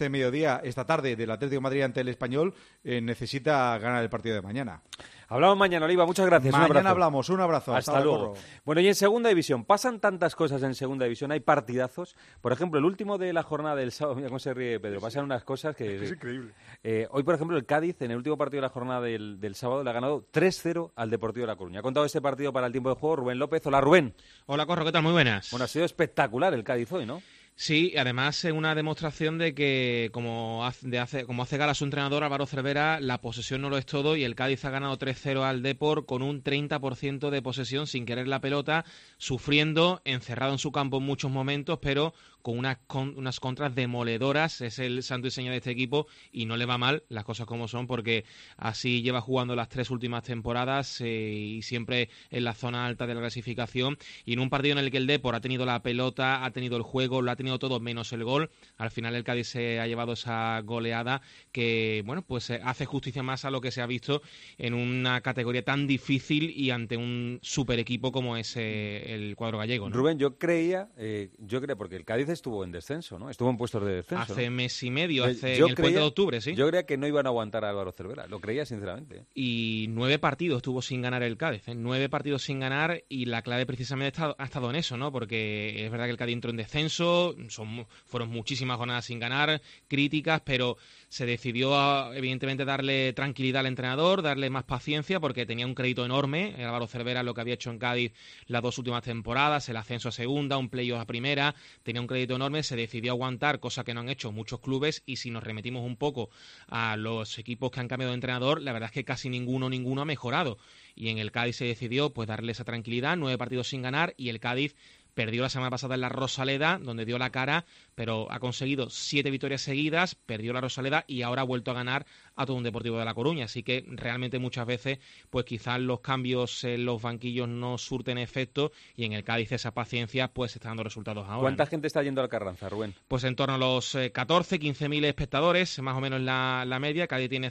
esta tarde del Atlético de Madrid ante el Español, necesita ganar el partido de mañana. Hablamos mañana, Oliva, muchas gracias. Mañana hablamos, un abrazo. Hasta luego. Bueno, y en segunda división, pasan tantas cosas en segunda división, hay partidazos. Por ejemplo, el último de la jornada del sábado, mira cómo se ríe Pedro, pasan unas cosas que... Es increíble. Hoy, por ejemplo, el Cádiz, en el último partido de la jornada del sábado, le ha ganado 3-0 al Deportivo de La Coruña. Ha contado este partido para el tiempo de juego Rubén López. Hola, Rubén. Hola, Corro, ¿qué tal? Muy buenas. Bueno, ha sido espectacular el Cádiz hoy, ¿no? Sí, además es una demostración de que, como hace gala su entrenador Álvaro Cervera, la posesión no lo es todo, y el Cádiz ha ganado 3-0 al Depor con un 30% de posesión, sin querer la pelota, sufriendo, encerrado en su campo en muchos momentos, pero con unas contras demoledoras. Es el santo y seña de este equipo y no le va mal, las cosas como son, porque así lleva jugando las 3 últimas temporadas y siempre en la zona alta de la clasificación, y en un partido en el que el Depor ha tenido la pelota, ha tenido el juego, lo ha tenido todo menos el gol. Al final el Cádiz se ha llevado esa goleada que, bueno, pues hace justicia más a lo que se ha visto en una categoría tan difícil y ante un super equipo como es el cuadro gallego, ¿no? Rubén, yo creía, porque el Cádiz estuvo en descenso, ¿no? Estuvo en puestos de descenso. Hace mes y medio, en el puente de octubre, sí. Yo creía que no iban a aguantar a Álvaro Cervera, lo creía sinceramente. Y 9 partidos estuvo sin ganar el Cádiz, 9 partidos sin ganar, y la clave precisamente ha estado en eso, ¿no? Porque es verdad que el Cádiz entró en descenso, fueron muchísimas jornadas sin ganar, críticas, pero se decidió evidentemente darle tranquilidad al entrenador, darle más paciencia, porque tenía un crédito enorme Álvaro Cervera, lo que había hecho en Cádiz las 2 últimas temporadas, el ascenso a segunda, un playoff a primera, tenía un crédito enorme, se decidió aguantar, cosa que no han hecho muchos clubes, y si nos remitimos un poco a los equipos que han cambiado de entrenador, la verdad es que casi ninguno ha mejorado, y en el Cádiz se decidió pues darle esa tranquilidad, 9 partidos sin ganar, y el Cádiz perdió la semana pasada en la Rosaleda, donde dio la cara, pero ha conseguido 7 victorias seguidas, perdió la Rosaleda y ahora ha vuelto a ganar a todo un Deportivo de La Coruña. Así que realmente muchas veces, pues quizás los cambios en los banquillos no surten efecto, y en el Cádiz esa paciencia pues está dando resultados ahora. ¿Cuánta gente está yendo al Carranza, Rubén? Pues en torno a los 15.000 espectadores, más o menos la media. Cádiz tiene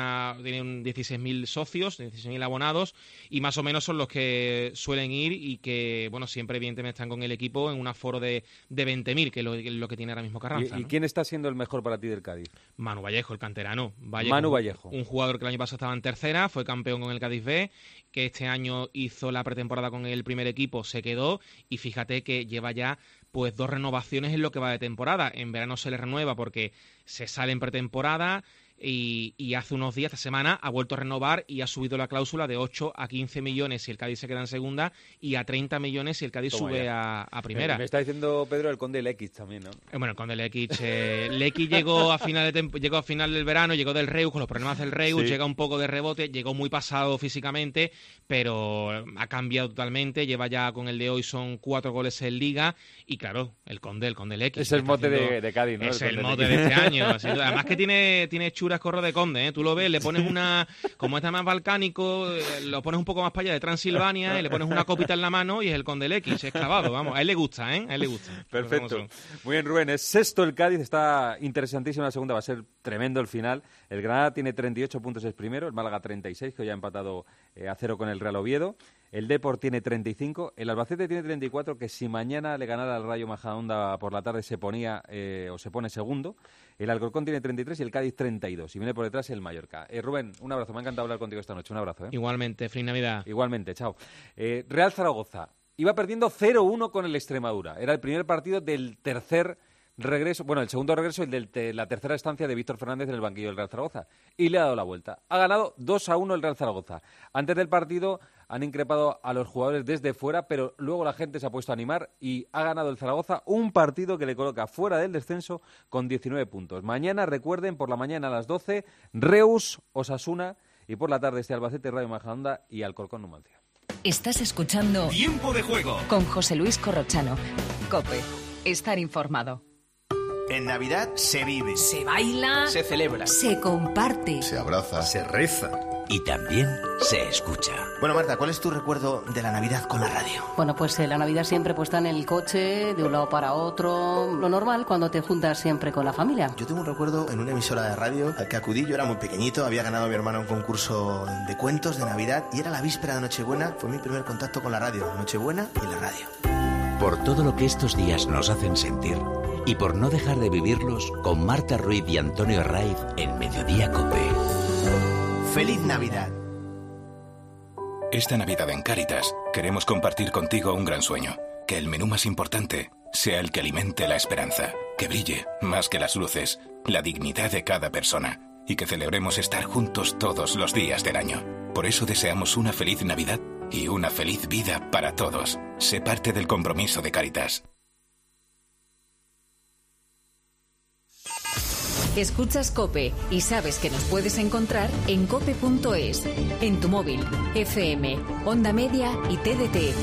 16.000 socios, 16.000 abonados, y más o menos son los que suelen ir y que, bueno, siempre evidentemente están con el equipo en un aforo de 20.000, que es lo que tiene ahora mismo Carranza. ¿Y quién está siendo el mejor para ti del Cádiz? Manu Vallejo, el canterano. Manu Vallejo. Un jugador que el año pasado estaba en tercera, fue campeón con el Cádiz B, que este año hizo la pretemporada con el primer equipo, se quedó, y fíjate que lleva ya pues 2 renovaciones en lo que va de temporada. En verano se le renueva porque se sale en pretemporada, y hace unos días, esta semana, ha vuelto a renovar y ha subido la cláusula de 8 a 15 millones si el Cádiz se queda en segunda y a 30 millones si el Cádiz sube a primera. Me está diciendo Pedro el Conde Lekic también, ¿no? Bueno, el Conde Lekic llegó a final del verano, llegó del Reus con los problemas del Reus, llega un poco de rebote, llegó muy pasado físicamente, pero ha cambiado totalmente, lleva ya con el de hoy son 4 goles en Liga y claro, el Conde Lekic. Es el mote de Cádiz, ¿no? Es el mote de este año. Además que tiene churrascorro de Conde, ¿eh? Tú lo ves, le pones como está más balcánico, lo pones un poco más para allá de Transilvania y le pones una copita en la mano y es el Conde Lekic, es clavado, vamos, a él le gusta, ¿eh? A él le gusta. Perfecto. Muy bien, Rubén, es sexto el Cádiz, está interesantísima la segunda, va a ser tremendo el final. El Granada tiene 38 puntos, es primero, el Málaga 36, que hoy ha empatado a 0 con el Real Oviedo. El Depor tiene 35, el Albacete tiene 34, que si mañana le ganara al Rayo Majadahonda por la tarde se pone segundo. El Alcorcón tiene 33 y el Cádiz 32. Y viene por detrás el Mallorca. Rubén, un abrazo. Me ha encantado hablar contigo esta noche. Un abrazo. Igualmente, feliz Navidad. Igualmente, chao. Real Zaragoza. Iba perdiendo 0-1 con el Extremadura. Era el primer partido del tercer regreso, el segundo regreso, el de la tercera estancia de Víctor Fernández en el banquillo del Real Zaragoza. Y le ha dado la vuelta. Ha ganado 2-1 el Real Zaragoza. Antes del partido han increpado a los jugadores desde fuera, pero luego la gente se ha puesto a animar y ha ganado el Zaragoza un partido que le coloca fuera del descenso con 19 puntos. Mañana, recuerden, por la mañana a las 12, Reus, Osasuna, y por la tarde Albacete, Rayo Majadahonda y Alcorcón, Numancia. Estás escuchando Tiempo de Juego con José Luis Corrochano. COPE. Estar informado. En Navidad se vive, se baila, se celebra, se comparte, se abraza, se reza y también se escucha. Bueno, Marta, ¿cuál es tu recuerdo de la Navidad con la radio? Bueno, pues la Navidad siempre puesta en el coche, de un lado para otro, lo normal cuando te juntas siempre con la familia. Yo tengo un recuerdo en una emisora de radio al que acudí, yo era muy pequeñito, había ganado a mi hermano un concurso de cuentos de Navidad y era la víspera de Nochebuena, fue mi primer contacto con la radio, Nochebuena y la radio. Por todo lo que estos días nos hacen sentir y por no dejar de vivirlos con Marta Ruiz y Antonio Raiz en Mediodía COPE. ¡Feliz Navidad! Esta Navidad en Cáritas queremos compartir contigo un gran sueño. Que el menú más importante sea el que alimente la esperanza, que brille más que las luces, la dignidad de cada persona y que celebremos estar juntos todos los días del año. Por eso deseamos una feliz Navidad y una feliz vida para todos. Sé parte del compromiso de Cáritas. Escuchas COPE y sabes que nos puedes encontrar en cope.es, en tu móvil, FM, Onda Media y TDT.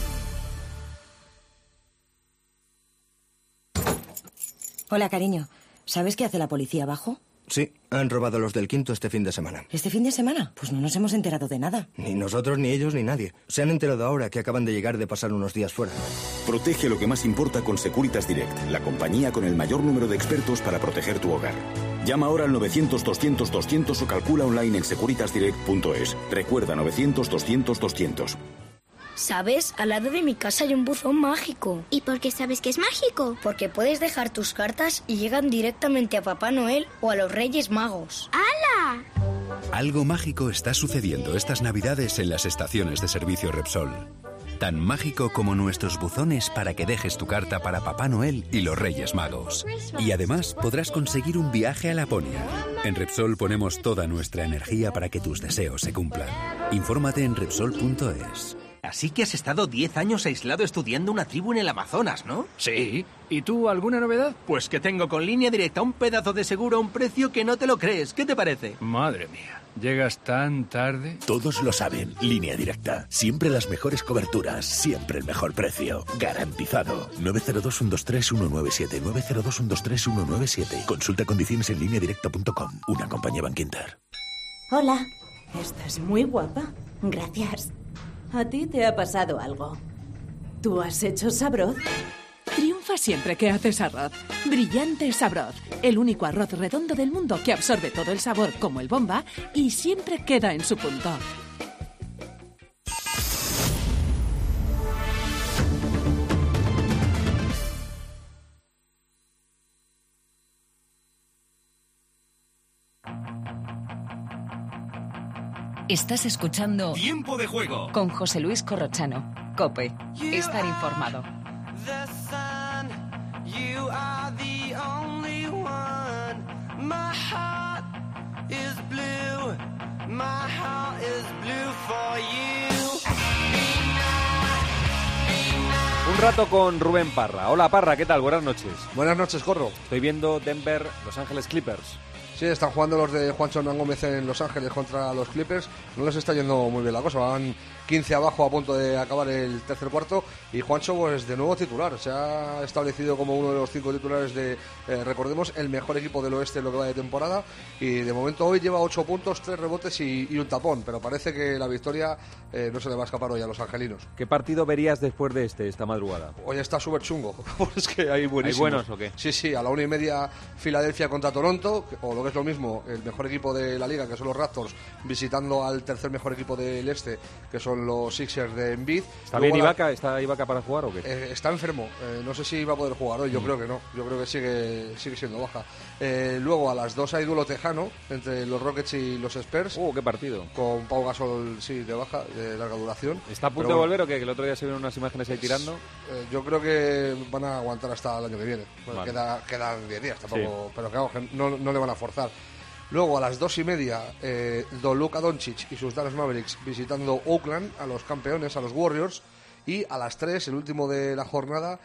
Hola, cariño. ¿Sabes qué hace la policía abajo? Sí, han robado los del Quinto este fin de semana. ¿Este fin de semana? Pues no nos hemos enterado de nada. Ni nosotros, ni ellos, ni nadie. Se han enterado ahora que acaban de llegar de pasar unos días fuera. Protege lo que más importa con Securitas Direct, la compañía con el mayor número de expertos para proteger tu hogar. Llama ahora al 900-200-200 o calcula online en securitasdirect.es. Recuerda, 900-200-200. ¿Sabes? Al lado de mi casa hay un buzón mágico. ¿Y por qué sabes que es mágico? Porque puedes dejar tus cartas y llegan directamente a Papá Noel o a los Reyes Magos. ¡Hala! Algo mágico está sucediendo estas Navidades en las estaciones de servicio Repsol. Tan mágico como nuestros buzones para que dejes tu carta para Papá Noel y los Reyes Magos. Y además podrás conseguir un viaje a Laponia. En Repsol ponemos toda nuestra energía para que tus deseos se cumplan. Infórmate en Repsol.es. Así que has estado 10 años aislado estudiando una tribu en el Amazonas, ¿no? Sí. ¿Y tú, alguna novedad? Pues que tengo con Línea Directa un pedazo de seguro a un precio que no te lo crees. ¿Qué te parece? Madre mía. ¿Llegas tan tarde? Todos lo saben. Línea Directa. Siempre las mejores coberturas. Siempre el mejor precio. Garantizado. 902-123-197. 902-123-197. Consulta condiciones en lineadirecta.com. Una compañía Bankinter. Hola. Estás muy guapa. Gracias. ¿A ti te ha pasado algo? ¿Tú has hecho Sabroz? Triunfa siempre que haces arroz. Brillante Sabroz, el único arroz redondo del mundo que absorbe todo el sabor como el Bomba y siempre queda en su punto. Estás escuchando Tiempo de Juego con José Luis Corrochano. COPE. Estar informado. You are the only one. My heart is blue. My heart is blue for you. Un rato con Rubén Parra. Hola Parra, ¿qué tal? Buenas noches. Buenas noches, Corro. Estoy viendo Denver, Los Ángeles Clippers. Sí, están jugando los de Juancho Hernán Gómez en Los Ángeles contra los Clippers. No les está yendo muy bien la cosa. Van 15 abajo a punto de acabar el tercer cuarto. Y Juancho, pues de nuevo titular. Se ha establecido como uno de los 5 titulares de, recordemos, el mejor equipo del oeste en lo que va de temporada. Y de momento hoy lleva 8 puntos, 3 rebotes y un tapón. Pero parece que la victoria no se le va a escapar hoy a los angelinos. ¿Qué partido verías después de esta madrugada? Hoy está súper chungo. Es que hay buenísimos. ¿Hay buenos o qué? Sí, a la 1:30 Filadelfia contra Toronto, o lo que es lo mismo, el mejor equipo de la liga, que son los Raptors, visitando al tercer mejor equipo del este, que son los Sixers de Embiid. ¿Está bien Ibaka? ¿Está Ibaka para jugar o qué? Está enfermo, no sé si va a poder jugar hoy, yo creo que no, yo creo que sigue siendo baja. Luego a las 2 hay duelo tejano entre los Rockets y los Spurs. ¡Qué partido! Con Pau Gasol, sí, de baja, de larga duración. ¿Está a punto de volver o qué? Que el otro día se vieron unas imágenes ahí tirando. Yo creo que van a aguantar hasta el año que viene. Vale. Quedan 10 días tampoco, Sí. pero claro, no le van a forzar. Luego a las 2:30 Luka Doncic y sus Dallas Mavericks visitando Oakland, a los campeones, a los Warriors. Y a las 3, el último de la jornada,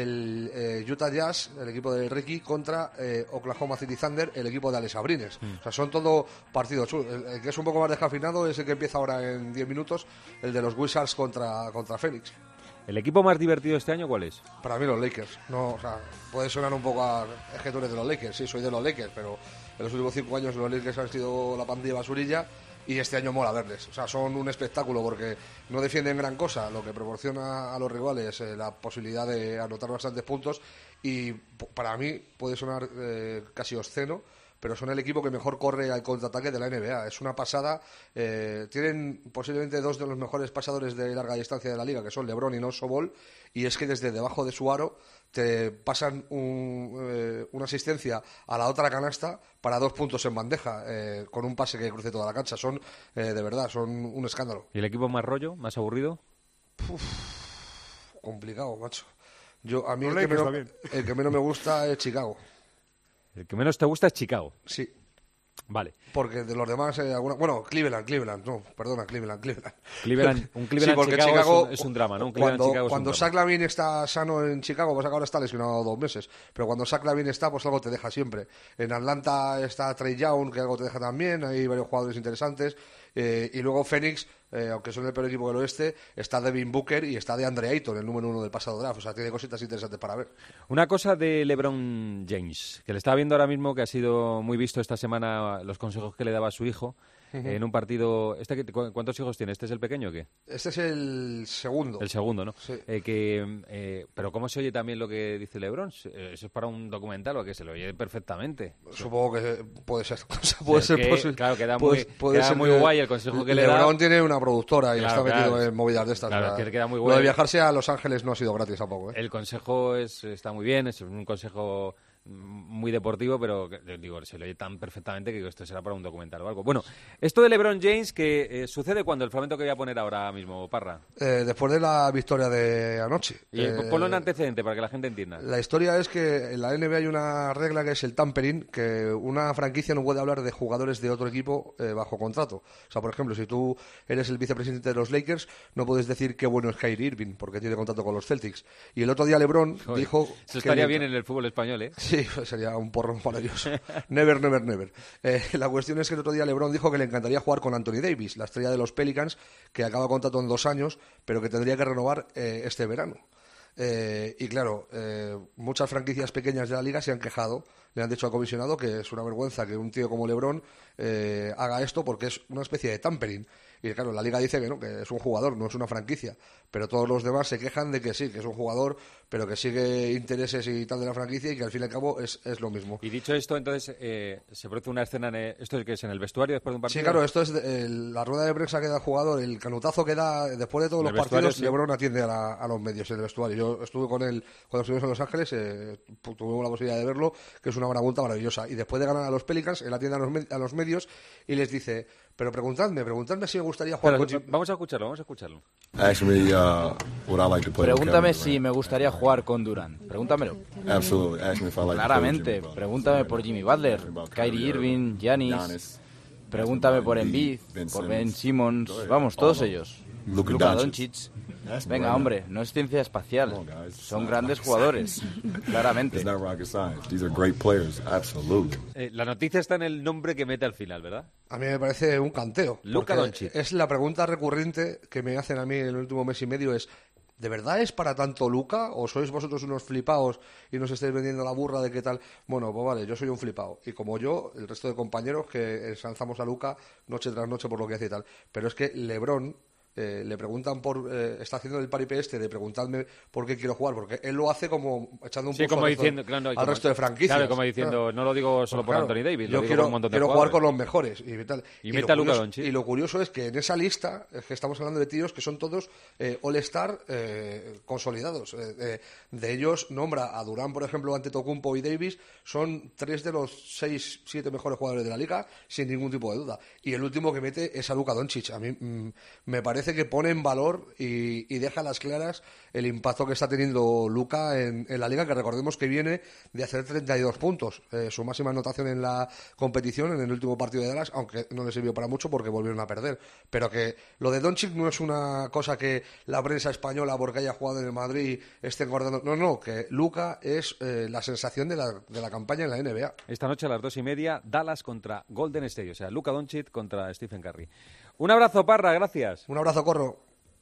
el Utah Jazz, el equipo de Ricky, contra Oklahoma City Thunder, el equipo de Alex Abrines. O sea, son todo partidos chulos. El que es un poco más descafeinado es el que empieza ahora en 10 minutos, el de los Wizards contra Phoenix. ¿El equipo más divertido este año cuál es? Para mí los Lakers. No, o sea, puede sonar un poco a... Es que tú eres de los Lakers, sí, soy de los Lakers, pero en los últimos 5 años los Lakers han sido la pandilla basurilla y este año mola verles. O sea, son un espectáculo porque no defienden gran cosa, lo que proporciona a los rivales la posibilidad de anotar bastantes puntos y para mí puede sonar casi obsceno, pero son el equipo que mejor corre al contraataque de la NBA. Es una pasada. Tienen posiblemente 2 de los mejores pasadores de larga distancia de la liga, que son LeBron y Lonzo Ball, y es que desde debajo de su aro te pasan una asistencia a la otra canasta para 2 puntos en bandeja, con un pase que cruce toda la cancha. Son, de verdad, son un escándalo. ¿Y el equipo más rollo, más aburrido? Complicado, macho. A mí Los el Lakers que menos me gusta es Chicago. El que menos te gusta es Chicago. Sí. Vale. Porque de los demás, Cleveland. Un Cleveland sí, porque Chicago es un drama, ¿no? Cuando Zach LaVine está sano en Chicago, pues ahora está lesionado 2 meses. Pero cuando Zach LaVine está, pues algo te deja siempre. En Atlanta está Trae Young, que algo te deja también. Hay varios jugadores interesantes. Y luego Phoenix, aunque son el peor equipo del oeste, está Devin Booker y está DeAndre Ayton, el número 1 del pasado draft. O sea, tiene cositas interesantes para ver. Una cosa de LeBron James, que le estaba viendo ahora mismo, que ha sido muy visto esta semana los consejos que le daba a su hijo en un partido. ¿Cuántos hijos tiene? ¿Este es el pequeño o qué? Este es el segundo. El segundo, ¿no? Sí. Pero ¿cómo se oye también lo que dice LeBron? ¿Eso es para un documental o qué? Se lo oye perfectamente. Supongo que puede ser. Claro, queda muy guay el consejo que le da. LeBron tiene una productora y está metido en movidas de estas. Claro, que queda muy guay. guay. Lo de viajarse a Los Ángeles no ha sido gratis tampoco. El consejo está muy bien, es un consejo muy deportivo, pero digo, se lo oye tan perfectamente que esto será para un documental o algo. Bueno, esto de LeBron James, que sucede cuando el fragmento que voy a poner ahora mismo, Parra. Después de la victoria de anoche. Y ponlo en antecedente para que la gente entienda. La historia es que en la NBA hay una regla que es el tampering, que una franquicia no puede hablar de jugadores de otro equipo bajo contrato. O sea, por ejemplo, si tú eres el vicepresidente de los Lakers, no puedes decir qué bueno es Kyrie Irving, porque tiene contrato con los Celtics. Y el otro día LeBron dijo... Eso estaría bien en el fútbol español, ¿eh? Sí, sería un porro maravilloso. Never, never, never. La cuestión es que el otro día LeBron dijo que le encantaría jugar con Anthony Davis, la estrella de los Pelicans, que acaba contrato en 2 años, pero que tendría que renovar este verano. Y claro, muchas franquicias pequeñas de la liga se han quejado, le han dicho al comisionado que es una vergüenza que un tío como LeBron haga esto porque es una especie de tampering. Y claro, la liga dice que no, que es un jugador, no es una franquicia. Pero todos los demás se quejan de que sí, que es un jugador, pero que sigue intereses y tal de la franquicia y que al fin y al cabo es lo mismo. Y dicho esto, entonces se produce una escena, ¿esto es que es en el vestuario después de un partido? Sí, claro, esto es la rueda de prensa que da el jugador, el canutazo que da después de todos los partidos. Sí. LeBron atiende a los medios en el vestuario. Yo estuve con él cuando estuvimos en Los Ángeles, tuvimos la posibilidad de verlo, que es una una pregunta maravillosa. Y después de ganar a los Pelicans, él atiende a los medios y les dice, pero preguntadme si me gustaría jugar con Jimmy. Vamos a escucharlo. Pregúntame si me gustaría jugar con Durant. Pregúntamelo. Claramente. Pregúntame por Jimmy Butler, Kyrie Irving, Giannis. Pregúntame por Embiid, por Ben Simmons. Vamos, todos ellos. Luka Doncic. Venga, hombre, no es ciencia espacial. Son grandes jugadores, claramente. La noticia está en el nombre que mete al final, ¿verdad? A mí me parece un canteo. Luka Doncic. Es la pregunta recurrente que me hacen a mí en el último mes y medio es, ¿de verdad es para tanto Luka? ¿O sois vosotros unos flipaos y nos estáis vendiendo la burra de qué tal? Bueno, pues vale, yo soy un flipao. Y como yo, el resto de compañeros que ensalzamos a Luka noche tras noche por lo que hace y tal. Pero es que LeBron... le preguntan está haciendo el paripé de preguntadme por qué quiero jugar, porque él lo hace como echando un pulso al resto de franquicias. Claro, como diciendo, no lo digo solo por Anthony Davis, yo quiero jugar con los mejores y tal. Y meta Luka Doncic. Y lo curioso es que en esa lista, es que estamos hablando de tíos que son todos All-Star consolidados. De ellos nombra a Durant, por ejemplo, Antetokounmpo y Davis, son 3 de los 6-7 mejores jugadores de la liga, sin ningún tipo de duda. Y el último que mete es a Luka Doncic. A mí me parece que pone en valor y deja a las claras el impacto que está teniendo Luka en la liga, que recordemos que viene de hacer 32 puntos, su máxima anotación en la competición en el último partido de Dallas, aunque no le sirvió para mucho porque volvieron a perder, pero que lo de Doncic no es una cosa que la prensa española, porque haya jugado en el Madrid, esté engordando, no, que Luka es la sensación de la campaña en la NBA. Esta noche a las 2:30, Dallas contra Golden State, o sea, Luka Doncic contra Stephen Curry. Un abrazo, Parra, gracias. Un abrazo, Corro.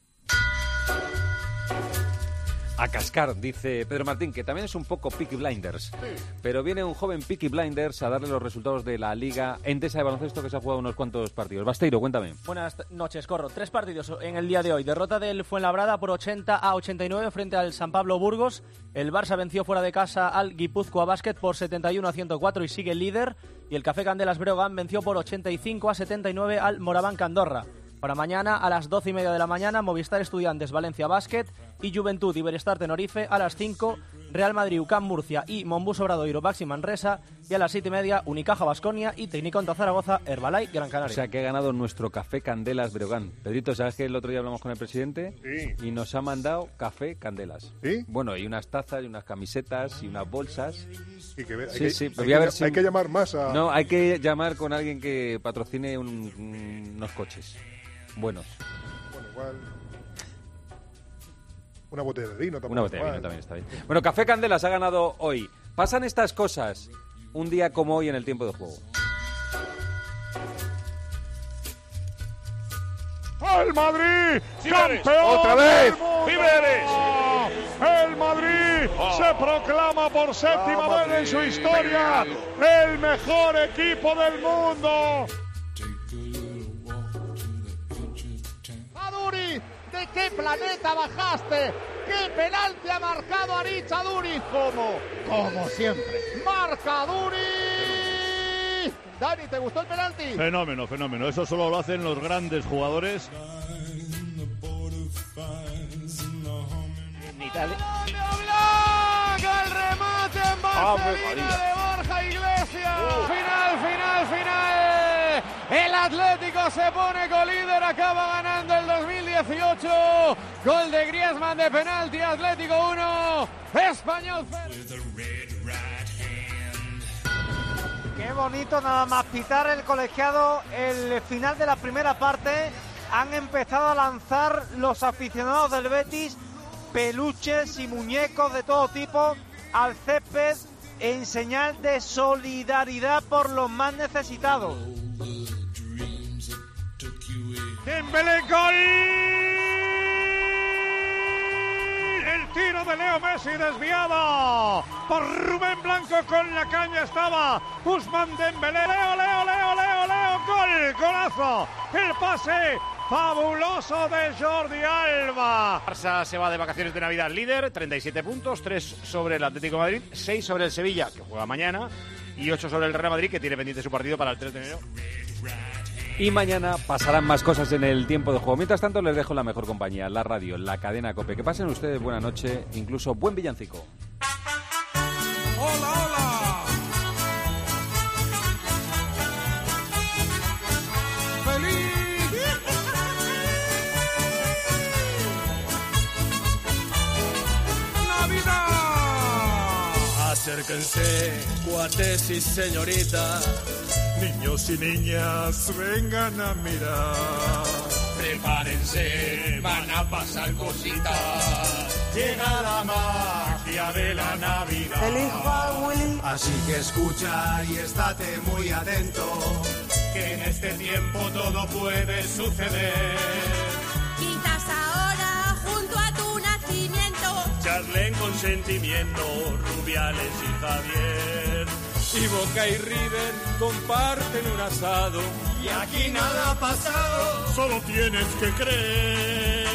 A cascar, dice Pedro Martín, que también es un poco Peaky Blinders. Sí. Pero viene un joven Peaky Blinders a darle los resultados de la Liga Endesa de baloncesto, que se ha jugado unos cuantos partidos. Basteiro, cuéntame. Buenas noches, Corro. 3 partidos en el día de hoy. Derrota del Fuenlabrada por 80-89 frente al San Pablo Burgos. El Barça venció fuera de casa al Guipúzcoa Basket por 71-104 y sigue líder. Y el Café Candelas Breogán venció por 85-79 al Moraván Andorra. Para mañana, a las 12:30 de la mañana, Movistar Estudiantes Valencia Basket y Juventud Iberestar Tenerife. A las 5, Real Madrid UCAM Murcia y Monbus Obradoiro Baxi Manresa. Y a las 7:30, Unicaja Baskonia y Tecniconta Zaragoza Herbalife Gran Canaria. O sea que ha ganado nuestro Café Candelas Breogán. Pedrito, ¿sabes que el otro día hablamos con el presidente? Sí. Y nos ha mandado Café Candelas. ¿Sí? Bueno, y unas tazas, y unas camisetas, y unas bolsas. Y que hay que llamar más a... No, hay que llamar con alguien que patrocine unos coches buenos. Bueno, igual... Una botella de vino también. Una botella de vino también está bien. Bueno, Café Candelas ha ganado hoy. Pasan estas cosas un día como hoy en el tiempo de juego. ¡El Madrid! ¡Sí, ¡Campeón! ¡Otra vez! ¡Viveres! ¡El Madrid se proclama por séptima vez en su historia el mejor equipo del mundo! Aduri, ¿de qué planeta bajaste? ¿Qué penalti ha marcado Aritz Aduri? Como siempre. ¡Marca Aduri! Dani, ¿te gustó el penalti? Fenómeno. Eso solo lo hacen los grandes jugadores. ¡Blanca! ¡El remate en Barcelona de Borja Iglesias! ¡Final! El Atlético se pone colíder, acaba ganando el 2018. Gol de Griezmann de penalti, Atlético 1, Español 0. Qué bonito nada más pitar el colegiado el final de la primera parte. Han empezado a lanzar los aficionados del Betis peluches y muñecos de todo tipo al césped en señal de solidaridad por los más necesitados. Dembélé, gol. El tiro de Leo Messi desviado por Rubén Blanco, con la caña estaba Ousmane Dembélé. Leo, golazo. El pase fabuloso de Jordi Alba. Barça se va de vacaciones de Navidad líder, 37 puntos, 3 sobre el Atlético de Madrid, 6 sobre el Sevilla, que juega mañana, y 8 sobre el Real Madrid, que tiene pendiente su partido para el 3 de enero. Y mañana pasarán más cosas en el tiempo de juego. Mientras tanto, les dejo la mejor compañía, la radio, la cadena COPE. Que pasen ustedes buena noche, incluso buen villancico. ¡Hola! Acérquense, cuates y señoritas, niños y niñas, vengan a mirar. Prepárense, van a pasar cositas. Llega la magia de la Navidad. Feliz Juan, Willy. Así que escucha y estate muy atento, que en este tiempo todo puede suceder. Quizás ahora, junto a tu nacimiento, charlen con sentimiento Rubiales y Javier. Y Boca y River comparten un asado. Y aquí nada ha pasado, solo tienes que creer.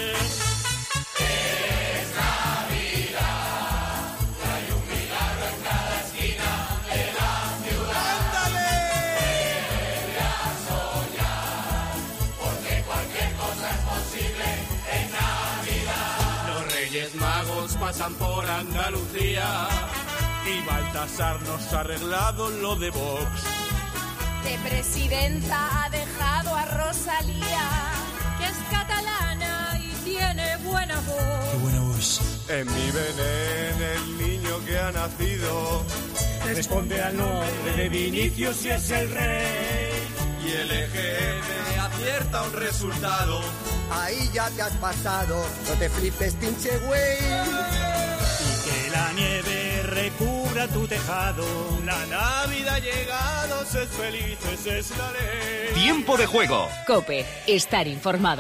Es Navidad, y hay un milagro en cada esquina de la ciudad. ¡Ándale! Vuelve a soñar, porque cualquier cosa es posible en Navidad. Los Reyes Magos pasan por Andalucía y Baltasar nos ha arreglado lo de Vox. De presidenta ha dejado a Rosalía, que es catalana y tiene buena voz. ¡Qué buena voz! En mi Belén el niño que ha nacido Responde al nombre de Vinicius y es el rey. y el EGM acierta un resultado. Ahí ya te has pasado, no te flipes, pinche güey. Que la nieve recubra tu tejado. La Navidad ha llegado, sed felices, es la ley. Tiempo de juego. COPE. Estar informado.